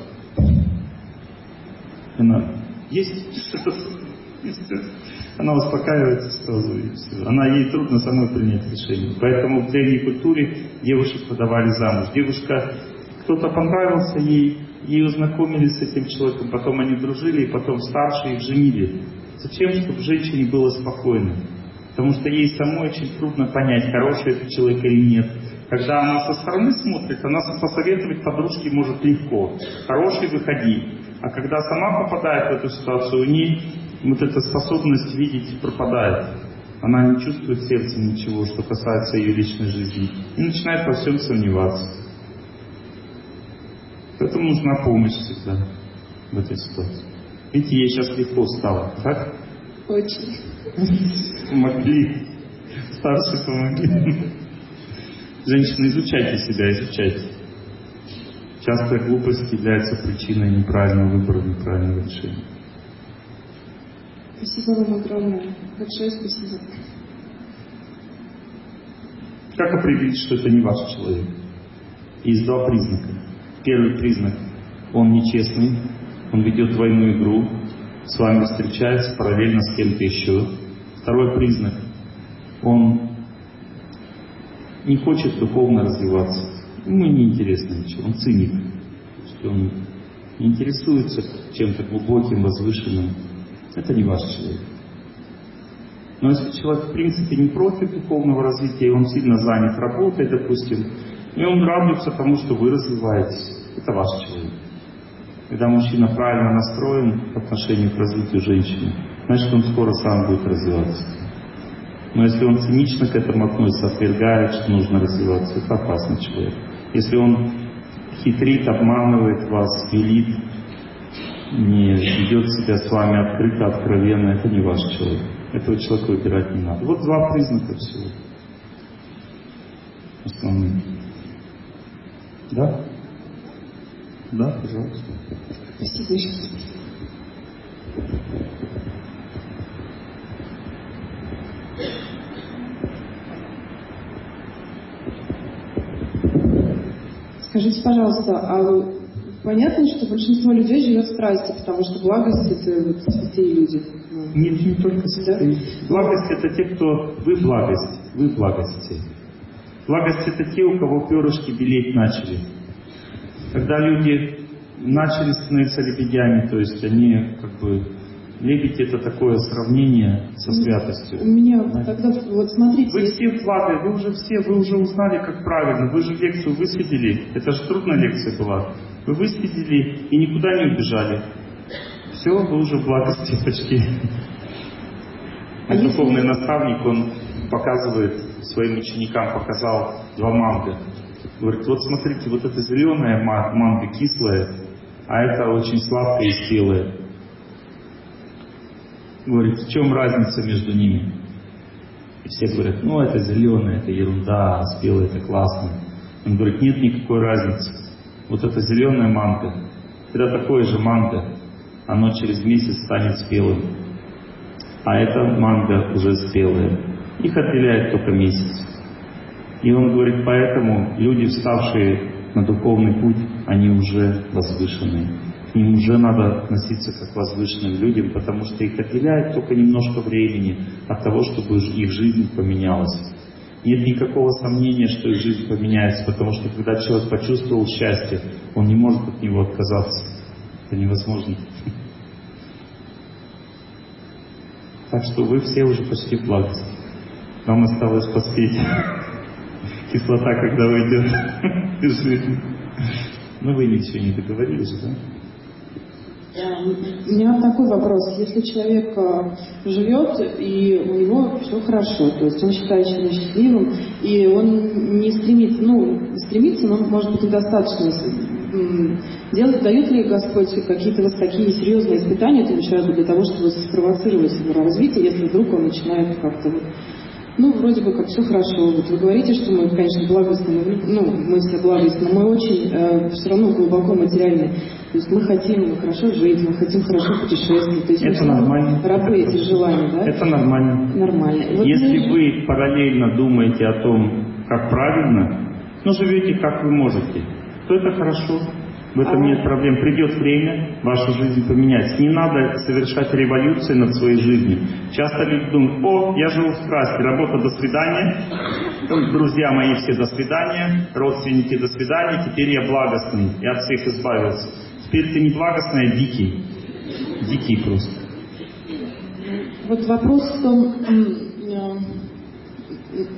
есть что-то... Она успокаивается сразу, и все. Ей трудно самой принять решение. Поэтому в древней культуре девушек выдавали замуж. Девушка, кто-то понравился ей узнакомились с этим человеком, потом они дружили, и потом старшие их женили. Зачем? Чтобы женщине было спокойно. Потому что ей самой очень трудно понять, хороший это человек или нет. Когда она со стороны смотрит, она посоветовать подружке может легко. Хороший, выходи. А когда сама попадает в эту ситуацию, у нее вот эта способность видеть пропадает. Она не чувствует сердцем ничего, что касается ее личной жизни. И начинает во всем сомневаться. Поэтому нужна помощь всегда в этой ситуации. Видите, ей сейчас легко стало, так? Очень. Помогли. Старшие помогли. Женщины, изучайте себя, изучайте. Часто глупость является причиной неправильного выбора, неправильного решения. Спасибо вам огромное. Большое спасибо. Как определить, что это не ваш человек? Есть два признака. Первый признак – он нечестный, он ведет двойную игру, с вами встречается параллельно с кем-то еще. Второй признак – он не хочет духовно развиваться. Ему не интересно ничего, он циник. Он не интересуется чем-то глубоким, возвышенным. Это не ваш человек. Но если человек в принципе не против духовного развития, он сильно занят работой, допустим, и он радуется тому, что вы развиваетесь, это ваш человек. Когда мужчина правильно настроен по отношению к развитию женщины, значит он скоро сам будет развиваться. Но если он цинично к этому относится, отвергает, что нужно развиваться, это опасный человек. Если он хитрит, обманывает вас, велит, не ведет себя с вами открыто, откровенно, это не ваш человек. Этого человека выбирать не надо. Вот два признака всего. Основные. Да? Да, пожалуйста. Спасибо еще. Скажите, пожалуйста, а понятно, что большинство людей живет в страсти, потому что благость — это вот святые люди? Нет, не только святые. Да? Благость — это те, кто... Вы благость, вы благости. Благость — это те, у кого перышки белеть начали. Когда люди начали становиться лебедями, то есть они как бы... Лебедь — это такое сравнение со святостью. У меня тогда, вот смотрите... Вы все влады, вы уже узнали, как правильно. Вы же лекцию высидели. Это же трудная лекция была. Вы высидели и никуда не убежали. Все, вы уже в благости почти. Духовный наставник, он показывает своим ученикам, показал два манго. Говорит, вот смотрите, вот это зеленая манго кислая, а это очень сладкая и спелая. Говорит, в чем разница между ними? И все говорят, ну это зеленое, это ерунда, а спелое это классно. Он говорит, нет никакой разницы. Вот это зеленая манго, это такое же манго, оно через месяц станет спелым. А это манго уже спелое. Их отделяет только месяц. И он говорит, поэтому люди, вставшие на духовный путь, они уже возвышенные. К ним уже надо относиться как к возвышенным людям, потому что их отделяет только немножко времени от того, чтобы их жизнь поменялась. Нет никакого сомнения, что их жизнь поменяется, потому что когда человек почувствовал счастье, он не может от него отказаться. Это невозможно. Так что вы все уже почти в благости. Вам осталось поспеть. Кислота, когда уйдет из жизни. Но вы ничего не договорились, да? У меня такой вопрос. Если человек живет, и у него все хорошо, то есть он считает себя счастливым, и он не стремится, но может быть недостаточно делать, дает ли Господь какие-то вот такие серьезные испытания этому человеку для того, чтобы спровоцировать его развитие, если вдруг он начинает как-то вроде бы как все хорошо. Вот вы говорите, что мы, конечно, благостные, мы все благостные, но мы очень все равно глубоко материальные. То есть мы хотим хорошо жить, мы хотим хорошо путешествовать. То есть это нормально. Рабы этих желаний, да? Это нормально. Нормально. Вот если вы параллельно думаете о том, как правильно, живете как вы можете, то это хорошо. В этом нет проблем. Придет время, ваша жизнь поменяется. Не надо совершать революции над своей жизнью. Часто люди думают, я живу в страсти, работа, до свидания, друзья мои все, до свидания, родственники, до свидания, теперь я благостный, я от всех избавился. Теперь ты не благостный, а дикий. Дикий просто. Вот вопрос в том,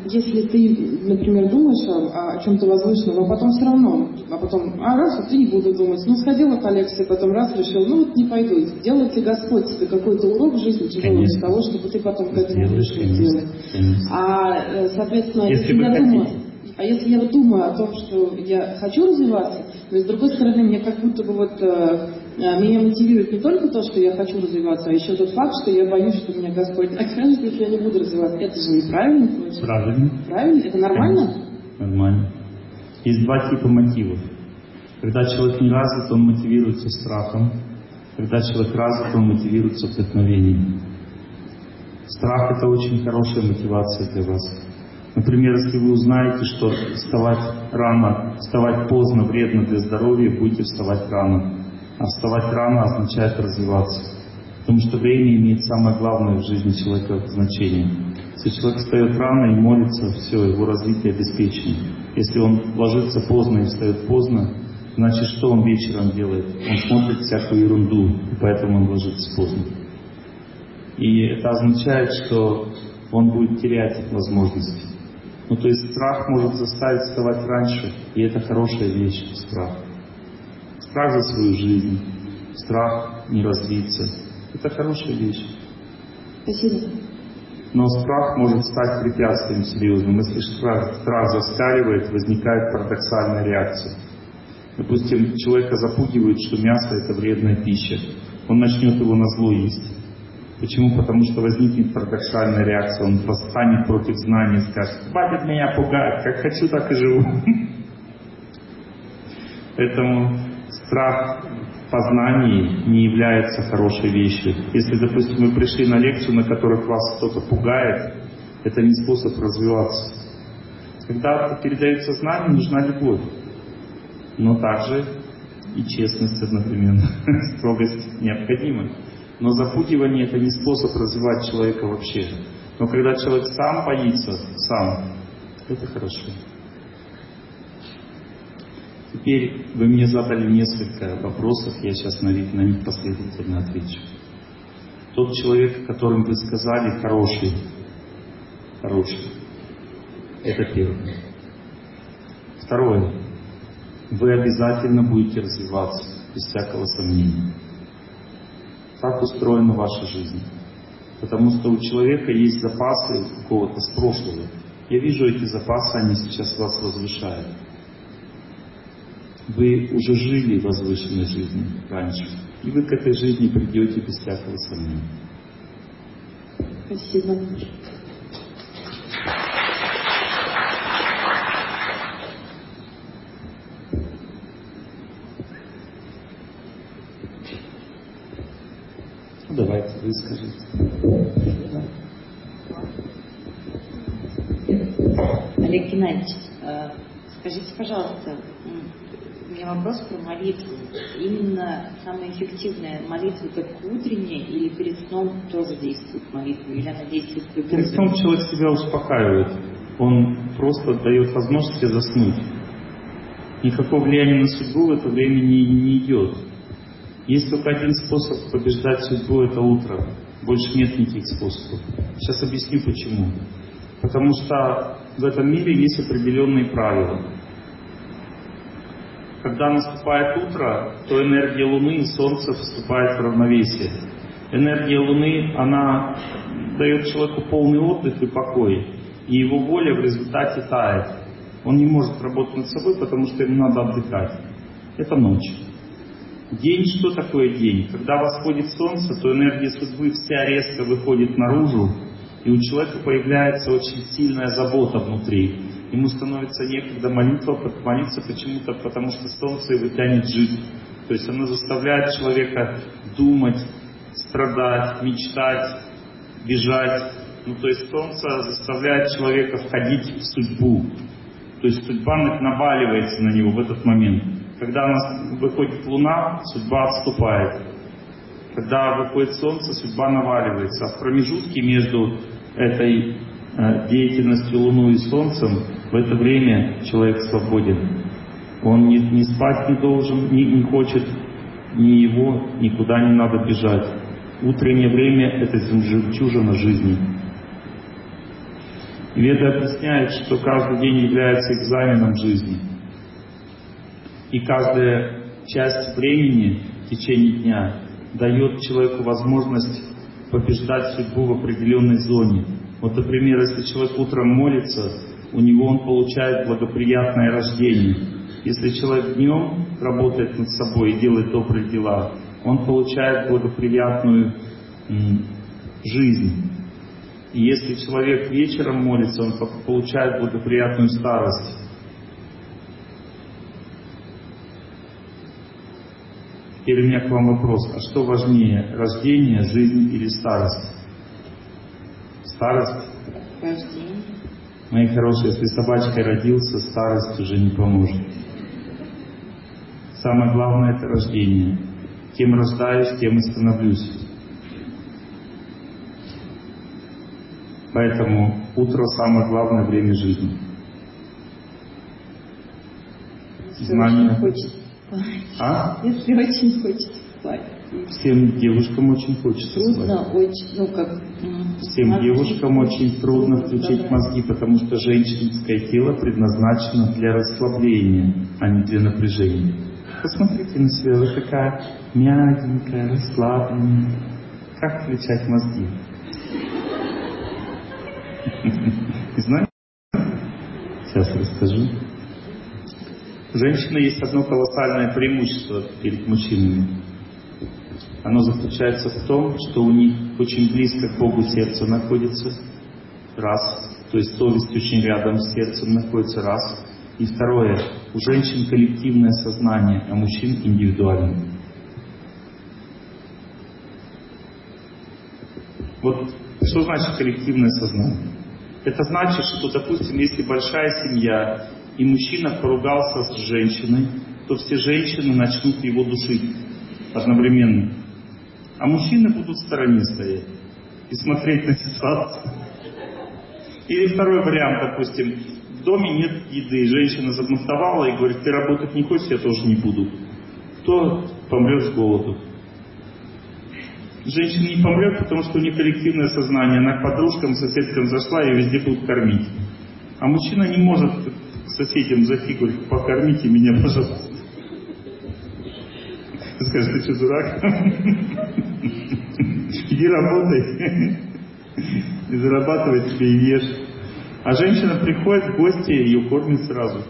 если ты, например, думаешь о чем-то возвышенном, а потом все равно, раз, ты не буду думать, сходила по лекции, потом раз решил, не пойду. Делает ли Господь тебе какой-то урок в жизни тяжелый для того, чтобы ты потом к этому пришел делать? Соответственно, если я думаю о том, что я хочу развиваться, но с другой стороны, мне как будто бы меня мотивирует не только то, что я хочу развиваться, а еще тот факт, что я боюсь, что меня Господь накажет, если я не буду развиваться. Это же неправильно, получается. Правильно. Правильно? Это нормально? Нормально. Есть два типа мотивов. Когда человек не развит, он мотивируется страхом. Когда человек развит, он мотивируется вдохновением. Страх — это очень хорошая мотивация для вас. Например, если вы узнаете, что вставать поздно вредно для здоровья, будете вставать рано. А вставать рано означает развиваться. Потому что время имеет самое главное в жизни человека значение. Если человек встает рано и молится, все, его развитие обеспечено. Если он ложится поздно и встает поздно, значит, что он вечером делает? Он смотрит всякую ерунду, и поэтому он ложится поздно. И это означает, что он будет терять возможности. То есть страх может заставить вставать раньше, и это хорошая вещь, страх. Страх за свою жизнь, страх не развиться. Это хорошая вещь. Спасибо. Но страх может стать препятствием серьезным. Если страх застаривает, возникает парадоксальная реакция. Допустим, человека запугивают, что мясо — это вредная пища. Он начнет его назло есть. Почему? Потому что возникнет парадоксальная реакция. Он восстанет против знаний и скажет: «Хватит меня пугать, как хочу, так и живу». Поэтому страх в познании не является хорошей вещью. Если, допустим, вы пришли на лекцию, на которой вас кто-то пугает, это не способ развиваться. Когда передается знание, нужна любовь. Но также и честность одновременно. Строгость необходима. Но запугивание — это не способ развивать человека вообще. Но когда человек сам боится, это хорошо. Теперь вы мне задали несколько вопросов, я сейчас на них последовательно отвечу. Тот человек, о котором вы сказали, хороший. Это первое. Второе. Вы обязательно будете развиваться, без всякого сомнения. Так устроена ваша жизнь. Потому что у человека есть запасы какого-то с прошлого. Я вижу эти запасы, они сейчас вас возвышают. Вы уже жили возвышенной жизнью раньше. И вы к этой жизни придете без всякого сомнения. Спасибо. Давайте, вы скажите. Олег Геннадьевич, скажите, пожалуйста, у меня вопрос про молитву. Именно самая эффективная молитва только утренняя или перед сном тоже действует молитва? Или она действует при перед сном человек себя успокаивает. Он просто дает возможность себе заснуть. Никакого влияния на судьбу в это время не идет. Есть только один способ побеждать судьбу — это утро. Больше нет никаких способов. Сейчас объясню почему. Потому что в этом мире есть определенные правила. Когда наступает утро, то энергия Луны и Солнца вступает в равновесие. Энергия Луны, она дает человеку полный отдых и покой. И его воля в результате тает. Он не может работать над собой, потому что ему надо отдыхать. Это ночь. День, что такое день? Когда восходит солнце, то энергия судьбы вся резко выходит наружу, и у человека появляется очень сильная забота внутри. Ему становится некогда молиться почему-то, потому что солнце его тянет жить. То есть оно заставляет человека думать, страдать, мечтать, бежать. То есть солнце заставляет человека входить в судьбу. То есть судьба наваливается на него в этот момент. Когда у нас выходит Луна, судьба отступает. Когда выходит Солнце, судьба наваливается. А в промежутке между этой деятельностью Луны и Солнцем в это время человек свободен. Он не спать не должен, не хочет, ни его никуда не надо бежать. Утреннее время — это жемчужина жизни. И Веды объясняют, что каждый день является экзаменом жизни. И каждая часть времени в течение дня дает человеку возможность побеждать судьбу в определенной зоне. Вот, например, если человек утром молится, у него он получает благоприятное рождение. Если человек днем работает над собой и делает добрые дела, он получает благоприятную жизнь. И если человек вечером молится, он получает благоприятную старость. Теперь у меня к вам вопрос. А что важнее, рождение, жизнь или старость? Старость? Рождение. Мои хорошие, если собачкой родился, старость уже не поможет. Самое главное — это рождение. Кем рождаюсь, тем и становлюсь. Поэтому утро — самое главное время жизни. Знание. Очень хочется спать. Если очень хочется спать. Всем девушкам очень хочется спать. Трудно, очень, Всем девушкам очень трудно включить мозги, потому что женщинское тело предназначено для расслабления, а не для напряжения. Посмотрите на себя, вы такая мягенькая, расслабленная. Как включать мозги? Не знаю? Сейчас расскажу. У женщины есть одно колоссальное преимущество перед мужчинами. Оно заключается в том, что у них очень близко к Богу сердце находится. Раз. То есть совесть очень рядом с сердцем находится. Раз. И второе. У женщин коллективное сознание, а мужчин индивидуальное. Вот что значит коллективное сознание? Это значит, что, допустим, если большая семья, и мужчина поругался с женщиной, то все женщины начнут его душить одновременно. А мужчины будут в стороне стоять и смотреть на ситуацию. Или второй вариант, допустим, в доме нет еды, женщина забунтовала и говорит: ты работать не хочешь, я тоже не буду. Кто помрет с голоду? Женщина не помрет, потому что у нее коллективное сознание. Она к подружкам, соседкам зашла и везде будут кормить. А мужчина не может к соседям зайти и говорить: покормите меня, пожалуйста. Ты скажешь: ты что, дурак? Иди работай. И зарабатывай себе и ешь. А женщина приходит в гости, ее кормят сразу.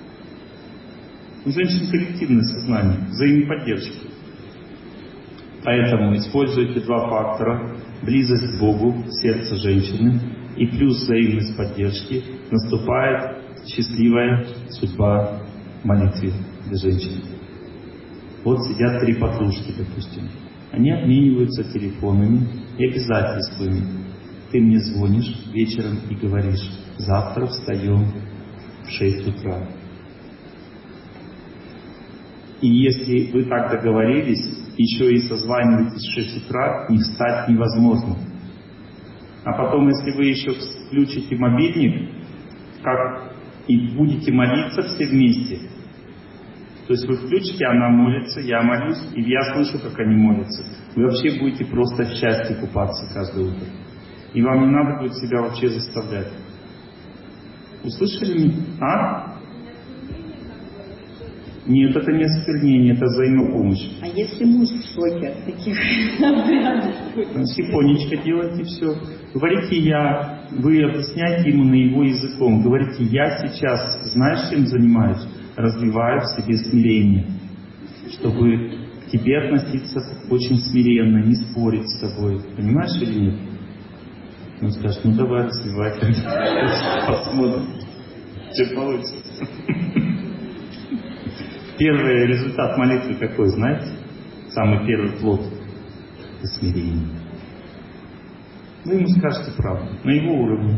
У женщин коллективное сознание, взаимоподдержка. Поэтому используйте два фактора: близость к Богу, сердце женщины, и плюс взаимность поддержки. Наступает счастливая судьба в молитве для женщин. Вот сидят три подружки, допустим. Они обмениваются телефонами и обязательствами. Ты мне звонишь вечером и говоришь: завтра встаем в 6 утра. И если вы так договорились, еще и созваниваетесь в 6 утра, не встать невозможно. А потом, если вы еще включите мобильник, и будете молиться все вместе, то есть вы включите, она молится, я молюсь, и я слышу, как они молятся. Вы вообще будете просто в счастье купаться каждое утро. И вам не надо будет себя вообще заставлять. Услышали меня? А? Нет, это не осквернение, это взаимопомощь. А если муж в шоке от таких обрядов? Тихонечко делайте все. Говорите вы объясняете ему на его языком. Говорите: я сейчас, знаешь, чем занимаюсь? Развиваю в себе смирение. Чтобы к тебе относиться очень смиренно, не спорить с тобой. Понимаешь или нет? Он скажет: ну давай, развивай. Посмотрим, что получится. Первый результат молитвы какой, знаете? Самый первый плод — это смирение. Вы ему скажете правду, на его уровне.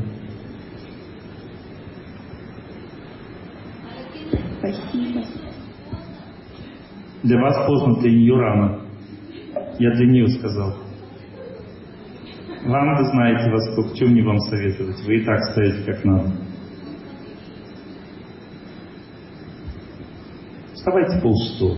Спасибо. Для вас поздно, для нее рано. Я для нее сказал. Вам, вы знаете, во сколько, чем мне вам советовать? Вы и так стоите как надо. Вставайте 5:30.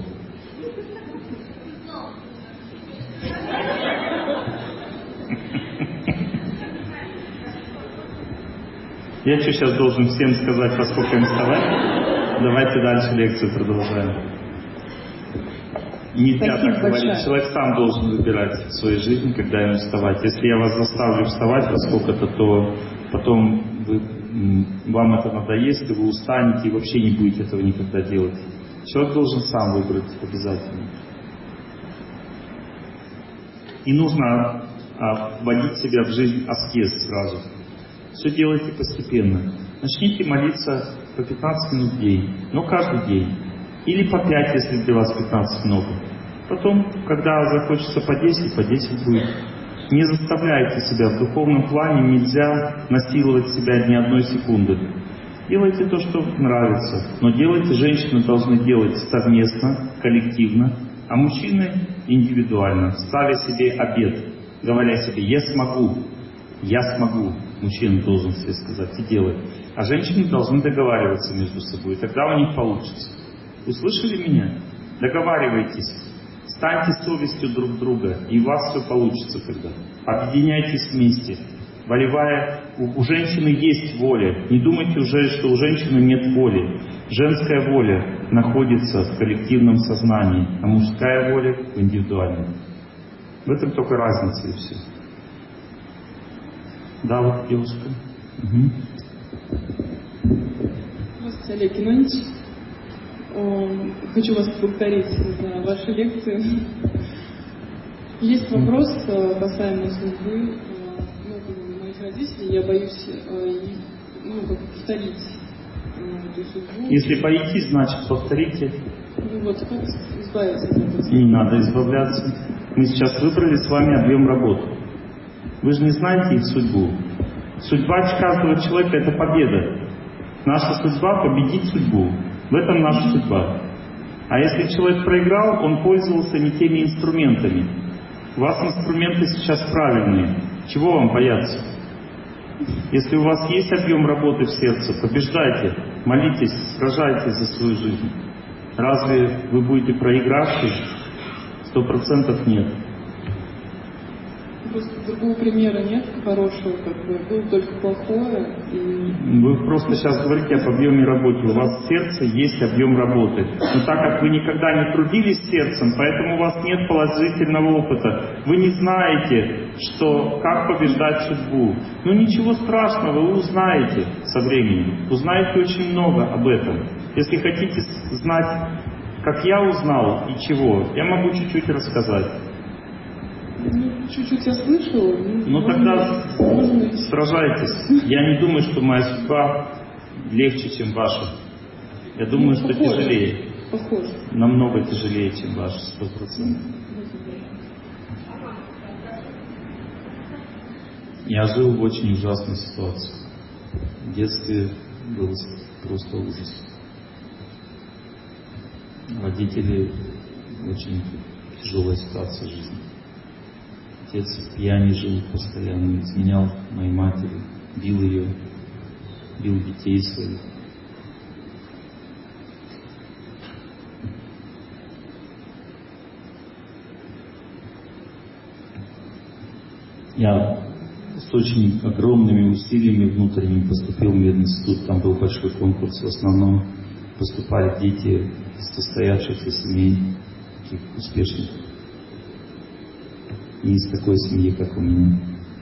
Я что, сейчас должен всем сказать, во сколько им вставать? Давайте дальше лекцию продолжаем. Нельзя так говорить. Человек сам должен выбирать в своей жизни, когда ему вставать. Если я вас заставлю вставать во сколько-то, то потом вам это надоест, и вы устанете, и вообще не будете этого никогда делать. Человек должен сам выбрать обязательно. И нужно вводить себя в жизнь аскез сразу. Все делайте постепенно. Начните молиться по 15 минут в день, но каждый день. Или по 5, если для вас 15 много. Потом, когда захочется по 10 будет. Не заставляйте себя. В духовном плане нельзя насиловать себя ни одной секунды. Делайте то, что нравится. Но делайте, женщины должны делать совместно, коллективно, а мужчины индивидуально, ставя себе обет, говоря себе «я смогу». Мужчина должен себе сказать и делать. А женщины должны договариваться между собой, и тогда у них получится. Услышали меня? Договаривайтесь. Станьте совестью друг друга, и у вас все получится тогда. Объединяйтесь вместе. Волевая, у женщины есть воля. Не думайте уже, что у женщины нет воли. Женская воля находится в коллективном сознании, а мужская воля в индивидуальном. В этом только разница и все. Да, вот девушка. Здравствуйте, Олег Геннадьевич. Хочу вас поблагодарить за вашу лекцию. Есть вопрос касаемо судьбы моих родителей. Я боюсь повторить эту судьбу. Если боитесь, значит повторите. Вот как избавиться от этого? Не надо избавляться. Мы сейчас выбрали с вами объем работы. Вы же не знаете их судьбу. Судьба каждого человека — это победа. Наша судьба — победить судьбу. В этом наша судьба. А если человек проиграл, он пользовался не теми инструментами. У вас инструменты сейчас правильные. Чего вам бояться? Если у вас есть объем работы в сердце, побеждайте, молитесь, сражайтесь за свою жизнь. Разве вы будете проигравший? 100% нет. Просто другого примера нет хорошего, было только плохое. Вы просто сейчас говорите об объеме работы. У вас в сердце есть объем работы. Но так как вы никогда не трудились сердцем, поэтому у вас нет положительного опыта. Вы не знаете, как побеждать судьбу. Ну ничего страшного, вы узнаете со временем. Узнаете очень много об этом. Если хотите знать, как я узнал и чего, я могу чуть-чуть рассказать. Чуть-чуть я слышала. Тогда сражайтесь. Я не думаю, что моя судьба легче, чем ваша. Я думаю, что тяжелее. Похоже. Намного тяжелее, чем ваша, 100%. Я жил в очень ужасной ситуации. В детстве был просто ужас. Родители — очень тяжелая ситуация в жизни. Отец в пьяни жил постоянно, изменял моей матери, бил ее, бил детей своих. Я с очень огромными усилиями внутренними поступил в мединститут. Там был большой конкурс. В основном поступали дети из состоявшихся семей, таких успешных. Не из такой семьи, как у меня.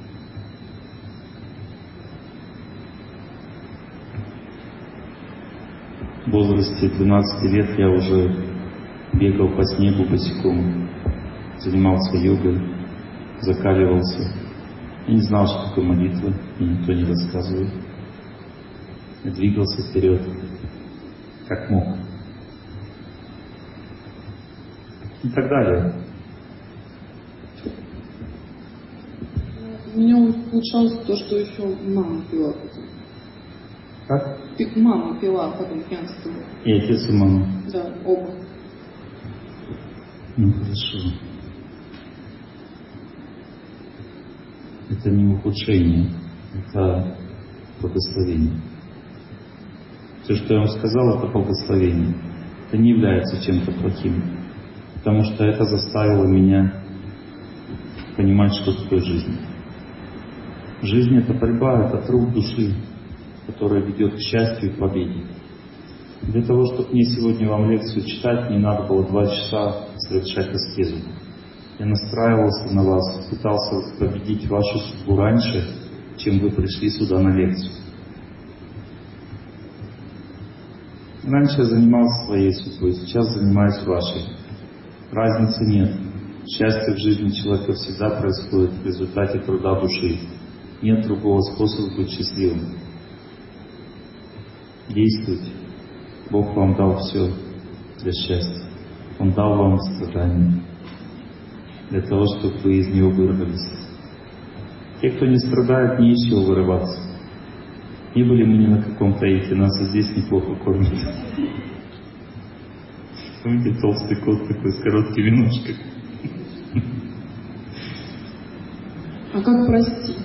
В возрасте 12 лет я уже бегал по снегу босиком, занимался йогой, закаливался. Я не знал, что такое молитва, мне никто не рассказывал. Я двигался вперед, как мог. И так далее. У меня улучшалось то, что еще мама пила потом. Как? Мама пила, потом пьянствовала. И отец, и мама? Да, оба. Ну хорошо. Это не ухудшение, это благословение. Все, что я вам сказал, это благословение. Это не является чем-то плохим. Потому что это заставило меня понимать, что такое жизнь. Жизнь — это борьба, это труд души. которая ведет к счастью и победе. Для того, чтобы мне сегодня вам лекцию читать, мне надо было 2 часа совершать аскезу. Я настраивался на вас, пытался победить вашу судьбу раньше, чем вы пришли сюда на лекцию. Раньше я занимался своей судьбой, сейчас занимаюсь вашей. Разницы нет. Счастье в жизни человека всегда происходит в результате труда души. Нет другого способа быть счастливым. Действуйте. Бог вам дал все для счастья. Он дал вам страдания для того, чтобы вы из него вырвались. Те, кто не страдает, не из чего вырываться. Не были мы ни на каком таите, нас и здесь неплохо кормят. Помните, толстый кот такой с короткими ножками? А как простить?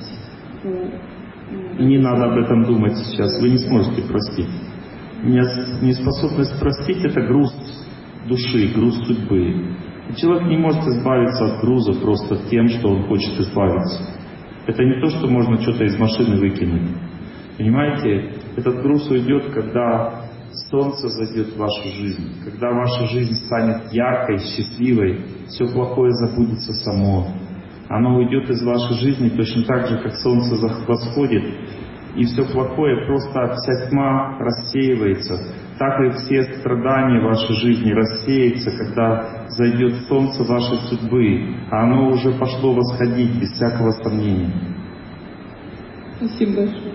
Не надо об этом думать сейчас, вы не сможете простить. Неспособность простить — это груз души, груз судьбы. И человек не может избавиться от груза просто тем, что он хочет избавиться. Это не то, что можно что-то из машины выкинуть. Понимаете, этот груз уйдет, когда солнце зайдет в вашу жизнь, когда ваша жизнь станет яркой, счастливой, все плохое забудется само. Оно уйдет из вашей жизни точно так же, как солнце восходит, и все плохое, просто вся тьма рассеивается. Так и все страдания вашей жизни рассеются, когда зайдет солнце вашей судьбы, а оно уже пошло восходить без всякого сомнения. Спасибо большое.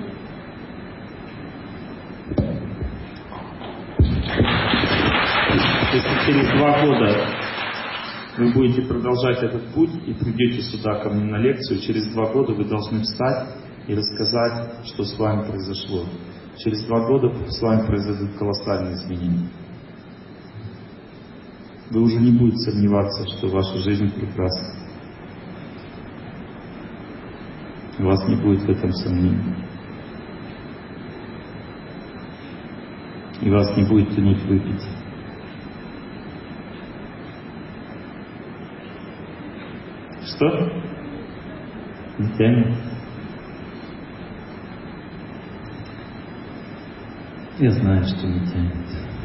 Если через 2 года вы будете продолжать этот путь и придете сюда ко мне на лекцию, через 2 года вы должны встать и рассказать, что с вами произошло. Через 2 года с вами произойдут колоссальные изменения. Вы уже не будете сомневаться, что ваша жизнь прекрасна. У вас не будет в этом сомнений. И вас не будет тянуть выпить. Что? Не тянет? Я знаю, что не тянет.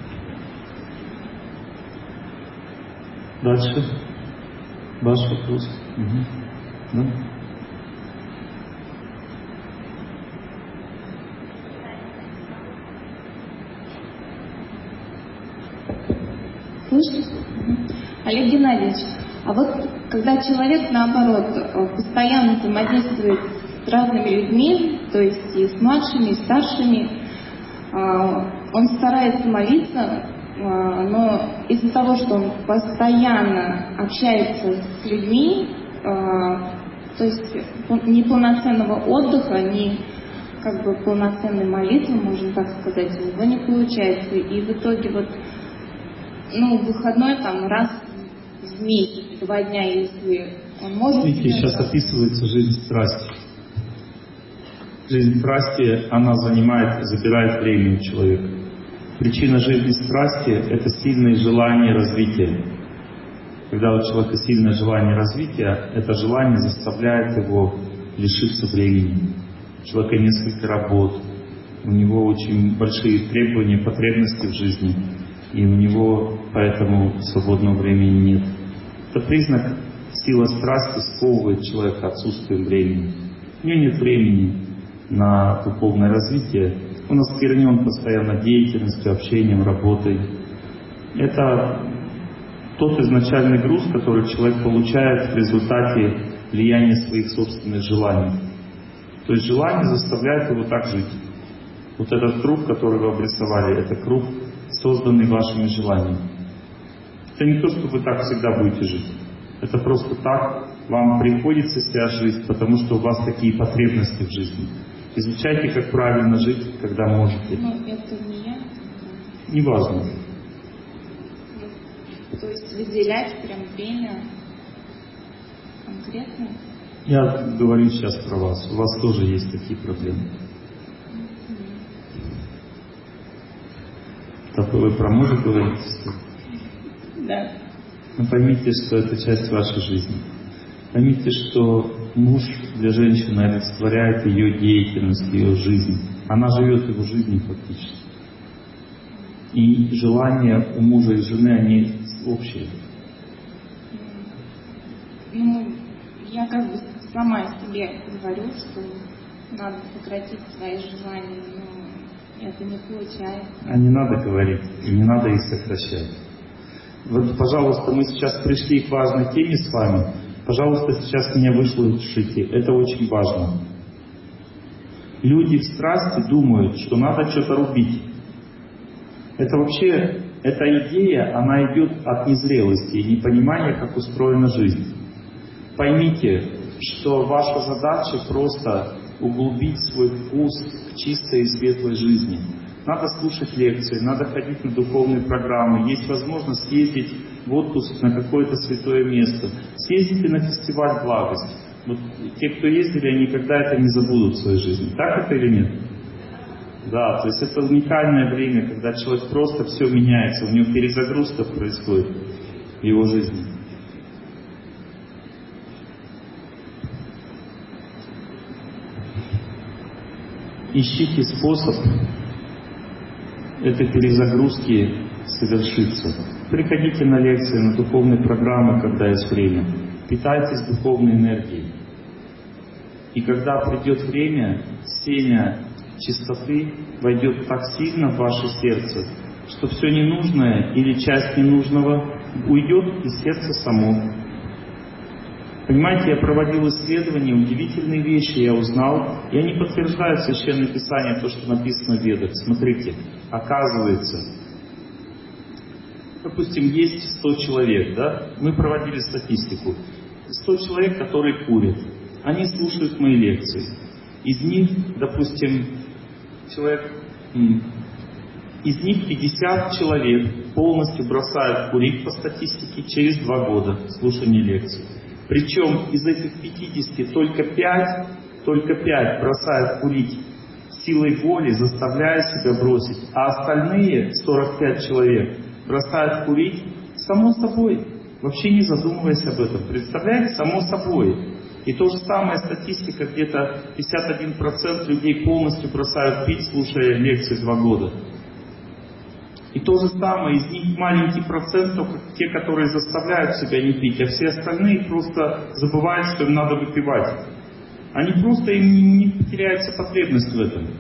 Дальше. Ваш вопрос. Угу. Да? Слышите? Олег Геннадьевич, а вот когда человек, наоборот, постоянно взаимодействует с разными людьми, то есть и с младшими, и с старшими, он старается молиться, но из-за того, что он постоянно общается с людьми, то есть ни полноценного отдыха, ни как бы полноценной молитвы, можно так сказать, у него не получается. И в итоге вот, выходной там раз в месяц, 2 дня, если он может... Видите, сейчас описывается жизнь страсти. Жизнь страсти, она забирает время у человека. Причина жизни страсти — это сильное желание развития. Когда у человека сильное желание развития, это желание заставляет его лишиться времени. У человека несколько работ, у него очень большие требования, потребности в жизни, и у него поэтому свободного времени нет. Это признак, сила страсти сковывает человека отсутствием времени. У него нет времени на духовное развитие, он осквернен постоянно деятельностью, общением, работой. Это тот изначальный груз, который человек получает в результате влияния своих собственных желаний. То есть желание заставляет его так жить. Вот этот круг, который вы обрисовали, это круг, созданный вашими желаниями. Это не то, что вы так всегда будете жить. Это просто так вам приходится себя жить, потому что у вас такие потребности в жизни. Изучайте, как правильно жить, когда можете. Но это не я. Неважно. То есть выделять прям время конкретно? Я говорю сейчас про вас. У вас тоже есть такие проблемы. Так вы про мужа говорите? Да. Но поймите, что это часть вашей жизни. Поймите, что муж для женщины олицетворяет ее деятельность, ее жизнь. Она живет его жизнью фактически. И желания у мужа и жены, они общие. Ну, я как бы сама себе говорю, что надо сократить свои желания, но это не получается. А не надо говорить, и не надо их сокращать. Вот, пожалуйста, мы сейчас пришли к важной теме с вами. Пожалуйста, сейчас меня выслушайте. Это очень важно. Люди в страсти думают, что надо что-то рубить. Это вообще, эта идея, она идет от незрелости и непонимания, как устроена жизнь. Поймите, что ваша задача просто углубить свой вкус к чистой и светлой жизни. Надо слушать лекции, надо ходить на духовные программы, есть возможность съездить в отпуск на какое-то святое место. Съездите на фестиваль благости. Вот те, кто ездили, они никогда это не забудут в своей жизни. Так это или нет? Да, то есть это уникальное время, когда человек просто все меняется, у него перезагрузка происходит в его жизни. Ищите способ этой перезагрузки совершиться. Приходите на лекции, на духовные программы, когда есть время. Питайтесь духовной энергией. И когда придет время, семя чистоты войдет так сильно в ваше сердце, что все ненужное или часть ненужного уйдет из сердца само. Понимаете, я проводил исследования, удивительные вещи я узнал, и они подтверждают Священное Писание, то, что написано в Ведах. Смотрите, оказывается, допустим, есть 100 человек, да? Мы проводили статистику. 100 человек, которые курят, они слушают мои лекции. Из них, допустим, из них 50 человек полностью бросают курить по статистике через 2 года слушания лекций. Причем из этих 50 только 5 бросают курить силой воли, заставляя себя бросить, а остальные 45 человек бросают курить само собой, вообще не задумываясь об этом. Представляете, само собой. И то же самое статистика, где-то 51% людей полностью бросают пить, слушая лекции 2 года. И то же самое, из них маленький процент, только те, которые заставляют себя не пить, а все остальные просто забывают, что им надо выпивать. Они просто, им не теряется потребность в этом.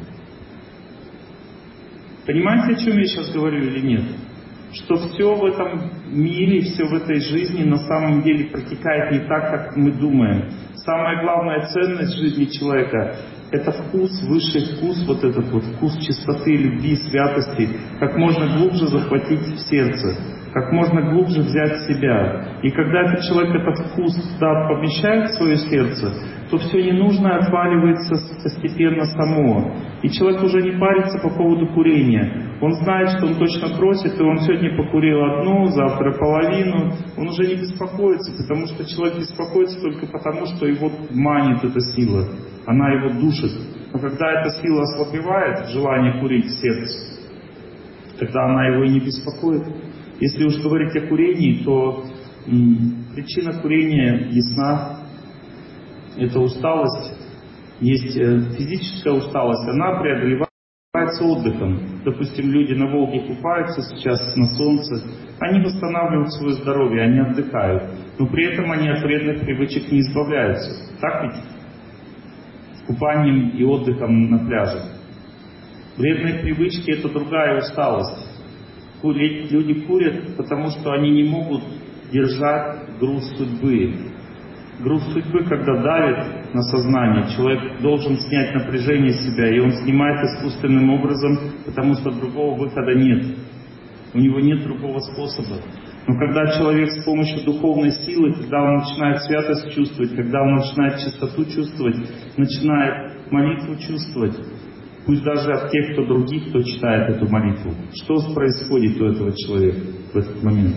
Понимаете, о чем я сейчас говорю или нет? Что все в этом мире, все в этой жизни на самом деле протекает не так, как мы думаем. Самая главная ценность жизни человека — это вкус, высший вкус, вот этот вот вкус чистоты, любви, святости, как можно глубже захватить в сердце, как можно глубже взять в себя. И когда этот человек этот вкус туда помещает в свое сердце, то все ненужное отваливается постепенно само. И человек уже не парится по поводу курения. Он знает, что он точно бросит, и он сегодня покурил одну, завтра половину. Он уже не беспокоится, потому что человек беспокоится только потому, что его манит эта сила. Она его душит. Но когда эта сила ослабевает, желание курить в сердце, тогда она его и не беспокоит. Если уж говорить о курении, то причина курения ясна. Это усталость. Есть физическая усталость, она преодолевается отдыхом. Допустим, люди на Волге купаются сейчас на солнце, они восстанавливают свое здоровье, они отдыхают. Но при этом они от вредных привычек не избавляются. Так ведь? Купанием и отдыхом на пляже. Вредные привычки — это другая усталость. Люди курят, потому что они не могут держать груз судьбы. Груз судьбы, когда давит на сознание, человек должен снять напряжение с себя, и он снимает искусственным образом, потому что другого выхода нет. У него нет другого способа. Но когда человек с помощью духовной силы, когда он начинает святость чувствовать, когда он начинает чистоту чувствовать, начинает молитву чувствовать, пусть даже от тех, кто других, кто читает эту молитву, что происходит у этого человека в этот момент?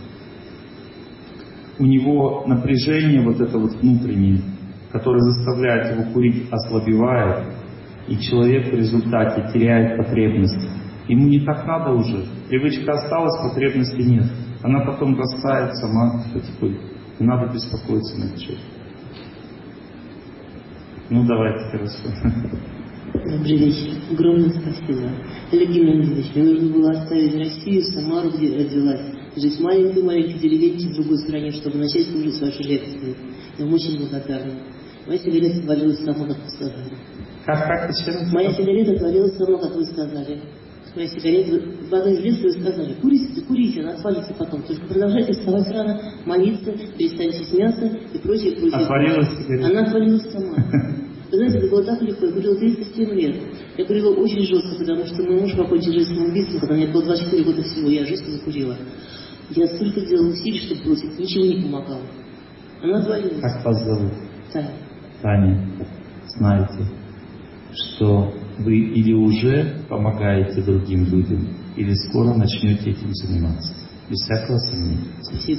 У него напряжение вот это вот внутреннее, которое заставляет его курить, ослабевает, и человек в результате теряет потребность. Ему не так надо уже. Привычка осталась, потребности нет. Она потом растает сама потихоньку. Не надо беспокоиться на этот счет. Ну давайте, хорошо. Добрый вечер. Огромное спасибо. Олег Геннадьевич, мне нужно было оставить Россию, Самару, где родилась, жить в маленькой-маленькой деревеньке в другой стране, чтобы начать слушать ваши лекции. Я вам очень благодарна. Моя сигарета отвалилась сама, как вы сказали. Как еще раз? Моя сигарета отвалилась сама, как вы сказали. Моя сигарета, в одной из лекций вы сказали, курите, да курите, она отвалится потом. Только продолжайте вставать рано, молиться, перестаньте с мяса и прочее, прочее. Отвалилась сигарета? Она отвалилась сама. Вы знаете, это было так легко. Я курила 37 лет. Я курила очень жестко, потому что мой муж покончил жизнь самоубийством, когда мне было 24 года всего. Я жестко закурила. Я столько делала усилий, чтобы бросить. Ничего не помогало. Она отвалилась. Как вас зовут? Таня. Таня, знаете, что вы или уже помогаете другим людям, или скоро начнете этим заниматься. Без всякого сомнения. Спасибо.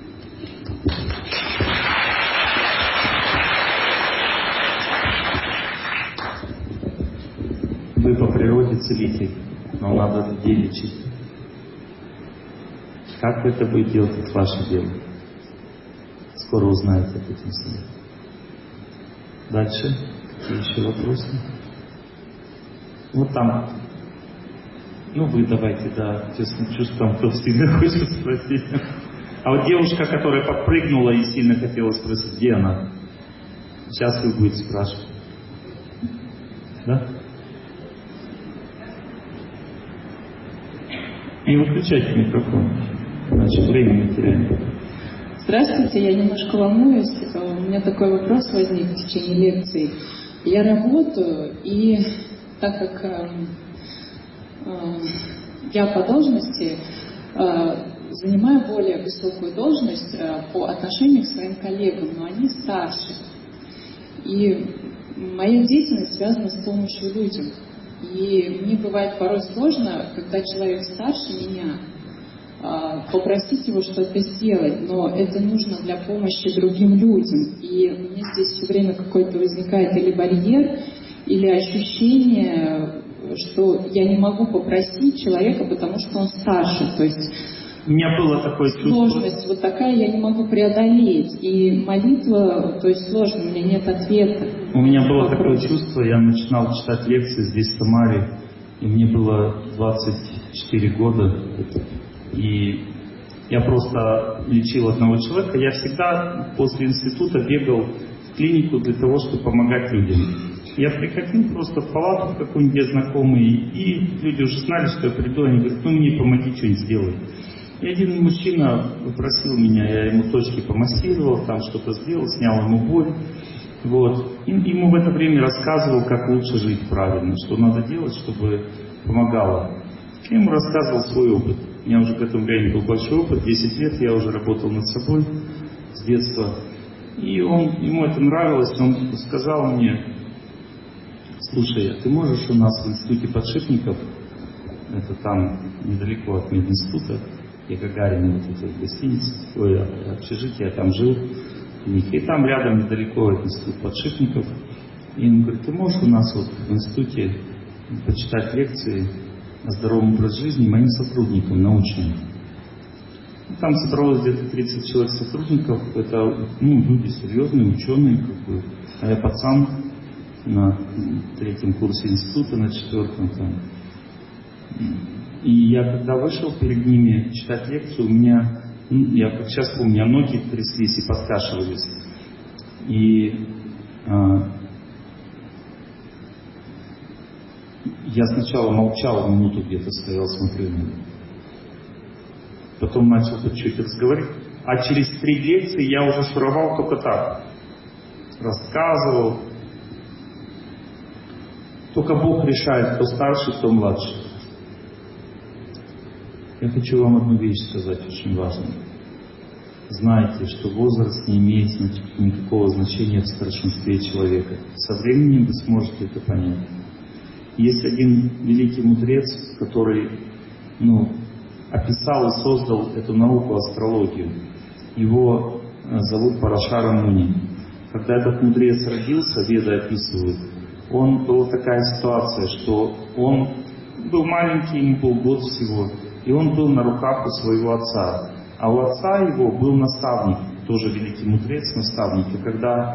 Вы по природе целитель, но надо людей лечить. Как вы это будете делать, это ваше дело. Скоро узнаете об этом сами. Дальше. Какие еще вопросы? Вот там. Ну, вы давайте, да. Я смотрю, что там кто-то сильно хочет спросить. А вот девушка, которая подпрыгнула и сильно хотела спросить, где она? Сейчас вы будете спрашивать. Да? Не выключайте микрофон, значит время не теряем. Здравствуйте, я немножко волнуюсь. У меня такой вопрос возник в течение лекции. Я работаю, и так как я по должности занимаю более высокую должность по отношению к своим коллегам, но они старше. И моя деятельность связана с помощью людям. И мне бывает порой сложно, когда человек старше меня, попросить его что-то сделать, но это нужно для помощи другим людям. И у меня здесь все время какой-то возникает или барьер, или ощущение, что я не могу попросить человека, потому что он старше. То есть у меня было такое чувство. Сложность вот такая я не могу преодолеть. И молитва, то есть сложно, у меня нет ответа. У меня было такое чувство, я начинал читать лекции здесь, в Самаре, и мне было 24 года. И я просто лечил одного человека. Я всегда после института бегал в клинику для того, чтобы помогать людям. Я приходил просто в палату какую-нибудь, где знакомые, и люди уже знали, что я приду, они говорят, ну мне помоги, что-нибудь сделай. И один мужчина попросил меня, я ему точки помассировал, там что-то сделал, снял ему боль. Вот. И ему в это время рассказывал, как лучше жить правильно, что надо делать, чтобы помогало. Я ему рассказывал свой опыт. У меня уже к этому времени был большой опыт, 10 лет я уже работал над собой с детства. И ему это нравилось, он сказал мне, слушай, а ты можешь у нас в институте подшипников, это там недалеко от мединститута, и Гагарина, вот эта гостиница, общежитие, я там жил, и там рядом недалеко институт подшипников. И он говорит, ты можешь у нас вот в институте почитать лекции о здоровом образе жизни моим сотрудникам научным. И там собралось где-то 30 человек сотрудников, это люди серьезные, ученые, как бы. А я пацан на 3-м курсе института, на 4-м там. И я когда вышел перед ними читать лекцию, у меня, я как сейчас помню, у меня ноги тряслись и подкашивались. И я сначала молчал, минуту где-то стоял, смотрел на него. Потом начал хоть чуть разговаривать. А через 3 лекции я уже шуровал только так. Рассказывал. Только Бог решает, кто старше, кто младше. Я хочу вам одну вещь сказать, очень важную. Знайте, что возраст не имеет никакого значения в старшинстве человека. Со временем вы сможете это понять. Есть один великий мудрец, который описал и создал эту науку, астрологию. Его зовут Парашара Муни. Когда этот мудрец родился, Веды описывают, была такая ситуация, что он был маленький, ему был год всего, и он был на руках у своего отца. А у отца его был наставник, тоже великий мудрец, наставник. И когда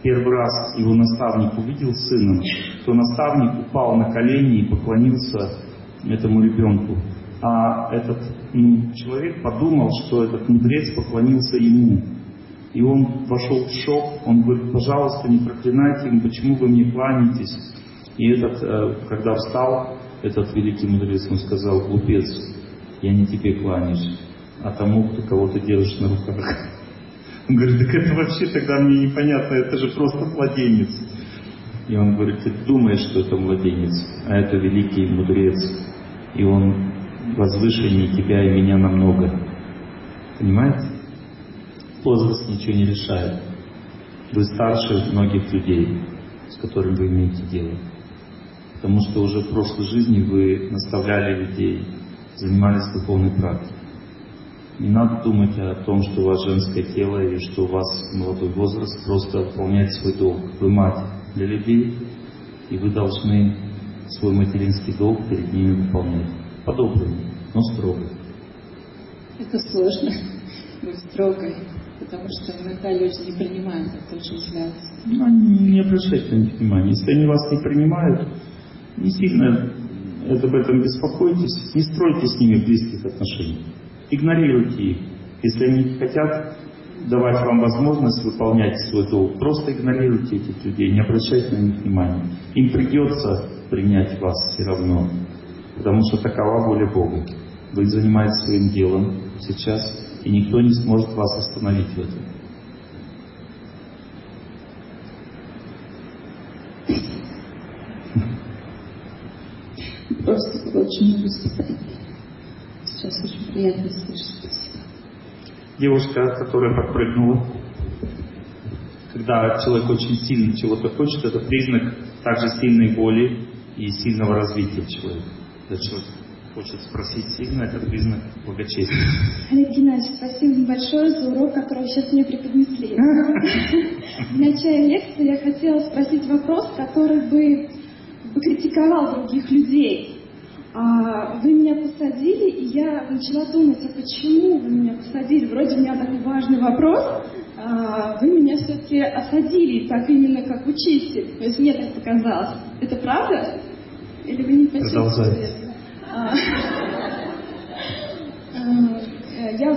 первый раз его наставник увидел сына, то наставник упал на колени и поклонился этому ребенку. А этот человек подумал, что этот мудрец поклонился ему. И он вошел в шок, он говорит: пожалуйста, не проклинайте ему, почему вы мне кланяетесь? И этот, когда встал, этот великий мудрец, он сказал: глупец, я не тебе кланяюсь, а тому, кого ты держишь на руках. Он говорит: так это вообще тогда мне непонятно, это же просто младенец. И он говорит: ты думаешь, что это младенец, а это великий мудрец, и он возвышеннее тебя и меня намного. Понимаете? Возраст ничего не решает. Вы старше многих людей, с которыми вы имеете дело. Потому что уже в прошлой жизни вы наставляли людей, занимались духовной практикой. Не надо думать о том, что у вас женское тело и что у вас молодой возраст, просто выполнять свой долг. Вы мать для людей, и вы должны свой материнский долг перед ними выполнять. По-доброму, но строго. Это сложно, быть строгой, потому что иногда люди не принимают, это очень злятся. Не обращайте на них внимания. Если они вас не принимают, не сильно об этом беспокойтесь, не стройте с ними близких отношений. Игнорируйте их. Если они не хотят давать вам возможность выполнять свой долг, просто игнорируйте этих людей, не обращайте на них внимания. Им придется принять вас все равно, потому что такова воля Бога. Вы занимаетесь своим делом сейчас, и никто не сможет вас остановить в этом. Просто было очень много испытаний. Сейчас очень приятно слышать. Спасибо. Девушка, которая подпрыгнула. Когда человек очень сильно чего-то хочет, это признак также сильной воли и сильного развития человека. Когда человек хочет спросить сильно, это признак благочестия. Олег Геннадьевич, спасибо большое за урок, который вы сейчас мне преподнесли. В начале лекции я хотела спросить вопрос, который бы критиковал других людей. Вы меня посадили, и я начала думать, а почему вы меня посадили? Вроде у меня такой важный вопрос, вы меня все-таки осадили, так именно как учитель. То есть мне так показалось. Это правда? Или вы не почувствовали? Я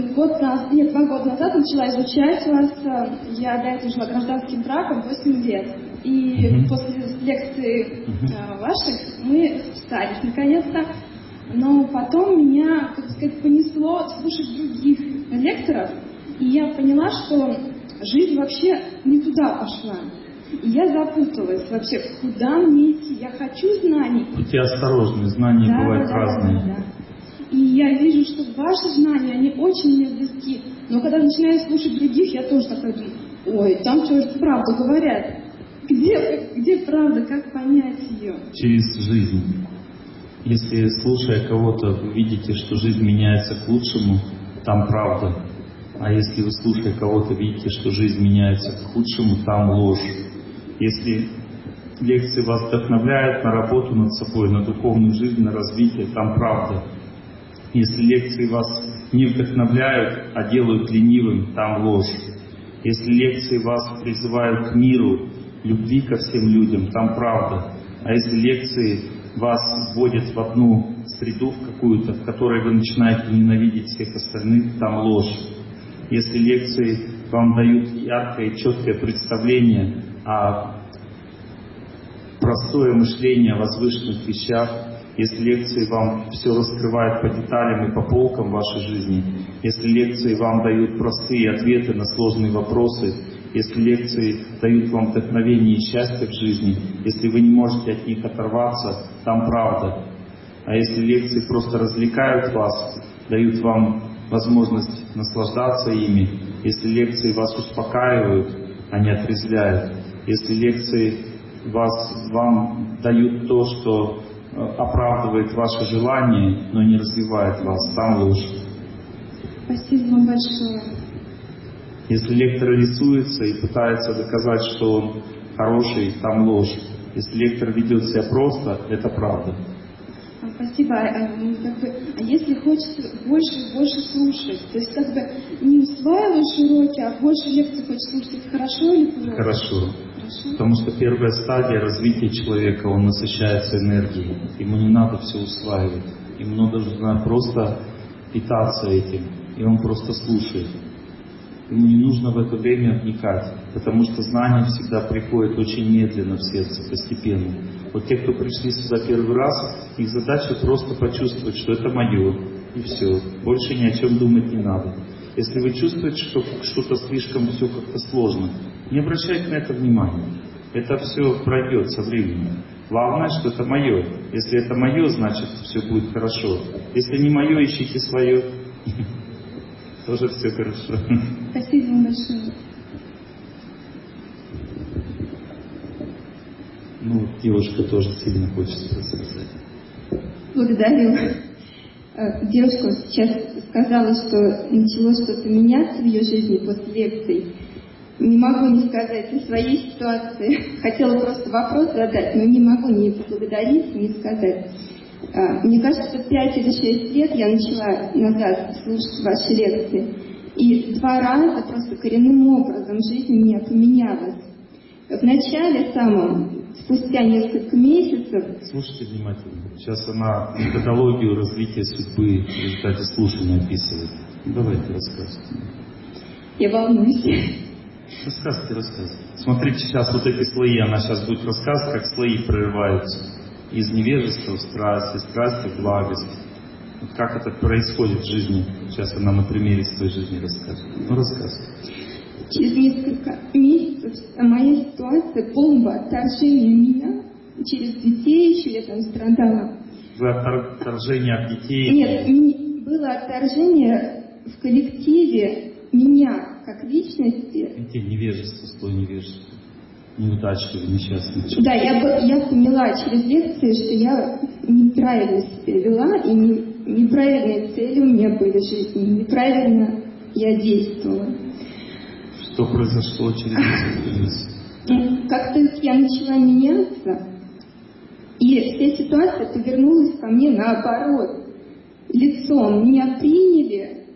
2 года назад начала изучать вас. Я до этого жила гражданским браком 8 лет. И после лекции ваших мы списались наконец-то. Но потом меня, так сказать, понесло слушать других лекторов. И я поняла, что жизнь вообще не туда пошла. И я запуталась вообще, куда мне идти. Я хочу знаний. Будьте осторожны, знания бывают разные. Да. И я вижу, что ваши знания, они очень мне близки. Но когда начинаю слушать других, я тоже такая думаю: ой, там что-то правду говорят. Где правда, как понять ее? Через жизнь. Если, слушая кого-то, вы видите, что жизнь меняется к лучшему, там правда. А если вы, слушая кого-то, видите, что жизнь меняется к худшему, там ложь. Если лекции вас вдохновляют на работу над собой, на духовную жизнь, на развитие, там правда. Если лекции вас не вдохновляют, а делают ленивым, там ложь. Если лекции вас призывают к миру, любви ко всем людям, там правда. А если лекции вас вводят в одну среду, в какую-то, в которой вы начинаете ненавидеть всех остальных, там ложь. Если лекции вам дают яркое и четкое представление о простое мышление о возвышенных вещах, если лекции вам все раскрывают по деталям и по полкам в вашей жизни, если лекции вам дают простые ответы на сложные вопросы, если лекции дают вам вдохновение и счастье в жизни, если вы не можете от них оторваться, там правда. А если лекции просто развлекают вас, дают вам возможность наслаждаться ими, если лекции вас успокаивают, а не отрезвляют, если лекции вам дают то, что оправдывает ваши желания, но не развивает вас, там ложь. Спасибо вам большое. Если лектор рисуется и пытается доказать, что он хороший, там ложь. Если лектор ведет себя просто, это правда. Спасибо. А если хочется больше и больше слушать, то есть как бы не усваиваешь уроки, а больше лекций хочешь слушать, это хорошо или плохо? Хорошо. Потому что первая стадия развития человека, он насыщается энергией. Ему не надо все усваивать. Ему нужно просто питаться этим. И он просто слушает. Ему не нужно в это время вникать. Потому что знание всегда приходит очень медленно в сердце, постепенно. Вот те, кто пришли сюда первый раз, их задача просто почувствовать, что это мое. И все. Больше ни о чем думать не надо. Если вы чувствуете, что что-то слишком все как-то сложно, не обращайте на это внимания. Это все пройдет со временем. Главное, что это мое. Если это мое, значит все будет хорошо. Если не мое, ищите свое. Тоже все хорошо. Спасибо вам большое. Ну, девушка тоже сильно хочет сказать. Благодарю. Девушка сейчас сказала, что начало что-то меняться в ее жизни после лекций. Не могу не сказать о своей ситуации. Хотела просто вопрос задать, но не могу не поблагодарить, не сказать. Мне кажется, 5 или 6 лет я начала назад слушать ваши лекции. И 2 раза просто коренным образом жизнь у меня поменялась. В начале самом, спустя несколько месяцев... Слушайте внимательно. Сейчас она методологию развития судьбы в результате слушания описывает. Давайте рассказывайте. Я волнуюсь. Рассказывайте. Смотрите, сейчас вот эти слои, она сейчас будет рассказывать, как слои прорываются. Из невежества в страсть, из страсти в благость. Вот как это происходит в жизни. Сейчас она на примере своей жизни расскажет. Ну, рассказывай. Через несколько месяцев моя ситуация полного отторжения меня, через детей еще я там страдала. Вы отторжение от детей? Нет, было отторжение в коллективе меня как личности. Видите, невежество, слой невежества. Неудачливый, несчастный человек. Да, я поняла через лекции, что я неправильно себя вела, и неправильные цели у меня были в жизни, неправильно я действовала. Что произошло через несколько месяцев? Как-то я начала меняться, и вся ситуация повернулась ко мне наоборот. Лицом меня приняли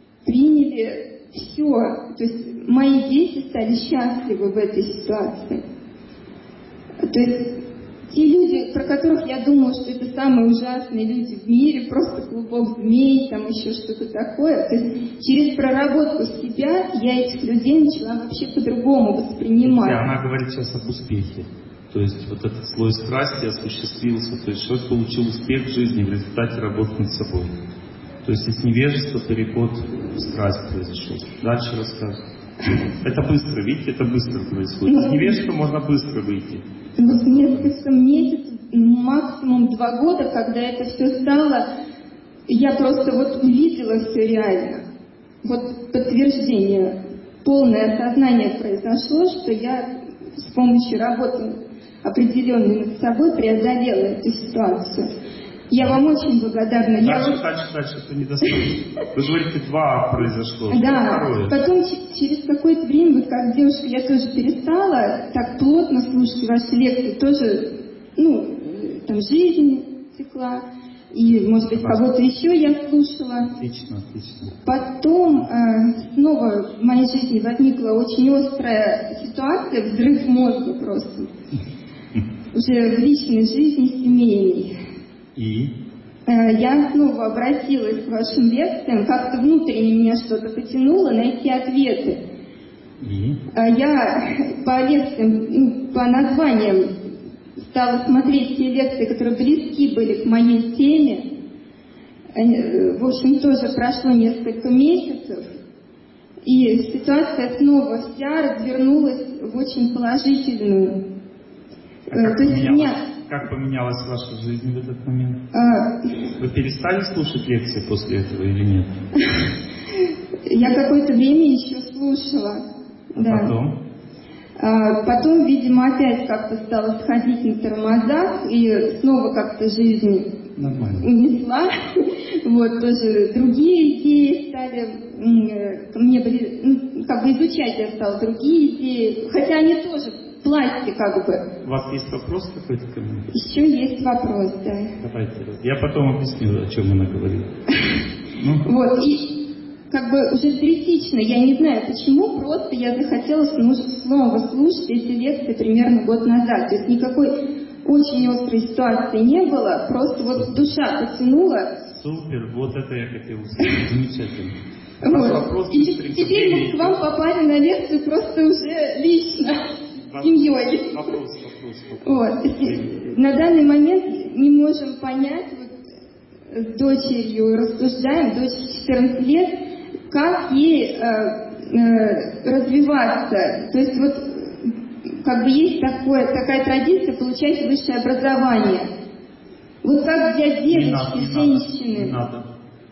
все. То есть мои дети стали счастливы в этой ситуации. То есть те люди, про которых я думала, что это самые ужасные люди в мире, просто клубок змей, там еще что-то такое. То есть через проработку себя я этих людей начала вообще по-другому воспринимать. Она говорит сейчас об успехе. То есть вот этот слой страсти осуществился. То есть человек получил успех в жизни в результате работы над собой. То есть из невежества переход в страсть произошел. Дальше рассказывай. Это быстро, видите, это быстро происходит. Из невежества можно быстро выйти. Несколько месяцев, максимум 2 года, когда это все стало, я просто вот увидела все реально. Вот подтверждение, полное осознание произошло, что я с помощью работы определенной над собой преодолела эту ситуацию. Я вам очень благодарна. Дальше это недостаточно. Вы говорите, 2 произошло. Да, второе? Потом через какое-то время, вот как девушка, я тоже перестала так плотно слушать ваши лекции. Тоже, там жизнь текла. И, может быть, кого-то еще я слушала. Отлично. Потом снова в моей жизни возникла очень острая ситуация, взрыв мозга просто. Уже в личной жизни, семейной. И? Я снова обратилась к вашим лекциям, как-то внутренне меня что-то потянуло найти ответы. И? Я по лекциям, по названиям стала смотреть те лекции, которые близки были к моей теме. В общем, тоже прошло несколько месяцев, и ситуация снова вся развернулась в очень положительную. Как поменялась ваша жизнь в этот момент? Вы перестали слушать лекции после этого или нет? Я какое-то время еще слушала. Потом? Потом, видимо, опять как-то стала сходить на тормозах, и снова как-то жизнь унесла. Вот, тоже другие идеи стали, мне были, изучать я стала другие идеи, хотя они тоже власти как бы. У вас есть вопрос какой-то ко мне? Еще есть вопрос, да. Давайте. Я потом объясню, о чем она говорит. Вот, и как бы уже третично, я не знаю почему, просто я захотела снова слушать эти лекции примерно год назад. То есть никакой очень острой ситуации не было, просто вот душа потянула. Супер, вот это я хотел услышать. Замечательно. Вот. И теперь мы к вам попали на лекцию просто уже лично, с семьей. Вопрос. Вот. На данный момент не можем понять, вот, с дочерью рассуждаем, дочь 14 лет, как ей развиваться. То есть вот как бы есть такая традиция получать высшее образование. Вот как для девочки, женщины. Не надо.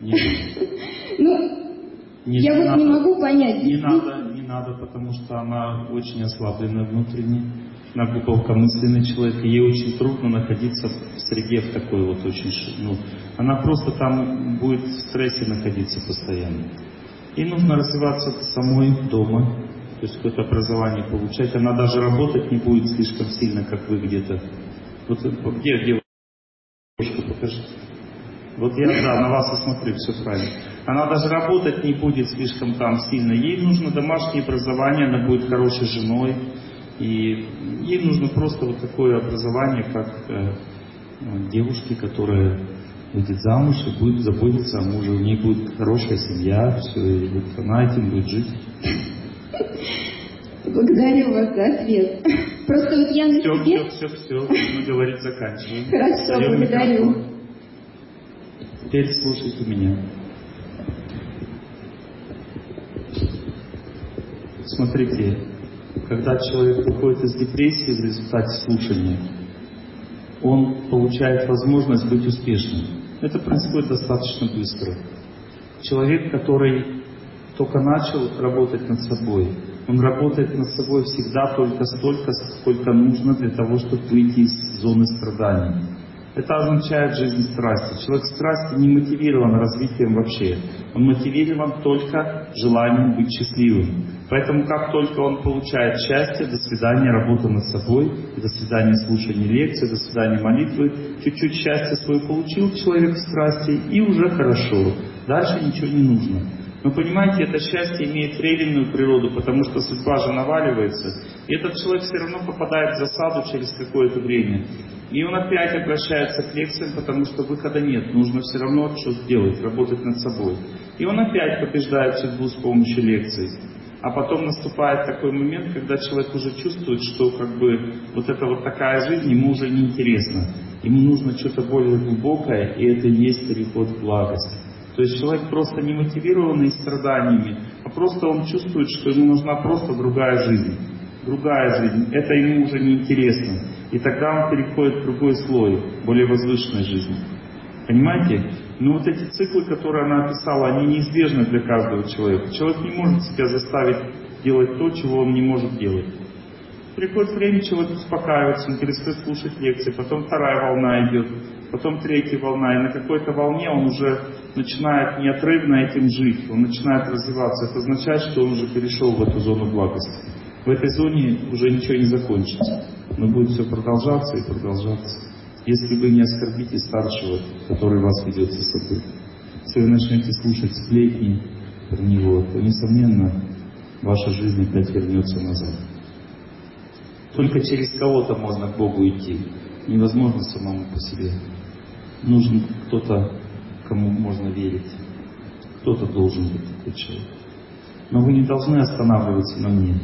Я вот не могу понять. Не надо, потому что она очень ослаблена внутренне. Она глубокомысленный человек, и ей очень трудно находиться в среде в такой вот очень... она просто там будет в стрессе находиться постоянно. Ей нужно развиваться самой дома, то есть какое-то образование получать. Она даже работать не будет слишком сильно, как вы где-то. Вот где девушка, покажите. Вот я, на вас и смотрю, все правильно. Она даже работать не будет слишком там сильно. Ей нужно домашнее образование, она будет хорошей женой. И ей нужно просто вот такое образование, как девушки, которая выйдет замуж и будет заботиться о муже. У нее будет хорошая семья, все, и вот она этим будет жить. Благодарю вас за ответ. Просто вот я на себе... Все, мы говорить заканчиваем. Хорошо, благодарю. Теперь слушайте меня. Смотрите, когда человек выходит из депрессии в результате слушания, он получает возможность быть успешным. Это происходит достаточно быстро. Человек, который только начал работать над собой, он работает над собой всегда только столько, сколько нужно для того, чтобы выйти из зоны страданий. Это означает жизнь страсти. Человек страсти не мотивирован развитием вообще. Он мотивирован только желанием быть счастливым. Поэтому как только он получает счастье, до свидания, работа над собой, до свидания, слушание лекций, до свидания, молитвы, чуть-чуть счастья свое получил человек в страсти, и уже хорошо. Дальше ничего не нужно. Но понимаете, это счастье имеет временную природу, потому что судьба же наваливается. И этот человек все равно попадает в засаду через какое-то время. И он опять обращается к лекциям, потому что выхода нет. Нужно все равно что-то делать, работать над собой. И он опять побеждает судьбу с помощью лекций. А потом наступает такой момент, когда человек уже чувствует, что как бы вот эта вот такая жизнь ему уже не интересна. Ему нужно что-то более глубокое, и это и есть переход в благость. То есть человек просто не мотивированный страданиями, а просто он чувствует, что ему нужна просто другая жизнь. Другая жизнь. Это ему уже не интересно. И тогда он переходит в другой слой, более возвышенной жизни. Понимаете? Но вот эти циклы, которые она описала, они неизбежны для каждого человека. Человек не может себя заставить делать то, чего он не может делать. Приходит время, человек успокаивается, он перестает слушать лекции, потом вторая волна идет, потом третья волна, и на какой-то волне он уже начинает неотрывно этим жить, он начинает развиваться. Это означает, что он уже перешел в эту зону благости. В этой зоне уже ничего не закончится, но будет все продолжаться и продолжаться. Если вы не оскорбите старшего, который вас ведет за собой, если вы начнете слушать сплетни про него, то, несомненно, ваша жизнь опять вернется назад. Только через кого-то можно к Богу идти. Невозможно самому по себе. Нужен кто-то, кому можно верить. Кто-то должен быть такой человек. Но вы не должны останавливаться на мне.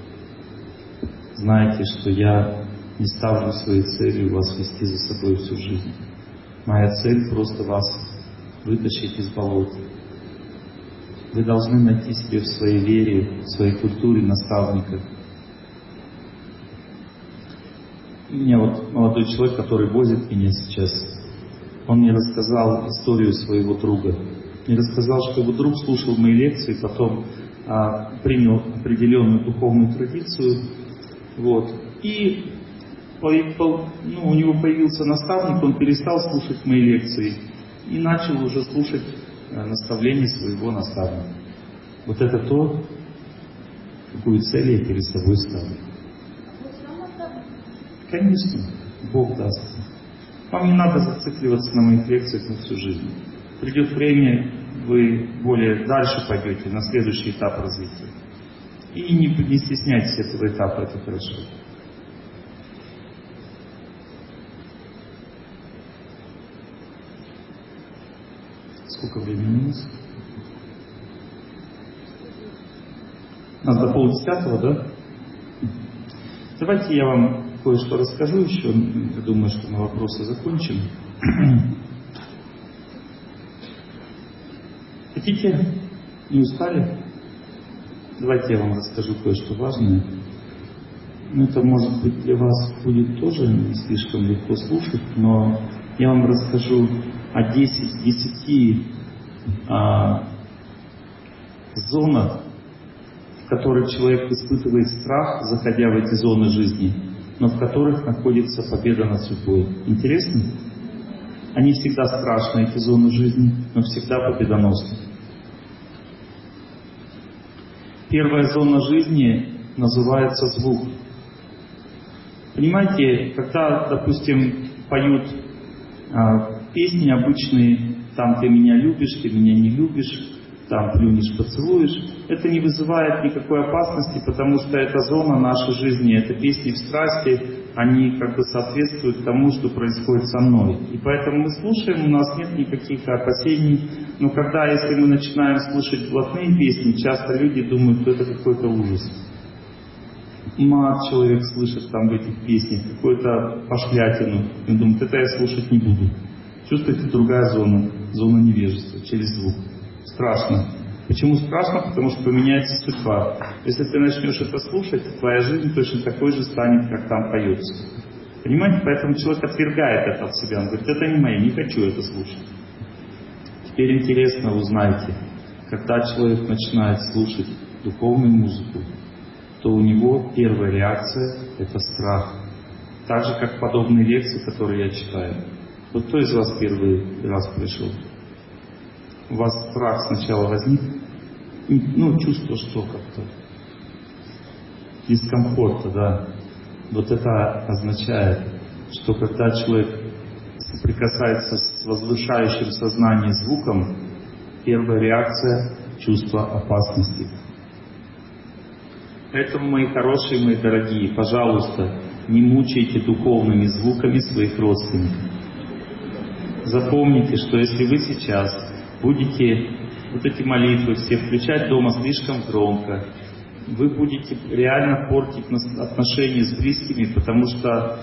Знаете, что я не ставлю своей целью вас вести за собой всю жизнь. Моя цель просто вас вытащить из болота. Вы должны найти себе в своей вере, в своей культуре наставника. У меня вот молодой человек, который возит меня сейчас, он мне рассказал историю своего друга. Мне рассказал, что его друг слушал мои лекции, потом принял определенную духовную традицию, вот, и у него появился наставник, он перестал слушать мои лекции и начал уже слушать наставления своего наставника. Вот это то, какую цель я перед собой ставлю. Конечно, Бог даст. Вам не надо зацикливаться на моих лекциях на всю жизнь. Придет время, вы более дальше пойдете на следующий этап развития. И не стесняйтесь этого этапа, это хорошо. Сколько времени у нас? У нас до 9:30, да? Давайте я вам кое-что расскажу еще. Я думаю, что мы вопросы закончим. Хотите? Не устали? Давайте я вам расскажу кое-что важное. Это, может быть, для вас будет тоже не слишком легко слушать, но я вам расскажу о 10 зонах, в которых человек испытывает страх, заходя в эти зоны жизни, но в которых находится победа над судьбой. Интересно? Они всегда страшны, эти зоны жизни, но всегда победоносны. Первая зона жизни называется звук. Понимаете, когда, допустим, поют песни обычные, там «ты меня любишь», «ты меня не любишь», там «плюнешь, поцелуешь», это не вызывает никакой опасности, потому что эта зона нашей жизни, это песни в страсти, они как бы соответствуют тому, что происходит со мной. И поэтому мы слушаем, у нас нет никаких опасений. Но когда, если мы начинаем слышать блатные песни, часто люди думают, что это какой-то ужас. Мат человек слышит там в этих песнях, какую-то пошлятину. И думает, это я слушать не буду. Чувствуете, другая зона, зона невежества, через звук. Страшно. Почему страшно? Потому что поменяется судьба. Если ты начнешь это слушать, твоя жизнь точно такой же станет, как там поется. Понимаете? Поэтому человек отвергает это от себя. Он говорит, это не мое, не хочу это слушать. Теперь интересно, узнайте, когда человек начинает слушать духовную музыку, то у него первая реакция – это страх. Так же, как подобные лекции, которые я читаю. Вот кто из вас первый раз пришел? У вас страх сначала возник, чувство, что как-то дискомфорта, да. Вот это означает, что когда человек соприкасается с возвышающим сознание звуком, первая реакция – чувство опасности. Поэтому, мои хорошие, мои дорогие, пожалуйста, не мучайте духовными звуками своих родственников. Запомните, что если вы сейчас будете вот эти молитвы все включать дома слишком громко, вы будете реально портить отношения с близкими, потому что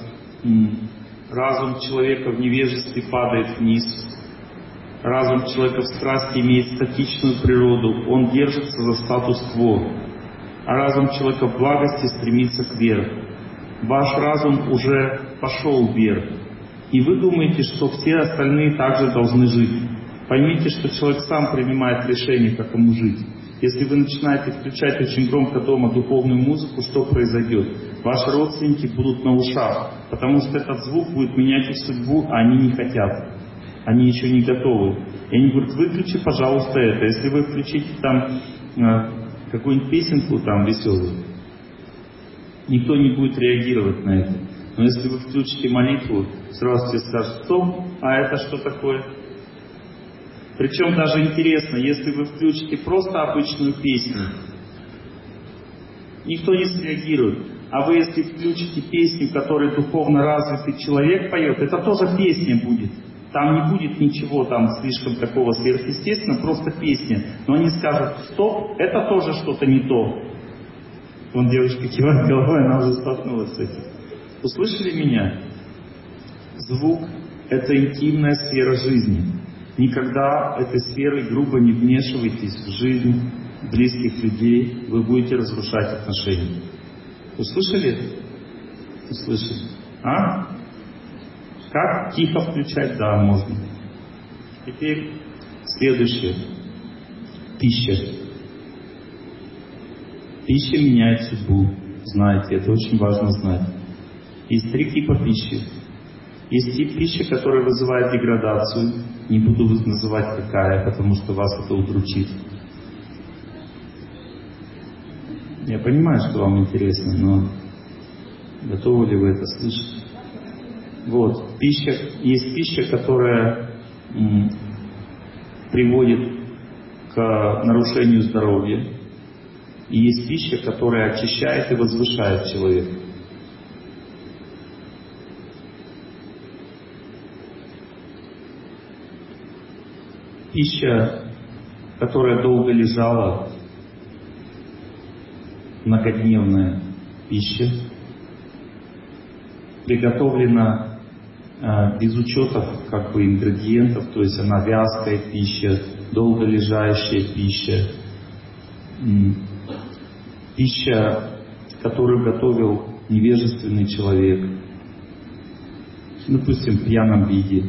разум человека в невежестве падает вниз. Разум человека в страсти имеет статичную природу, он держится за статус-кво. А разум человека в благости стремится кверх. Ваш разум уже пошел вверх. И вы думаете, что все остальные также должны жить. Поймите, что человек сам принимает решение, как ему жить. Если вы начинаете включать очень громко дома духовную музыку, что произойдет? Ваши родственники будут на ушах, потому что этот звук будет менять их судьбу, а они не хотят. Они еще не готовы. И они говорят, выключи, пожалуйста, это. Если вы включите там какую-нибудь песенку там веселую, никто не будет реагировать на это. Но если вы включите молитву, сразу все скажут, стоп, а это что такое? Причем даже интересно, если вы включите просто обычную песню, никто не среагирует. А вы если включите песню, которую духовно развитый человек поет, это тоже песня будет. Там не будет ничего там слишком такого сверхъестественного, просто песня. Но они скажут, стоп, это тоже что-то не то. Вон девушка кивает головой, она уже столкнулась с этим. Услышали меня? Звук – это интимная сфера жизни. Никогда этой сферой грубо не вмешивайтесь в жизнь близких людей, вы будете разрушать отношения. Услышали? Услышали. А? Как тихо включать? Да, можно. Теперь следующее. Пища. Пища меняет судьбу. Знаете, это очень важно знать. Есть 3 типа пищи. Есть тип пищи, который вызывает деградацию. Не буду называть какая, потому что вас это удручит. Я понимаю, что вам интересно, но Готовы ли вы это слышать? Вот. Есть пища, которая приводит к нарушению здоровья. И есть пища, которая очищает и возвышает человека. Пища, которая долго лежала, многодневная пища, приготовлена без учета ингредиентов, то есть она вязкая пища, долго лежащая пища, пища, которую готовил невежественный человек, допустим, в пьяном виде,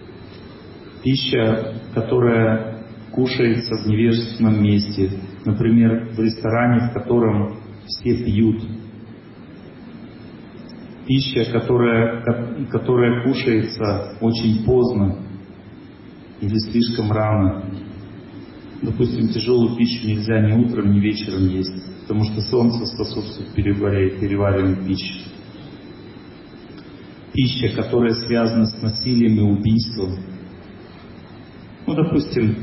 пища, которая кушается в невежественном месте, например, в ресторане, в котором все пьют, пища, которая кушается очень поздно или слишком рано. Допустим, тяжелую пищу нельзя ни утром, ни вечером есть, потому что солнце способствует перевариванию пищи. Пища, которая связана с насилием и убийством. Допустим,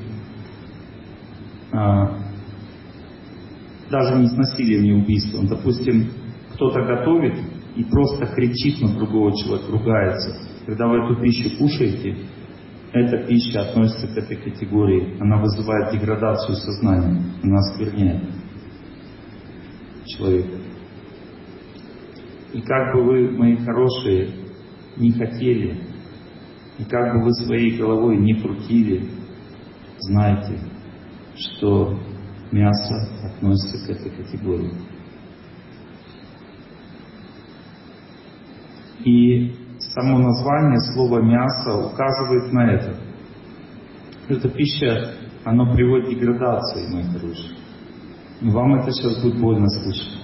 даже не с насилием и убийством. Допустим, кто-то готовит и просто кричит на другого человека, ругается. Когда вы эту пищу кушаете, эта пища относится к этой категории. Она вызывает деградацию сознания, она оскверняет человека. И как бы вы, мои хорошие, не хотели, и как бы вы своей головой не крутили, знайте, что мясо относится к этой категории. И само название слова «мясо» указывает на это. Эта пища, она приводит к деградации, мои хорошие. И вам это сейчас будет больно слышать.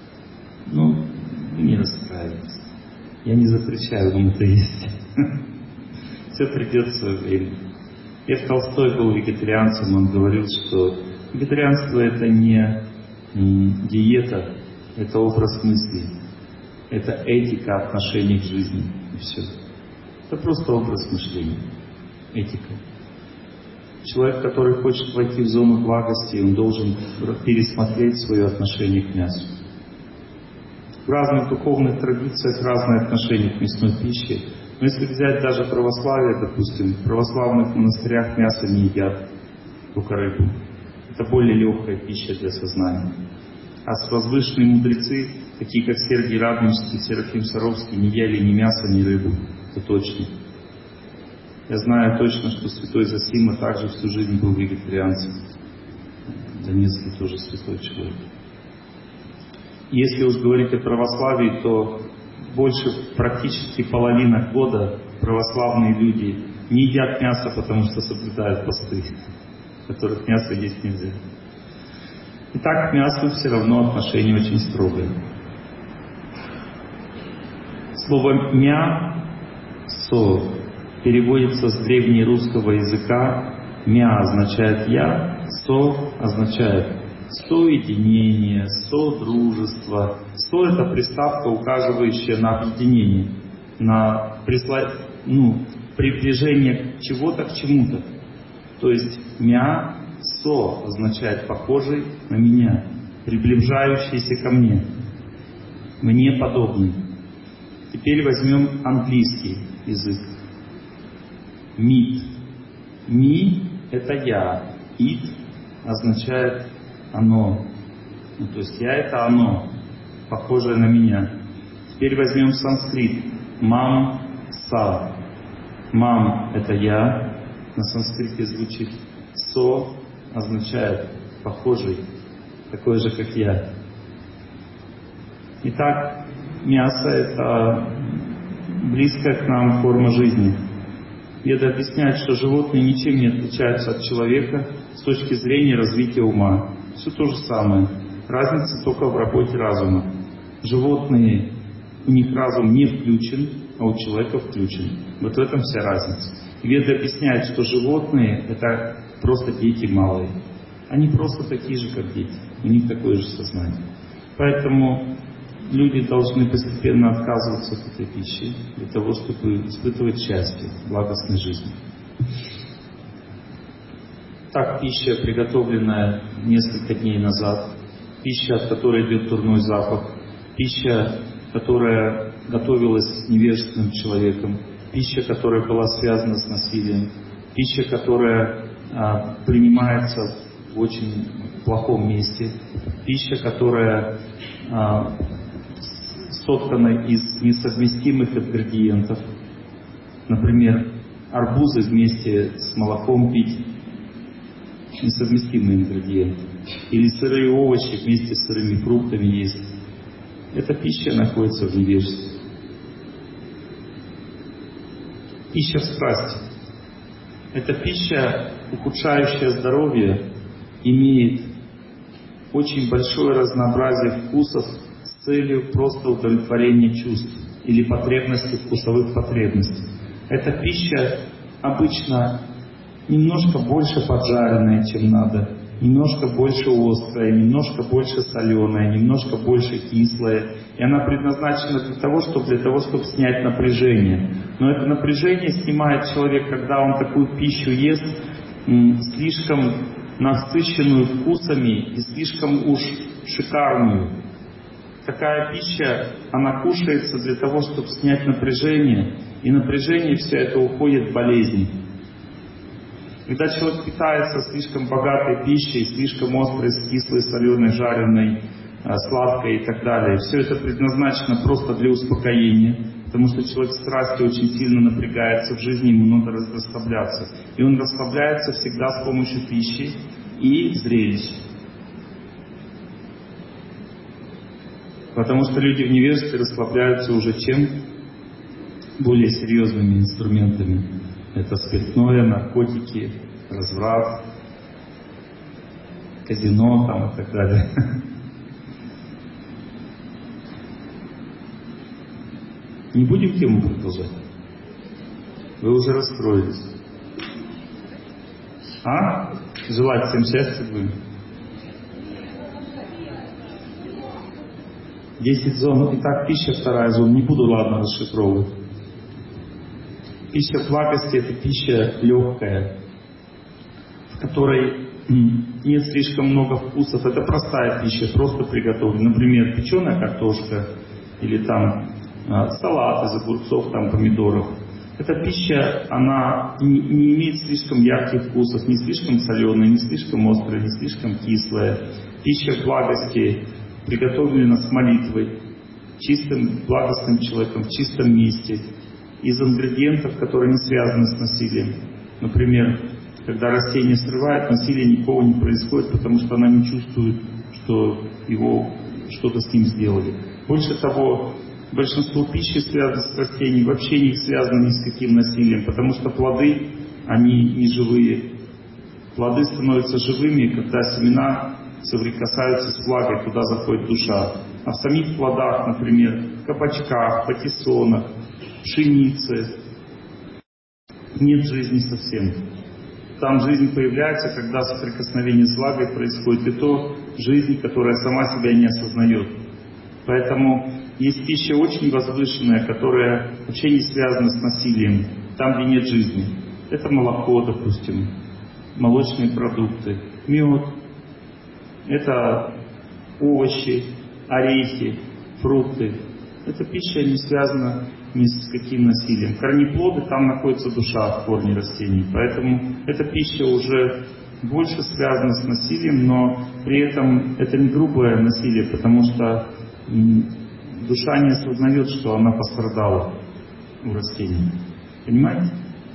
Не расстраивайтесь. Я не запрещаю вам это есть. Все придет в свое время. Лев Толстой был вегетарианцем, он говорил, что вегетарианство это не диета, это образ мысли, это этика отношений к жизни. И все. Это просто образ мышления, этика. Человек, который хочет войти в зону благости, он должен пересмотреть свое отношение к мясу. В разных духовных традициях разное отношение к мясной пище. Но если взять даже православие, допустим, в православных монастырях мясо не едят, только рыбу. Это более легкая пища для сознания. А возвышенные мудрецы, такие как Сергий Радонежский, Серафим Саровский, не ели ни мясо, ни рыбу. Это точно. Я знаю точно, что святой Зосима также всю жизнь был вегетарианцем. Донецкий тоже святой человек. Если уж говорить о православии, то больше практически половина года православные люди не едят мясо, потому что соблюдают посты, в которых мясо есть нельзя. Итак, к мясу все равно отношение очень строгое. Слово «мясо» переводится с древнерусского языка. «Мя» означает «я», «со» означает соединение, содружество. Со — это приставка, указывающая на объединение, на приближение чего-то к чему-то. То есть «мя-со» означает «похожий на меня», приближающийся ко мне, мне подобный. Теперь возьмем английский язык. Meat. Me — это я. It означает оно. То есть я — это оно, похожее на меня. Теперь возьмем санскрит. Мам-са. Мам — это я. На санскрите звучит. Со означает похожий, такой же, как я. Итак, мясо — это близкая к нам форма жизни. Веды объясняют, что животные ничем не отличаются от человека с точки зрения развития ума. Все то же самое. Разница только в работе разума. Животные, у них разум не включен, а у человека включен. Вот в этом вся разница. Веды объясняют, что животные — это просто дети малые. Они просто такие же, как дети. У них такое же сознание. Поэтому люди должны постепенно отказываться от этой пищи для того, чтобы испытывать счастье, благостной жизни. Так, пища, приготовленная несколько дней назад, пища, от которой идет дурной запах, пища, которая готовилась невежественным человеком, пища, которая была связана с насилием, пища, которая принимается в очень плохом месте, пища, которая соткана из несовместимых ингредиентов. Например, арбузы вместе с молоком пить — несовместимые ингредиенты. Или сырые овощи вместе с сырыми фруктами есть. Эта пища находится в невежестве. Пища в страсти. Эта пища, ухудшающая здоровье, имеет очень большое разнообразие вкусов с целью просто удовлетворения чувств или потребностей, вкусовых потребностей. Эта пища обычно немножко больше поджаренная, чем надо, немножко больше острая, немножко больше соленая, немножко больше кислая. И она предназначена для того, чтобы снять напряжение. Но это напряжение снимает человек, когда он такую пищу ест, слишком насыщенную вкусами и слишком уж шикарную. Такая пища, она кушается для того, чтобы снять напряжение, и напряжение все это уходит в болезни. Когда человек питается слишком богатой пищей, слишком острой, кислой, соленой, жареной, сладкой и так далее, все это предназначено просто для успокоения, потому что человек в страсти очень сильно напрягается в жизни, ему надо расслабляться. И он расслабляется всегда с помощью пищи и зрелищ. Потому что люди в невежестве расслабляются уже чем? Более серьезными инструментами. Это спиртное, наркотики, разврат, казино там и так далее. Не будем тему продолжать? Вы уже расстроились. Желать всем счастья будем. 10 зон. Итак, пища, вторая зона. Не буду, ладно, расшифровывать. Пища благости — это пища легкая, в которой нет слишком много вкусов. Это простая пища, просто приготовленная. Например, печеная картошка или там салат из огурцов, там помидоров. Эта пища, она не имеет слишком ярких вкусов, не слишком соленая, не слишком острая, не слишком кислая. Пища благости приготовлена с молитвой, чистым, благостным человеком, в чистом месте, из ингредиентов, которые не связаны с насилием. Например, когда растение срывает, насилие никого не происходит, потому что она не чувствует, что его что-то с ним сделали. Больше того, большинство пищи, связанных с растением, вообще не связано ни с каким насилием, потому что плоды, они не живые. Плоды становятся живыми, когда семена соприкасаются с влагой, туда заходит душа. А в самих плодах, например, кабачках, патиссонах, пшенице нет жизни совсем. Там жизнь появляется, когда соприкосновение с влагой происходит, и то жизнь, которая сама себя не осознает. Поэтому есть пища очень возвышенная, которая вообще не связана с насилием, там, где нет жизни. Это молоко, допустим, молочные продукты, мед, это овощи, орехи, фрукты. Эта пища не связана ни с каким насилием. Корнеплоды, там находится душа в корне растений. Поэтому эта пища уже больше связана с насилием, но при этом это не грубое насилие, потому что душа не осознает, что она пострадала у растений. Понимаете?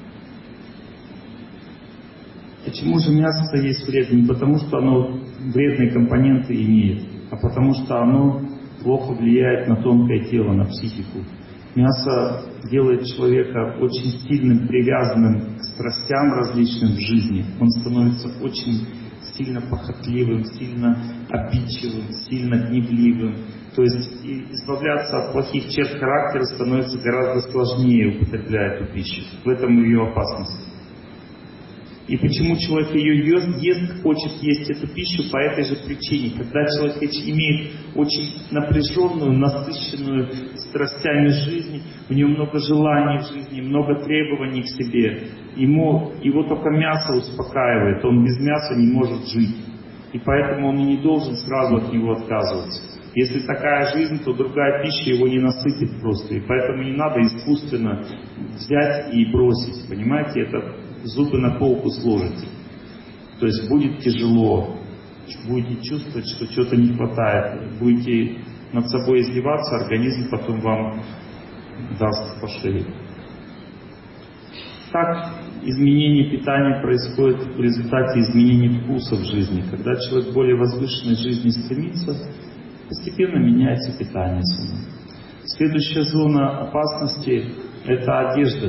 Почему же мясо есть вредно? Не потому, что оно вредные компоненты имеет, а потому что оно плохо влияет на тонкое тело, на психику. Мясо делает человека очень сильным, привязанным к страстям различным в жизни. Он становится очень сильно похотливым, сильно обидчивым, сильно гневливым. То есть избавляться от плохих черт характера становится гораздо сложнее, употребляя эту пищу. В этом ее опасность. И почему человек ее ест, хочет есть эту пищу по этой же причине. Когда человек имеет очень напряженную, насыщенную страстями жизнь, у него много желаний в жизни, много требований к себе, его только мясо успокаивает, он без мяса не может жить. И поэтому он и не должен сразу от него отказываться. Если такая жизнь, то другая пища его не насытит просто. И поэтому не надо искусственно взять и бросить. Понимаете, это зубы на полку сложите. То есть будет тяжело. Будете чувствовать, что что-то не хватает. Будете над собой издеваться, организм потом вам даст по шее. Так изменение питания происходит в результате изменения вкуса в жизни. Когда человек к более возвышенной жизни стремится, постепенно меняется питание само. Следующая зона опасности – это одежда.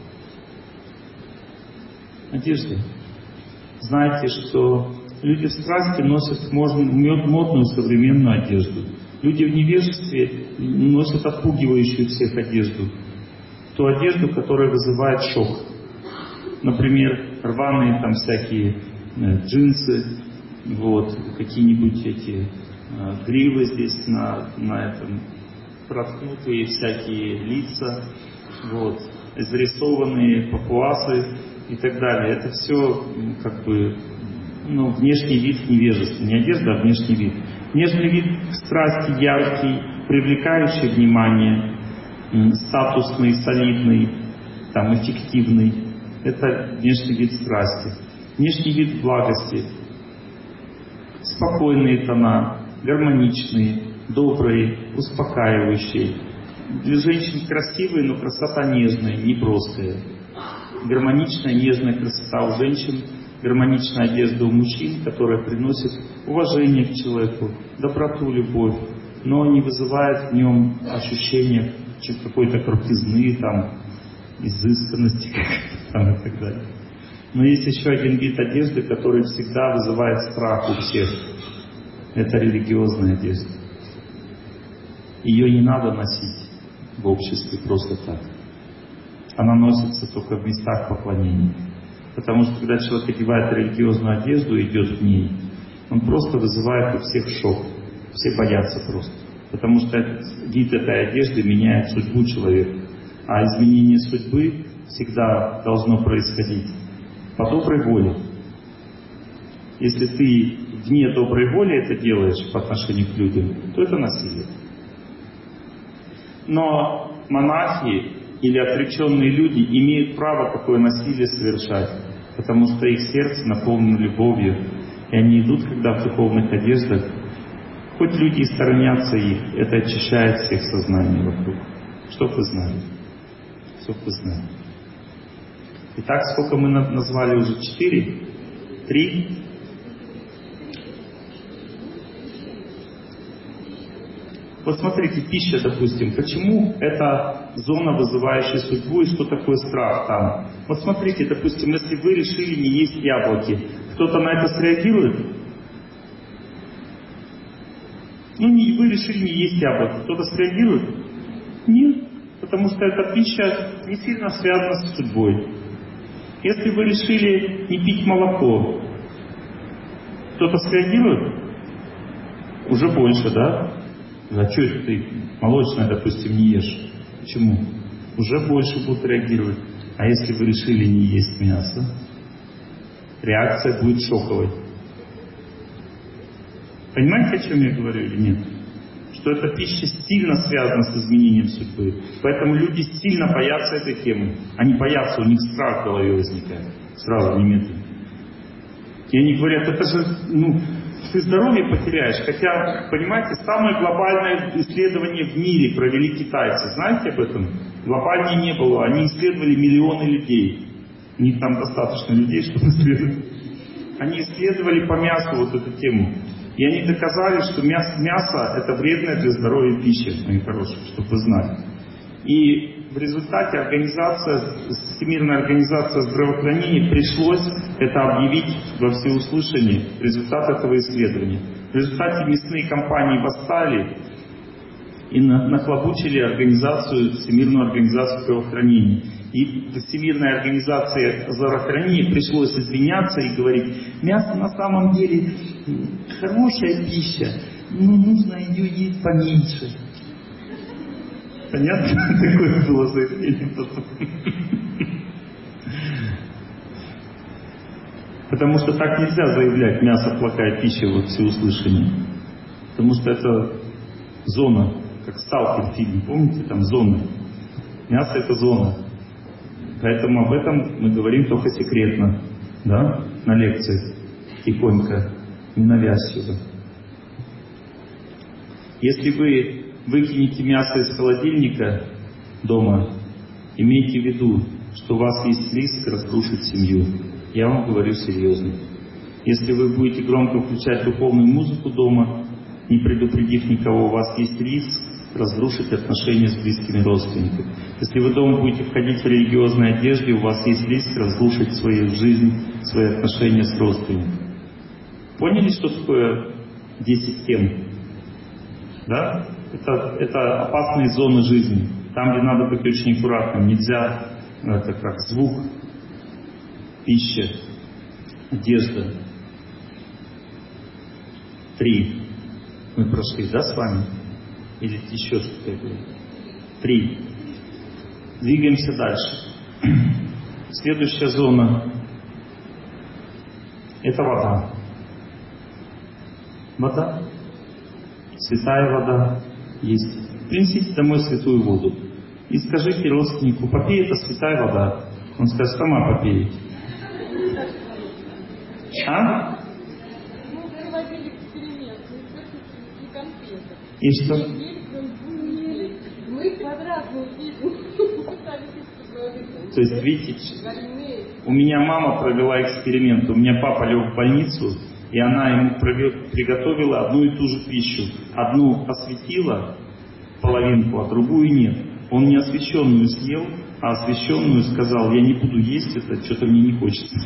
Одежда. Знаете, что люди в страсти носят модную современную одежду. Люди в невежестве носят отпугивающую всех одежду. Ту одежду, которая вызывает шок. Например, рваные там всякие джинсы, какие-нибудь эти гривы здесь на этом, проткнутые всякие лица, зарисованные папуасы и так далее. Это все внешний вид невежества. Не одежда, а внешний вид. Внешний вид страсти яркий, привлекающий внимание, статусный, солидный, эффективный. Это внешний вид страсти. Внешний вид благости. Спокойные тона, гармоничные, добрые, успокаивающие. Для женщин красивые, но красота нежная, не броская. Гармоничная, нежная красота у женщин, гармоничная одежда у мужчин, которая приносит уважение к человеку, доброту, любовь, но не вызывает в нем ощущения какой-то крутизны, изысканности и так далее. Но есть еще один вид одежды, который всегда вызывает страх у всех. Это религиозная одежда. Ее не надо носить в обществе просто так. Она носится только в местах поклонения. Потому что когда человек одевает религиозную одежду и идет в ней, он просто вызывает у всех шок. Все боятся просто. Потому что вид этой одежды меняет судьбу человека. А изменение судьбы всегда должно происходить по доброй воле. Если ты вне доброй воли это делаешь по отношению к людям, то это насилие. Но монахи или отреченные люди имеют право такое насилие совершать, потому что их сердце наполнено любовью, и они идут, когда в духовных одеждах. Хоть люди и сторонятся их, это очищает всех сознаний вокруг. Чтоб вы знали. Чтоб вы знали. Итак, сколько мы назвали уже? 4? 3? Вот смотрите, пища, допустим. Почему это зона, вызывающая судьбу, и что такое страх там? Вот смотрите, допустим, если вы решили не есть яблоки, кто-то на это среагирует? Вы решили не есть яблоки, кто-то среагирует? Нет, потому что эта пища не сильно связана с судьбой. Если вы решили не пить молоко, кто-то среагирует? Уже больше, да? А что это ты молочное, допустим, не ешь? Почему? Уже больше будут реагировать. А если вы решили не есть мясо, реакция будет шоковой. Понимаете, о чем я говорю или нет? Что эта пища сильно связана с изменением судьбы. Поэтому люди сильно боятся этой темы. Они боятся, у них страх в голове возникает. Сразу, немедленно. И они говорят, это же, ты здоровье потеряешь. Хотя, понимаете, самое глобальное исследование в мире провели китайцы. Знаете об этом? Глобальнее не было. Они исследовали миллионы людей. У них там достаточно людей, чтобы исследовать. Они исследовали по мясу вот эту тему. И они доказали, что мясо это вредная для здоровья пища, мои хорошие, чтобы вы знали. И в результате Всемирная организация здравоохранения пришлось это объявить во всеуслышание, результат этого исследования. В результате мясные компании восстали и нахлобучили Всемирную организацию здравоохранения. И Всемирной организации здравоохранения пришлось извиняться и говорить: мясо на самом деле хорошая пища, но нужно ее есть поменьше. Понятно? Такое было заявление потом. Потому что так нельзя заявлять: мясо плохая пища во всеуслышание. Потому что это зона, как «Сталкер» фильм, помните, там зона. Мясо — это зона. Поэтому об этом мы говорим только секретно, да, на лекции, тихонько, ненавязчиво. Если вы выкинете мясо из холодильника дома, имейте в виду, что у вас есть риск разрушить семью. Я вам говорю серьезно. Если вы будете громко включать духовную музыку дома, не предупредив никого, у вас есть риск разрушить отношения с близкими родственниками. Если вы дома будете входить в религиозной одежде, у вас есть риск разрушить свою жизнь, свои отношения с родственниками. Поняли, что такое 10 тем? Да? Это опасные зоны жизни. Там, где надо быть очень аккуратным. Нельзя, это как звук, пища, одежда. 3. Мы прошли, да, с вами? Или еще что-то я говорю? 3. Двигаемся дальше. Следующая зона — это вода. Вода. Святая вода есть. Принесите домой святую воду. И скажите родственнику: попей, это святая вода. Он скажет: сама попей. А? И что? То есть, видите, у меня мама провела эксперимент. У меня папа лег в больницу, и она ему приготовила одну и ту же пищу. Одну осветила, половинку, а другую нет. Он не освященную съел, а освященную сказал: я не буду есть это, что-то мне не хочется.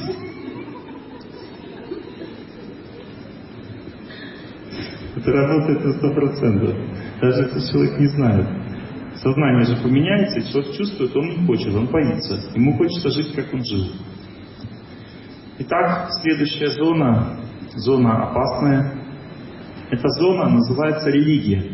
Это работает на 100%. Даже если человек не знает. Сознание же поменяется, и человек чувствует, он не хочет, он боится. Ему хочется жить, как он жил. Итак, следующая зона опасная. Эта зона называется религия.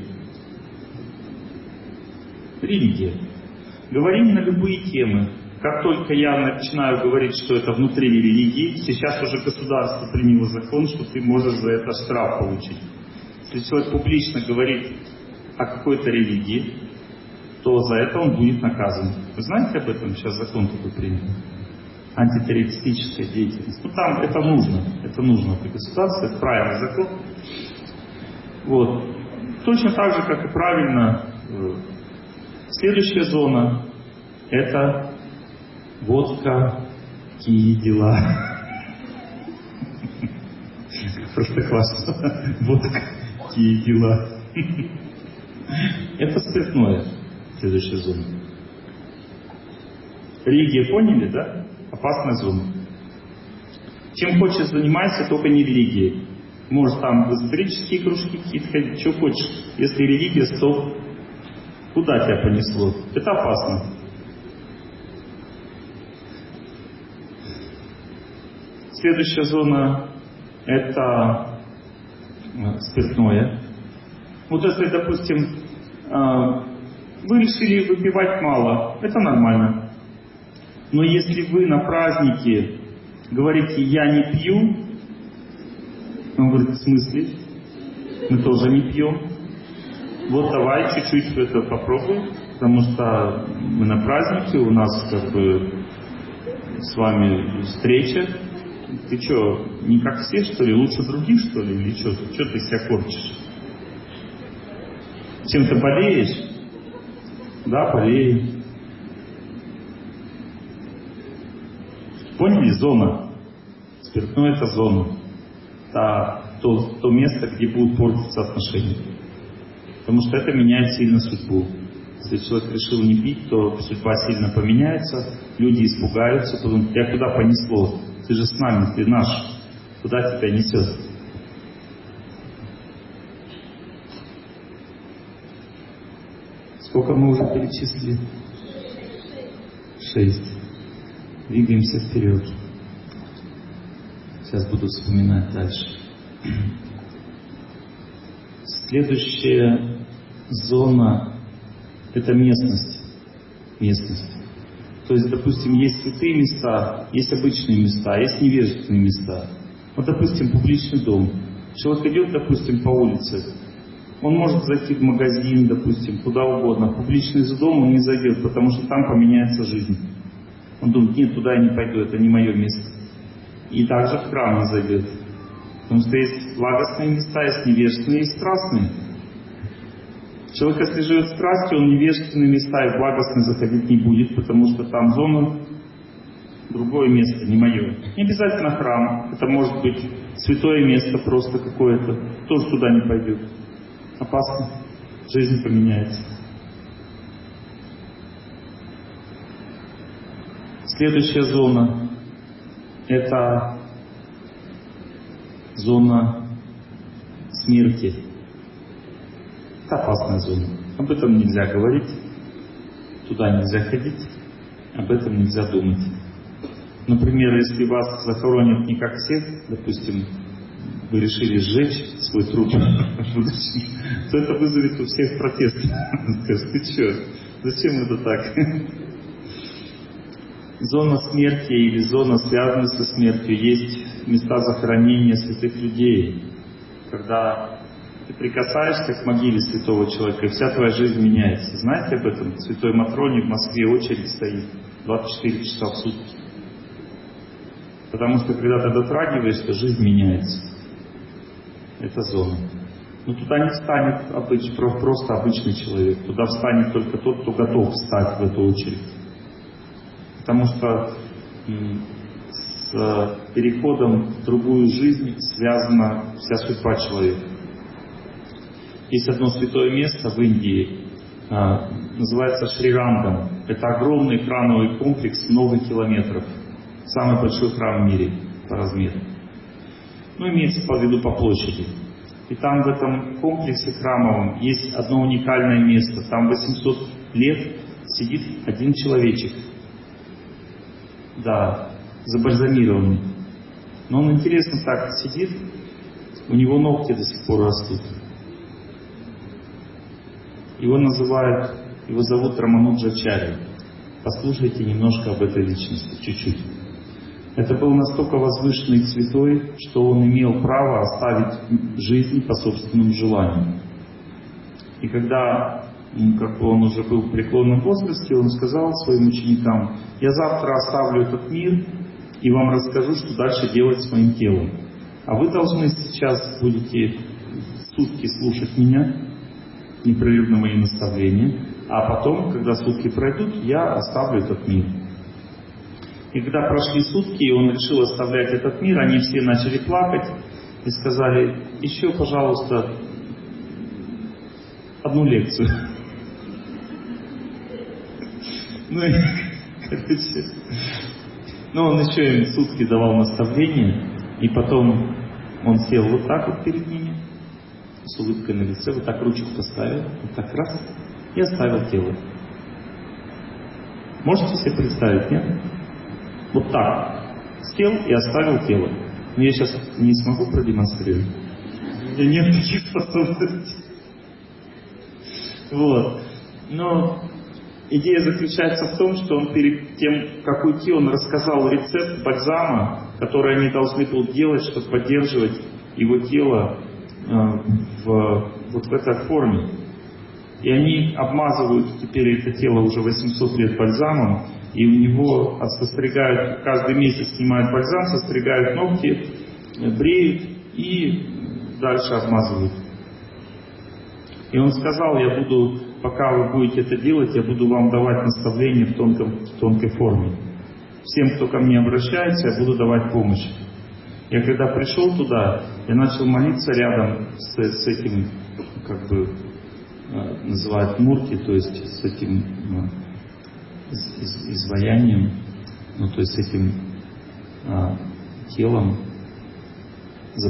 Религия. Говорим на любые темы. Как только я начинаю говорить, что это внутри религии, сейчас уже государство приняло закон, что ты можешь за это штраф получить. Если человек публично говорит о какой-то религии, то за это он будет наказан. Вы знаете об этом? Сейчас закон такой принят. Антитеррористическая деятельность. Ну там это нужно для государства, это правильный закон. Вот. Точно так же, как и правильно. Следующая зона — это водка, какие дела. Просто классно. Водка, какие дела. Это спиртное. Следующая зона. Религия, поняли, да? Опасная зона. Чем хочешь занимайся, только не религией. Может там в эзотерические кружки какие-то ходить, что хочешь. Если религия, стоп. Куда тебя понесло? Это опасно. Следующая зона — это спиртное. Вот если, допустим, вы решили выпивать мало, это нормально. Но если вы на празднике говорите: я не пью, он говорит: в смысле? Мы тоже не пьем. Вот давай чуть-чуть это попробуем, потому что мы на празднике, у нас как бы с вами встреча. Ты что, не как все, что ли? Лучше других, что ли? Или что? Что ты себя корчишь? Чем ты болеешь? Да, болею. Поняли? Зона. Спиртное — это зона. Это то место, где будут портиться отношения. Потому что это меняет сильно судьбу. Если человек решил не пить, то судьба сильно поменяется, люди испугаются, потому что тебя куда понесло? Ты же с нами, ты наш. Куда тебя несет? Сколько мы уже перечислили? 6. Двигаемся вперед. Сейчас буду вспоминать дальше. Следующая зона – это местность. То есть, допустим, есть святые места, есть обычные места, есть невежественные места. Вот, допустим, публичный дом. Человек идет, допустим, по улице, он может зайти в магазин, допустим, куда угодно. В публичный дом он не зайдет, потому что там поменяется жизнь. Он думает, нет, туда я не пойду, это не мое место. И также в храм не зайдет. Потому что есть благостные места, есть невежественные, есть страстные. Человек, если живет страстью, он в невежественные места и в благостные заходить не будет, потому что там зона, другое место, не мое. Не обязательно храм, это может быть святое место просто какое-то, тоже туда не пойдет. Опасно, жизнь поменяется. Следующая зона – это зона смерти. Это опасная зона. Об этом нельзя говорить, туда нельзя ходить, об этом нельзя думать. Например, если вас захоронят не как всех, допустим, вы решили сжечь свой труп в будущем, то это вызовет у всех протест. Скажешь, ты что, зачем это так? Зона смерти или зона, связанная со смертью, есть места захоронения святых людей. Когда ты прикасаешься к могиле святого человека, и вся твоя жизнь меняется. Знаете об этом? В Святой Матроне в Москве очередь стоит 24 часа в сутки. Потому что когда ты дотрагиваешься, жизнь меняется. Это зона. Но туда не встанет просто обычный человек. Туда встанет только тот, кто готов встать в эту очередь. Потому что с переходом в другую жизнь связана вся судьба человека. Есть одно святое место в Индии, называется Шри-Рангам. Это огромный храмовый комплекс, много километров. Самый большой храм в мире по размеру. Имеется в виду по площади. И там в этом комплексе храмовом есть одно уникальное место. Там 800 лет сидит один человечек. Да, забальзамированный. Но он интересно так сидит, у него ногти до сих пор растут. Его зовут Рамануджачарья. Послушайте немножко об этой личности, чуть-чуть. Это был настолько возвышенный святой, что он имел право оставить жизнь по собственному желанию. И когда он уже был в преклонном возрасте, он сказал своим ученикам: я завтра оставлю этот мир и вам расскажу, что дальше делать с моим телом. А вы должны сейчас будете сутки слушать меня, непрерывно мои наставления, а потом, когда сутки пройдут, я оставлю этот мир. И когда прошли сутки, и он решил оставлять этот мир, они все начали плакать и сказали: еще, пожалуйста, одну лекцию. Он еще им сутки давал наставления, и потом он сел вот так вот перед ними, с улыбкой на лице, вот так ручку поставил, вот так раз, и оставил тело. Можете себе представить, нет? Вот так. Сел и оставил тело. Но я сейчас не смогу продемонстрировать. У меня нет таких способностей. Вот. Но идея заключается в том, что он перед тем, как уйти, он рассказал рецепт бальзама, который они должны будут делать, чтобы поддерживать его тело вот в этой форме. И они обмазывают теперь это тело уже 800 лет бальзамом, и у него состригают, каждый месяц снимают бальзам, состригают ногти, бреют и дальше обмазывают. И он сказал: пока вы будете это делать, я буду вам давать наставления в тонкой форме. Всем, кто ко мне обращается, я буду давать помощь. Я когда пришел туда, я начал молиться рядом с этим, называют мурти, то есть с этим изваянием, то есть с этим телом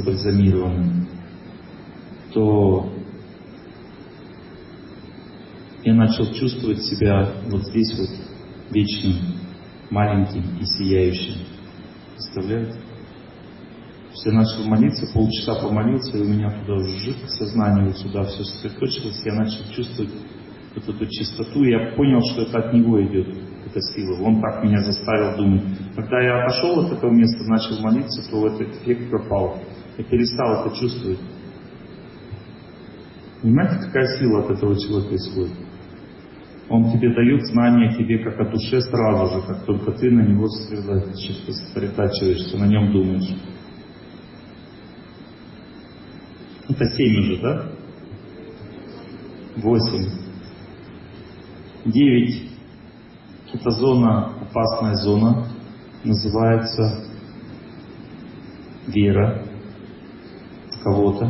забальзамированным, то я начал чувствовать себя вот здесь вот вечным, маленьким и сияющим. Представляете? То есть я начал молиться, полчаса помолился, и у меня туда жик, сознание вот сюда все сосредоточилось, я начал чувствовать вот эту чистоту, и я понял, что это от него идет, эта сила. Он так меня заставил думать. Когда я отошел от этого места, начал молиться, то этот эффект пропал. Я перестал это чувствовать. Понимаете, какая сила от этого человека исходит? Он тебе дает знания тебе как о душе сразу же, как только ты на него сосредотачиваешься, на нем думаешь. Это 7 уже, да? 8. 9. Это зона, опасная зона, называется вера в кого-то.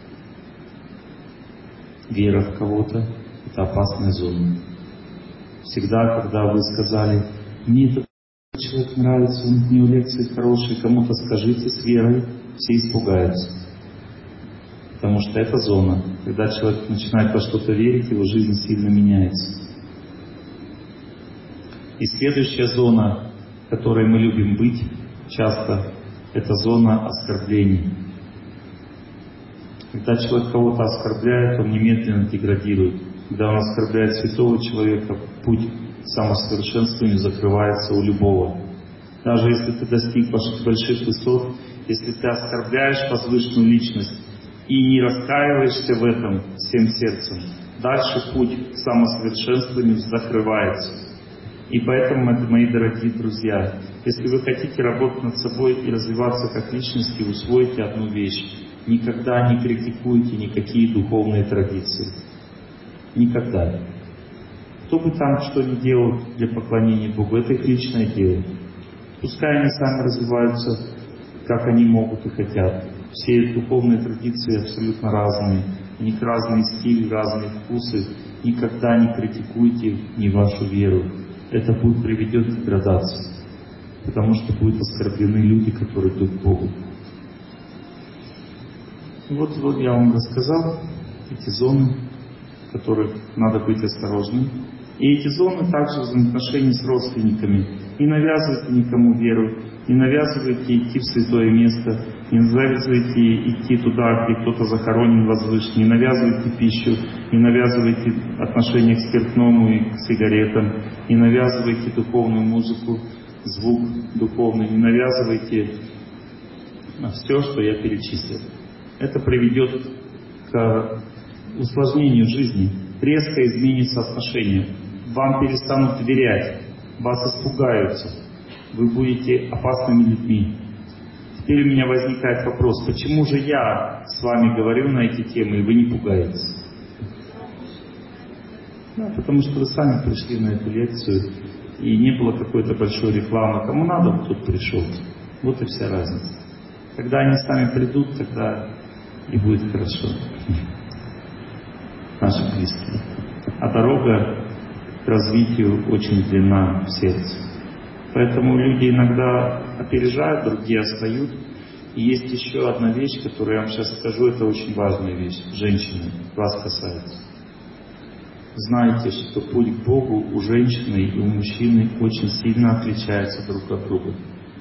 Вера в кого-то – это опасная зона. Всегда, когда вы сказали, мне этот человек нравится, у него лекции хорошие, кому-то скажите с верой, все испугаются. Потому что это зона. Когда человек начинает во что-то верить, его жизнь сильно меняется. И следующая зона, в которой мы любим быть часто, это зона оскорблений. Когда человек кого-то оскорбляет, он немедленно деградирует. Когда он оскорбляет святого человека, путь к самосовершенствованию закрывается у любого. Даже если ты достиг больших высот, если ты оскорбляешь возвышенную личность и не раскаиваешься в этом всем сердцем, дальше путь к самосовершенствованию закрывается. И поэтому, мои дорогие друзья, если вы хотите работать над собой и развиваться как личности, усвойте одну вещь. Никогда не критикуйте никакие духовные традиции. Никогда. Кто бы там что ни делал для поклонения Богу, это их личное дело. Пускай они сами развиваются, как они могут и хотят. Все духовные традиции абсолютно разные. У них разные стили, разные вкусы. Никогда не критикуйте ни вашу веру. Это приведет к деградации. Потому что будут оскорблены люди, которые идут к Богу. Вот я вам рассказал эти зоны, в которых надо быть осторожным. И эти зоны также взаимоотношения с родственниками. Не навязывайте никому веру, не навязывайте идти в святое место, не навязывайте идти туда, где кто-то захоронен возвышенно, не навязывайте пищу, не навязывайте отношение к спиртному и к сигаретам, не навязывайте духовную музыку, звук духовный, не навязывайте все, что я перечислил. Это приведет к усложнению жизни, резко изменится отношение. Вам перестанут доверять, вас испугаются, вы будете опасными людьми. Теперь у меня возникает вопрос, почему же я с вами говорю на эти темы, и вы не пугаетесь? Да, потому что вы сами пришли на эту лекцию, и не было какой-то большой рекламы. Кому надо, тот пришел. Вот и вся разница. Когда они сами придут, тогда и будет хорошо. Наши близкие. А дорога к развитию очень длинна в сердце. Поэтому люди иногда опережают, другие отстают. И есть еще одна вещь, которую я вам сейчас скажу, это очень важная вещь. Женщины, вас касается. Знайте, что путь к Богу у женщины и у мужчины очень сильно отличается друг от друга.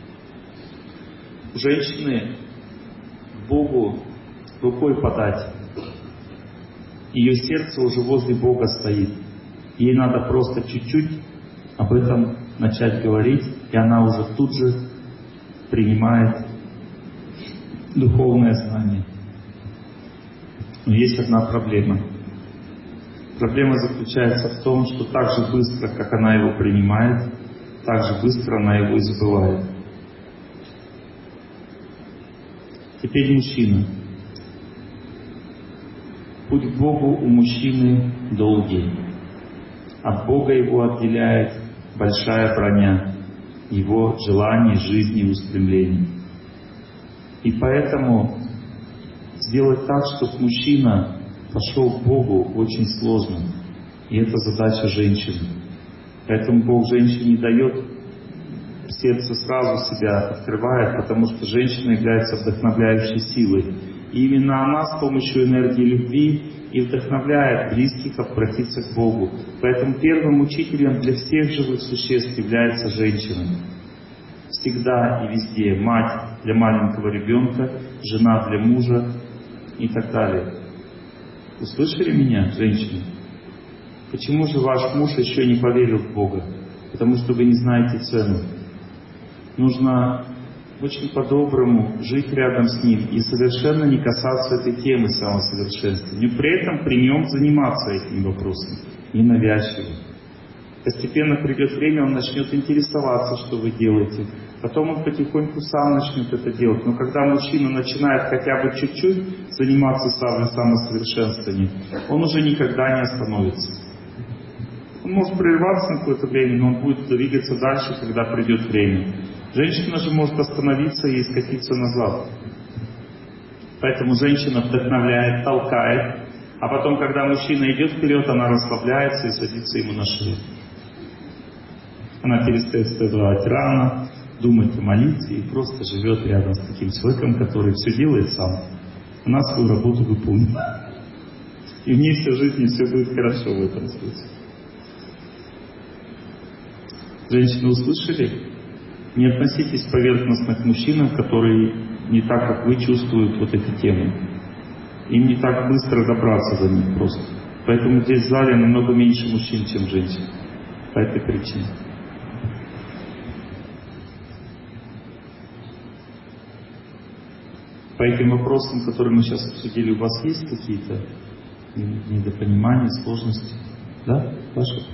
У женщины к Богу рукой подать. Ее сердце уже возле Бога стоит. Ей надо просто чуть-чуть об этом начать говорить, и она уже тут же принимает духовное знание. Но есть одна проблема. Проблема заключается в том, что так же быстро, как она его принимает, так же быстро она его и забывает. Теперь мужчина. Путь к Богу у мужчины долгий. От Бога его отделяет большая броня, его желаний, жизни и устремлений. И поэтому сделать так, чтобы мужчина пошел к Богу, очень сложно. И это задача женщины. Поэтому Бог женщине не дает в сердце сразу себя открывает, потому что женщина является вдохновляющей силой. И именно она с помощью энергии любви и вдохновляет близких обратиться к Богу. Поэтому первым учителем для всех живых существ является женщина. Всегда и везде. Мать для маленького ребенка, жена для мужа и так далее. Услышали меня, женщины? Почему же ваш муж еще не поверил в Бога? Потому что вы не знаете цену. Нужно очень по-доброму жить рядом с ним и совершенно не касаться этой темы самосовершенствования. Но при этом при нем заниматься этим вопросом, ненавязчиво. Постепенно придет время, он начнет интересоваться, что вы делаете. Потом он потихоньку сам начнет это делать. Но когда мужчина начинает хотя бы чуть-чуть заниматься самосовершенствованием, он уже никогда не остановится. Он может прерваться на какое-то время, но он будет двигаться дальше, когда придет время. Женщина же может остановиться и скатиться назад. Поэтому женщина вдохновляет, толкает, а потом, когда мужчина идет вперед, она расслабляется и садится ему на шею. Она перестает вставать рано, думать о молитве и просто живет рядом с таким человеком, который все делает сам. Она свою работу выполнит. И в ней всю жизнь все будет хорошо в этом смысле. Женщины, услышали? Не относитесь поверхностно к мужчинам, которые не так, как вы, чувствуют вот эти темы. Им не так быстро добраться до них просто. Поэтому здесь в зале намного меньше мужчин, чем женщин. По этой причине. По этим вопросам, которые мы сейчас обсудили, у вас есть какие-то недопонимания, сложности? Да? Ваш вопрос?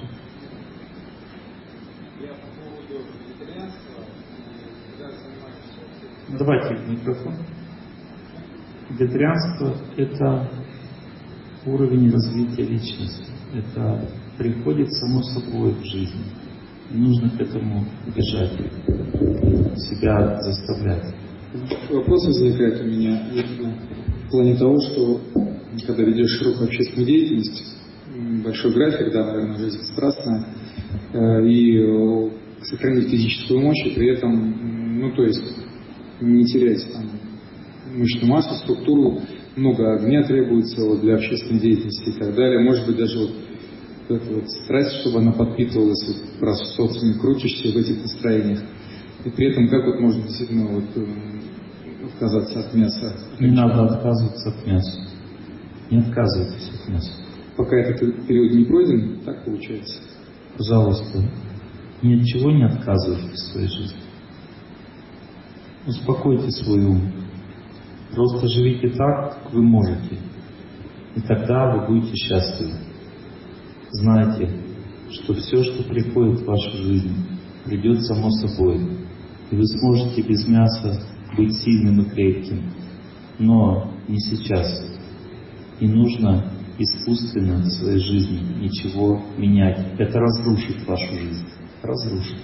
Давайте микрофон. Вегетарианство – это уровень развития личности. Это приходит само собой в жизни. Не нужно к этому бежать, себя заставлять. Вопрос возникает у меня в плане того, что когда ведешь широкую общественную деятельность, большой график, да, наверное, жизнь страстная, и сохранить физическую мощь, и при этом, ну, то есть не терять там мышечную массу, структуру, много огня требуется вот, для общественной деятельности и так далее. Может быть, даже вот эта вот страсть, чтобы она подпитывалась, вот, раз в социуме крутишься в этих настроениях. И при этом как вот можно действительно вот, отказаться от мяса? Не надо отказываться от мяса. Не отказывайтесь от мяса. Пока этот период не пройден, так получается? Пожалуйста, ни от чего не отказывайтесь в своей жизни. Успокойте свой ум. Просто живите так, как вы можете. И тогда вы будете счастливы. Знайте, что все, что приходит в вашу жизнь, придет само собой. И вы сможете без мяса быть сильным и крепким. Но не сейчас. Не нужно искусственно в своей жизни ничего менять. Это разрушит вашу жизнь. Разрушит.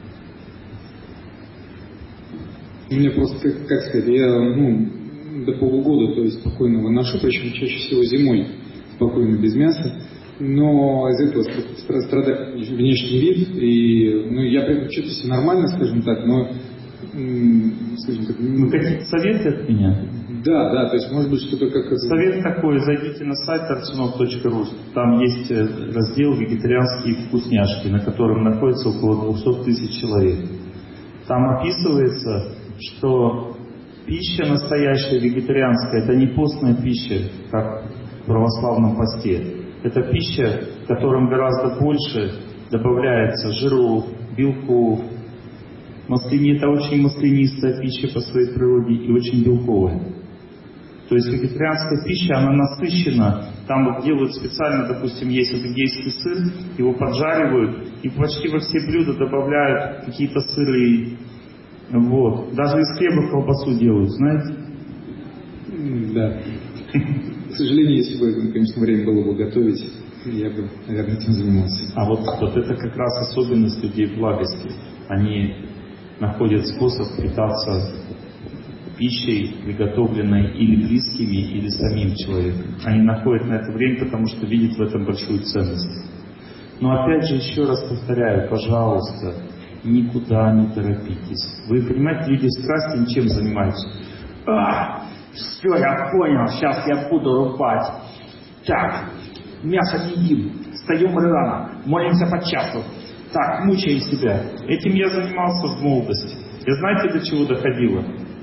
У меня просто, как сказать, я до полугода, то есть спокойно выношу, причем чаще всего зимой, спокойно, без мяса. Но из этого страдает внешний вид, и я при этом чувствую себя нормально, скажем так, но, скажем так... какие-то советы от меня? Да, то есть может быть что-то как... Совет такой, зайдите на сайт artsunov.ru, там есть раздел «Вегетарианские вкусняшки», на котором находится около 200 тысяч человек. Там описывается, что пища настоящая вегетарианская, это не постная пища, как в православном посте. Это пища, в котором гораздо больше добавляется жиров, белков. Это очень маслянистая пища по своей природе и очень белковая. То есть вегетарианская пища, она насыщена. Там вот делают специально, допустим, есть адыгейский сыр, его поджаривают, и почти во все блюда добавляют какие-то сыры. Вот. Даже из хлеба колбасу делают, знаете? Да. К сожалению, если бы, конечно, время было бы готовить, я бы, наверное, этим занимался. А вот это как раз особенность людей благости. Они находят способ питаться пищей, приготовленной или близкими, или самим человеком. Они находят на это время, потому что видят в этом большую ценность. Но опять же, еще раз повторяю, пожалуйста, никуда не торопитесь. Вы понимаете, люди в страсти чем занимаются? Все, я понял, сейчас я буду рубать. Так, мясо не едим, встаем рано, молимся по часу. Так, мучаем себя. Этим я занимался в молодости. Я знаете, до чего доходило?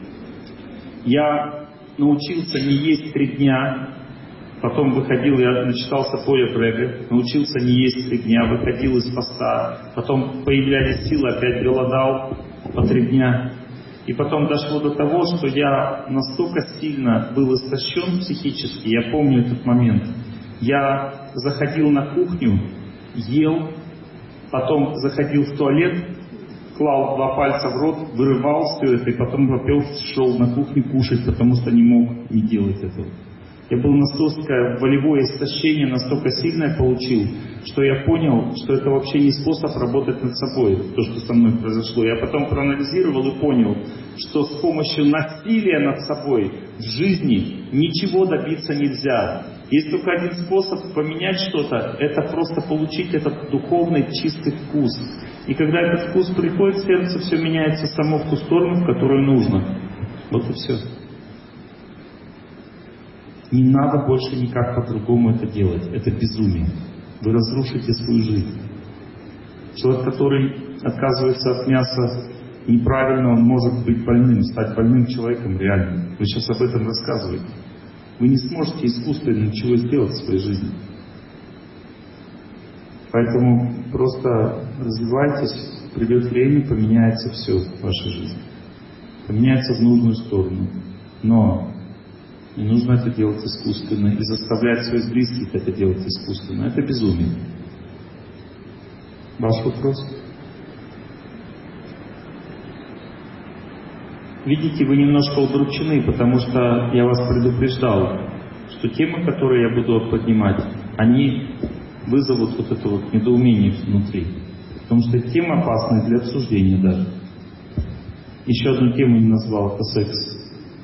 Я научился не есть 3 дня, потом выходил, я начитался Поля Брега, научился не есть 3 дня, выходил из поста, потом появлялись силы, опять голодал по 3 дня. И потом дошло до того, что я настолько сильно был истощен психически, я помню этот момент. Я заходил на кухню, ел, потом заходил в туалет, клал 2 пальца в рот, вырывал все это, и потом вопил, шел на кухню кушать, потому что не мог не делать этого. Я был настолько волевое истощение, настолько сильное получил, что я понял, что это вообще не способ работать над собой, то, что со мной произошло. Я потом проанализировал и понял, что с помощью насилия над собой в жизни ничего добиться нельзя. Есть только один способ поменять что-то, это просто получить этот духовный чистый вкус. И когда этот вкус приходит в сердце, все меняется само в ту сторону, в которую нужно. Вот и все. Не надо больше никак по-другому это делать. Это безумие. Вы разрушите свою жизнь. Человек, который отказывается от мяса неправильно, он может быть больным, стать больным человеком реально. Вы сейчас об этом рассказываете. Вы не сможете искусственно ничего сделать в своей жизни. Поэтому просто развивайтесь, придет время, поменяется все в вашей жизни. Поменяется в нужную сторону. Но не нужно это делать искусственно и заставлять своих близких это делать искусственно. Это безумие. Ваш вопрос? Видите, вы немножко удручены, потому что я вас предупреждал, что темы, которые я буду поднимать, они вызовут вот это вот недоумение внутри. Потому что тема опасная для обсуждения даже. Еще одну тему не назвал, это секс.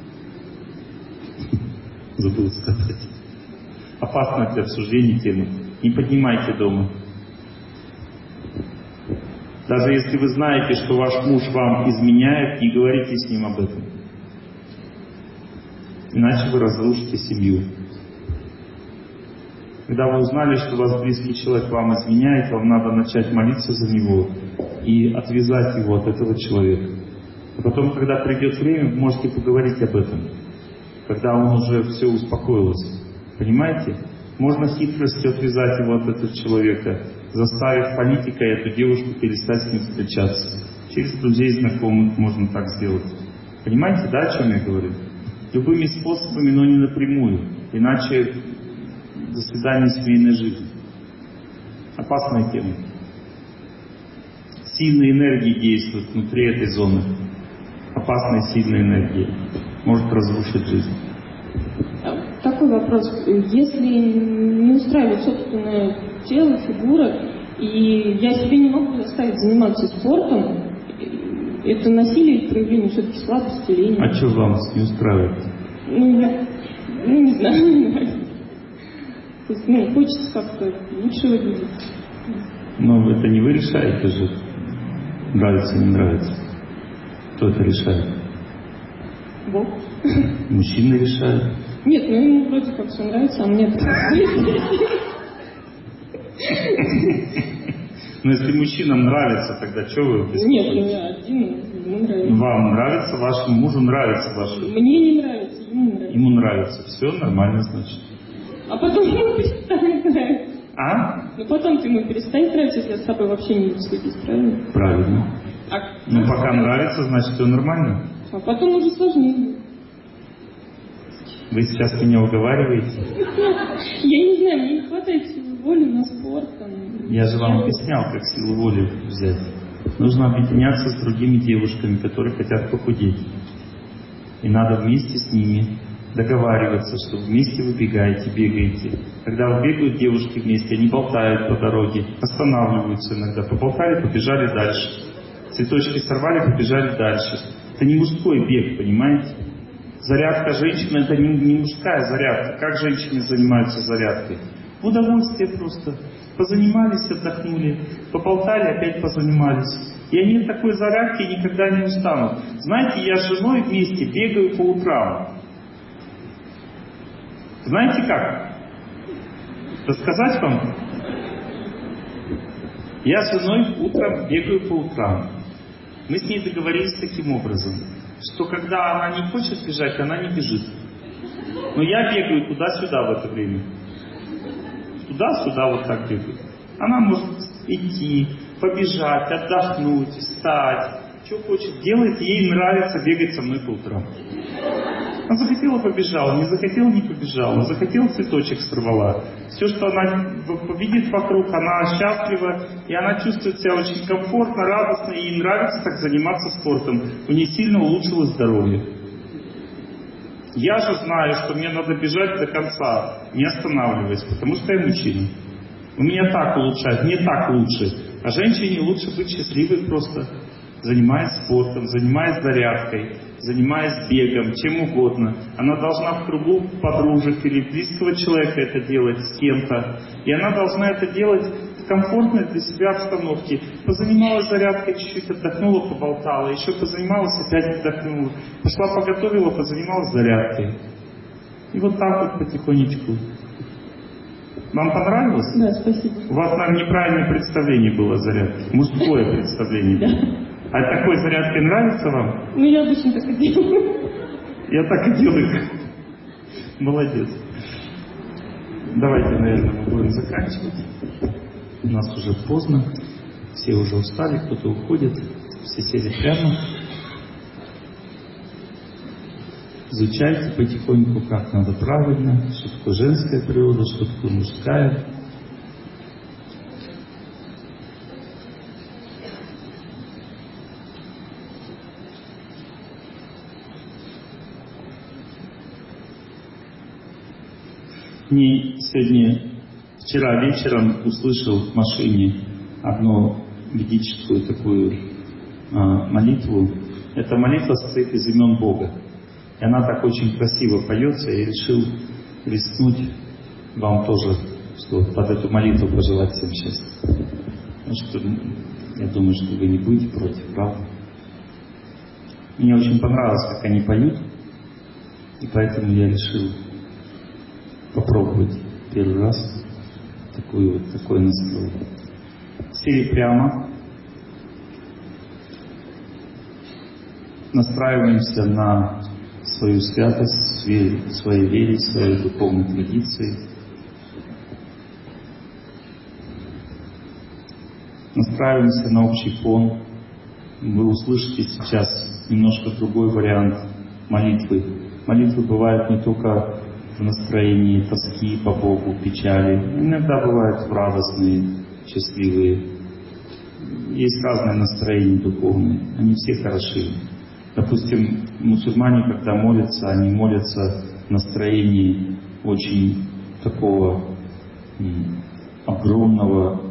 Забыл сказать. Опасная для обсуждения тема. Не поднимайте дома. Даже если вы знаете, что ваш муж вам изменяет, не говорите с ним об этом. Иначе вы разрушите семью. Когда вы узнали, что ваш близкий человек вам изменяет, вам надо начать молиться за него и отвязать его от этого человека. А потом, когда придет время, вы можете поговорить об этом, когда он уже все успокоился. Понимаете? Можно хитростью отвязать его от этого человека, заставив политика и эту девушку перестать с ним встречаться. Через друзей, знакомых можно так сделать. Понимаете, да, о чем я говорю? Любыми способами, но не напрямую. Иначе до свидания семейной жизни. Опасная тема. Сильные энергии действуют внутри этой зоны. Опасная сильная энергия. Может разрушить жизнь. Такой вопрос. Если не устраивает собственное тело, фигура, и я себе не могу заставить заниматься спортом, это насилие или проявление все-таки слабости, лени? А что вам не устраивает? Не знаю. То есть, хочется как-то лучше выглядеть. Но это не вы решаете же, нравится, не нравится. Кто это решает? Бог. Мужчины решают. Нет, ему вроде как все нравится, а мне это Но если мужчинам нравится, тогда что вы беспокоитесь? Нет, у меня один, ему нравится. Вам нравится, вашему мужу нравится ваше? Мне не нравится, ему нравится. Ему нравится. Все нормально, значит. А потом ему перестанет нравиться. А? Ну потом ему перестанет нравиться, если я с тобой вообще не буду следить, правильно? Правильно. Ну пока нравится, значит все нормально. А потом уже сложнее. Вы сейчас меня уговариваете? Я не знаю, мне не хватает силы воли на спорт. Я же вам объяснял, как силу воли взять. Нужно объединяться с другими девушками, которые хотят похудеть. И надо вместе с ними договариваться, что вместе вы бегаете. Когда бегают девушки вместе, они болтают по дороге, останавливаются иногда. Поболтали, побежали дальше. Цветочки сорвали, побежали дальше. Это не мужской бег, понимаете? Зарядка женщины — это не мужская зарядка. Как женщины занимаются зарядкой? В удовольствие просто. Позанимались, отдохнули, поболтали, опять позанимались. И они от такой зарядки никогда не устанут. Знаете, я с женой вместе бегаю по утрам. Знаете как? Рассказать вам? Я с женой утром бегаю по утрам. Мы с ней договорились таким образом, что когда она не хочет бежать, она не бежит. Но я бегаю туда-сюда в это время. Туда-сюда вот так бегаю. Она может идти, побежать, отдохнуть, встать. Что хочет, делает, ей нравится бегать со мной по утрам. Она захотела, побежала, не захотела, не побежала, захотела, цветочек сорвала. Все, что она видит вокруг, она счастлива, и она чувствует себя очень комфортно, радостно, и ей нравится так заниматься спортом. У нее сильно улучшилось здоровье. Я же знаю, что мне надо бежать до конца, не останавливаясь, потому что я мужчина. У меня так улучшает, мне так лучше. А женщине лучше быть счастливой просто, занимаясь спортом, занимаясь зарядкой, занимаясь бегом, чем угодно. Она должна в кругу подружек или близкого человека это делать, с кем-то. И она должна это делать в комфортной для себя обстановке. Позанималась зарядкой, чуть-чуть отдохнула, поболтала, еще позанималась, опять отдохнула. Пошла поготовила, позанималась зарядкой. И вот так вот потихонечку. Вам понравилось? Да, спасибо. У вас, наверное, неправильное представление было о зарядке. Мужское представление. Да. А такой зарядкой нравится вам? Ну, я обычно так и делаю. Я так и делаю. Молодец. Давайте, наверное, мы будем заканчивать. У нас уже поздно. Все уже устали, кто-то уходит. Все сели прямо. Изучайте потихоньку, как надо правильно, что такое женская природа, что такое мужская. Вчера вечером услышал в машине одну ведическую такую молитву. Эта молитва состоит из имен Бога. И она так очень красиво поется, и решил рискнуть вам тоже, что под эту молитву пожелать всем счастья. Потому что я думаю, что вы не будете против, правда? Мне очень понравилось, как они поют, и поэтому я решил попробовать первый раз такой настрой. Сели прямо, настраиваемся на свою святость, своей вере, своей духовной традиции. Настраиваемся на общий фон. Вы услышите сейчас немножко другой вариант молитвы. Молитвы бывают не только в настроении тоски по Богу, печали. Иногда бывают радостные, счастливые. Есть разные настроения духовные. Они все хороши. Допустим, мусульмане, когда молятся, они молятся в настроении очень такого огромного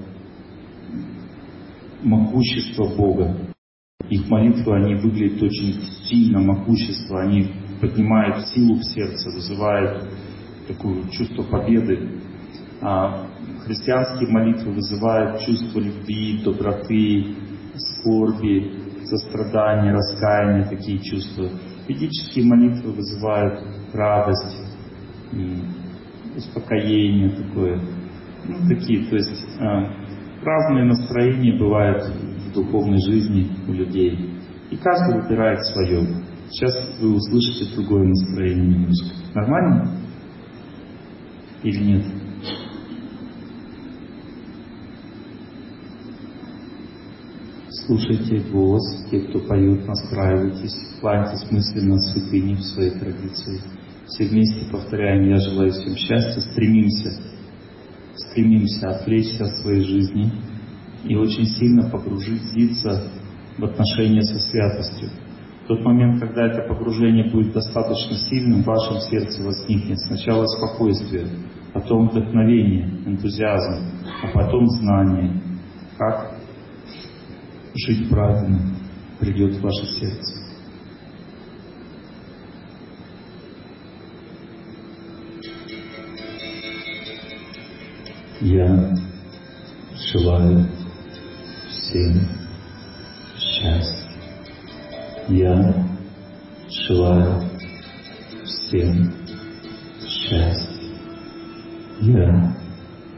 могущества Бога. Их молитвы, они выглядят очень сильно, могущество, они поднимают силу в сердце, вызывают такое чувство победы. А христианские молитвы вызывают чувство любви, доброты, скорби, сострадания, раскаяния, такие чувства. Ведические молитвы вызывают радость, успокоение такое. Такие, то есть разные настроения бывают в духовной жизни у людей. И каждый выбирает свое. Сейчас вы услышите другое настроение немножко. Нормально? Или нет? Слушайте голос, те, кто поют, настраивайтесь, кланяйтесь мысленно святыни в своей традиции. Все вместе повторяем: я желаю всем счастья, стремимся отвлечься от своей жизни и очень сильно погрузиться в отношения со святостью. В тот момент, когда это погружение будет достаточно сильным, в вашем сердце возникнет сначала спокойствие, потом вдохновение, энтузиазм, а потом знание, как жить правильно, придет в ваше сердце. Я желаю всем счастья. Я желаю всем счастья. Я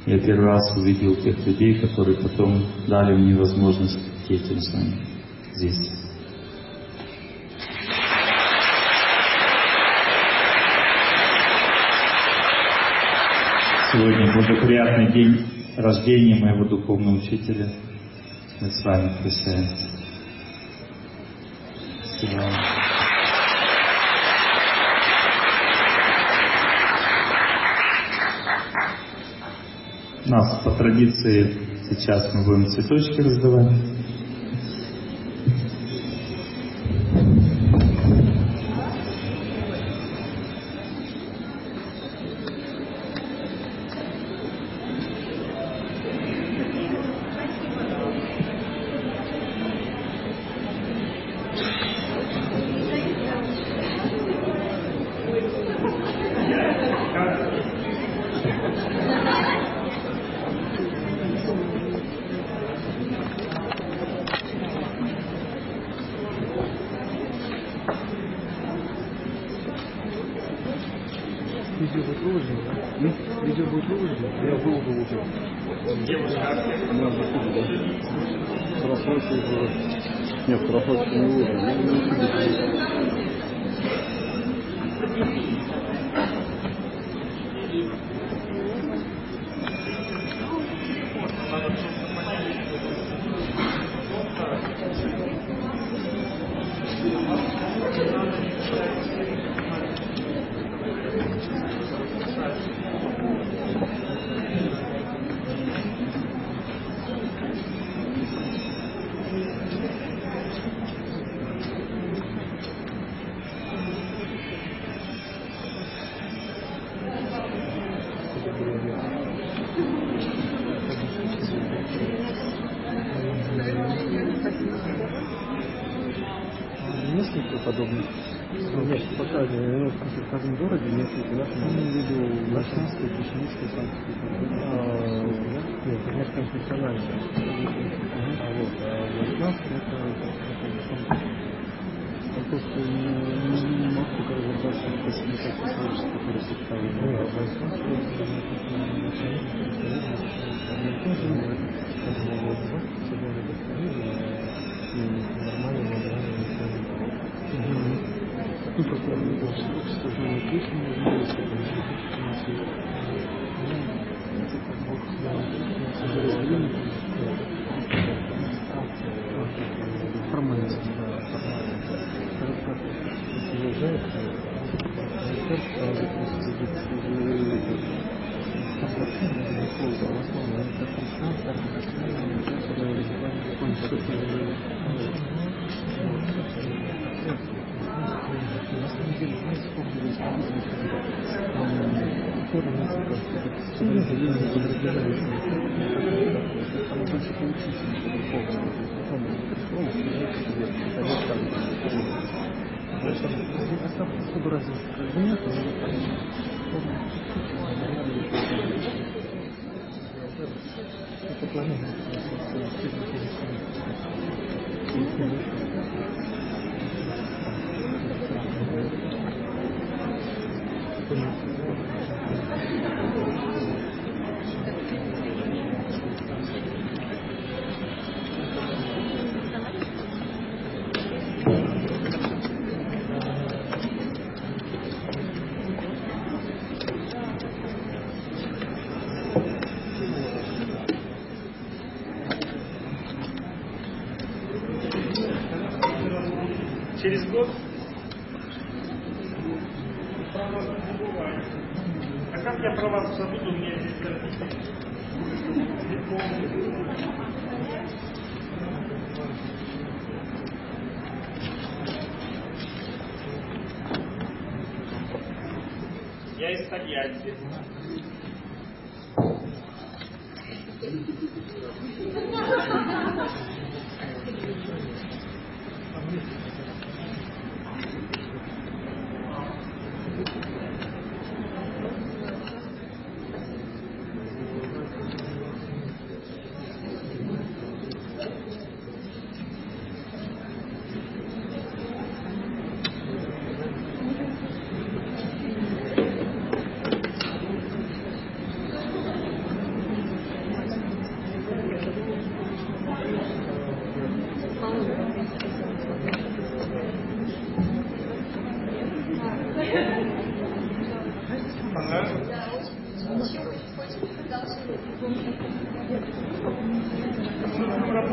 Я первый раз увидел тех людей, которые потом дали мне возможность быть этим с вами здесь. Сегодня благоприятный день рождения моего духовного учителя. Мы с вами прощаемся. Спасибо. У нас по традиции сейчас мы будем цветочки раздавать. Видео будет выложено, да? Видео будет выложено? Я выложил уже. Девушка? Да, заходит, да. Трансляция была. Нет, трансляция не выложена. Несколько подобных. Нет, пока в каждом городе несколько. Я имею в виду Варшавская, Кишиневская, Санкт-Петербург. Нет, это несколько национальных. А Варшавская это просто не могу пока разобраться в классификации сообществ, которые представлены. Варшавская ну, просто общество знания Кришны, еврейское, формальность, приезжает, Через год? А как я про вас забуду, у меня здесь картинки. Я из Тольятти.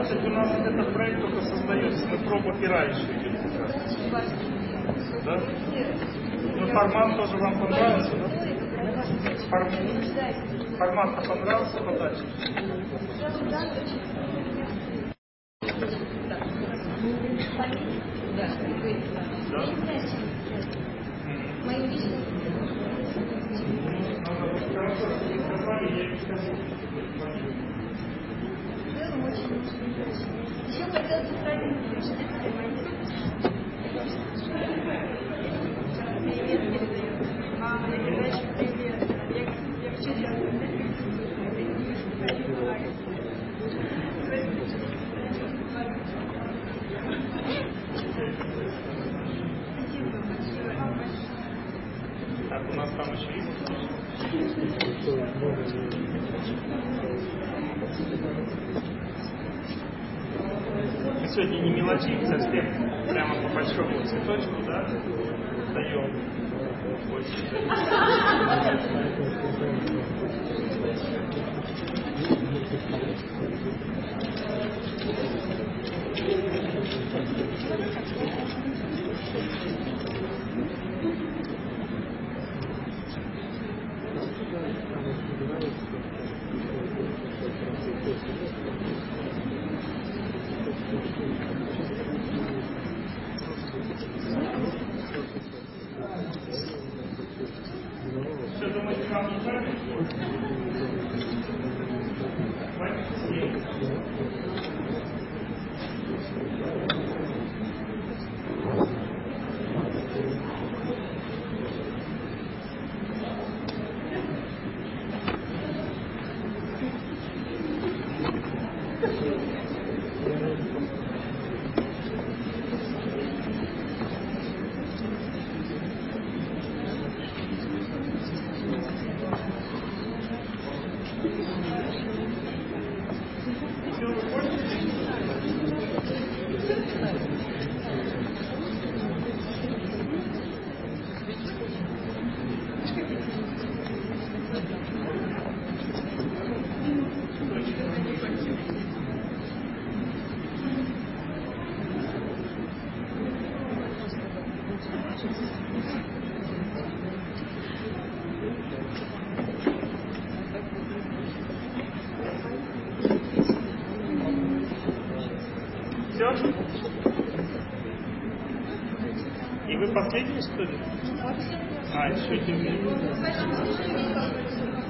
20 у нас этот проект только создается, мы проба пера еще идет как раз. Да? Ну, формат тоже вам понравился, да? Формат-то понравился подачи? Да? Еще хотелось бы сравнить привет передаю. А на передаче привет. Я хочу сейчас Так, у нас там еще есть? Мы сегодня не мелочим совсем, прямо по большому цветочку, да? Даем. Все, думаете, вам не так? Все? И вы последний, что ли? А, еще не умеете.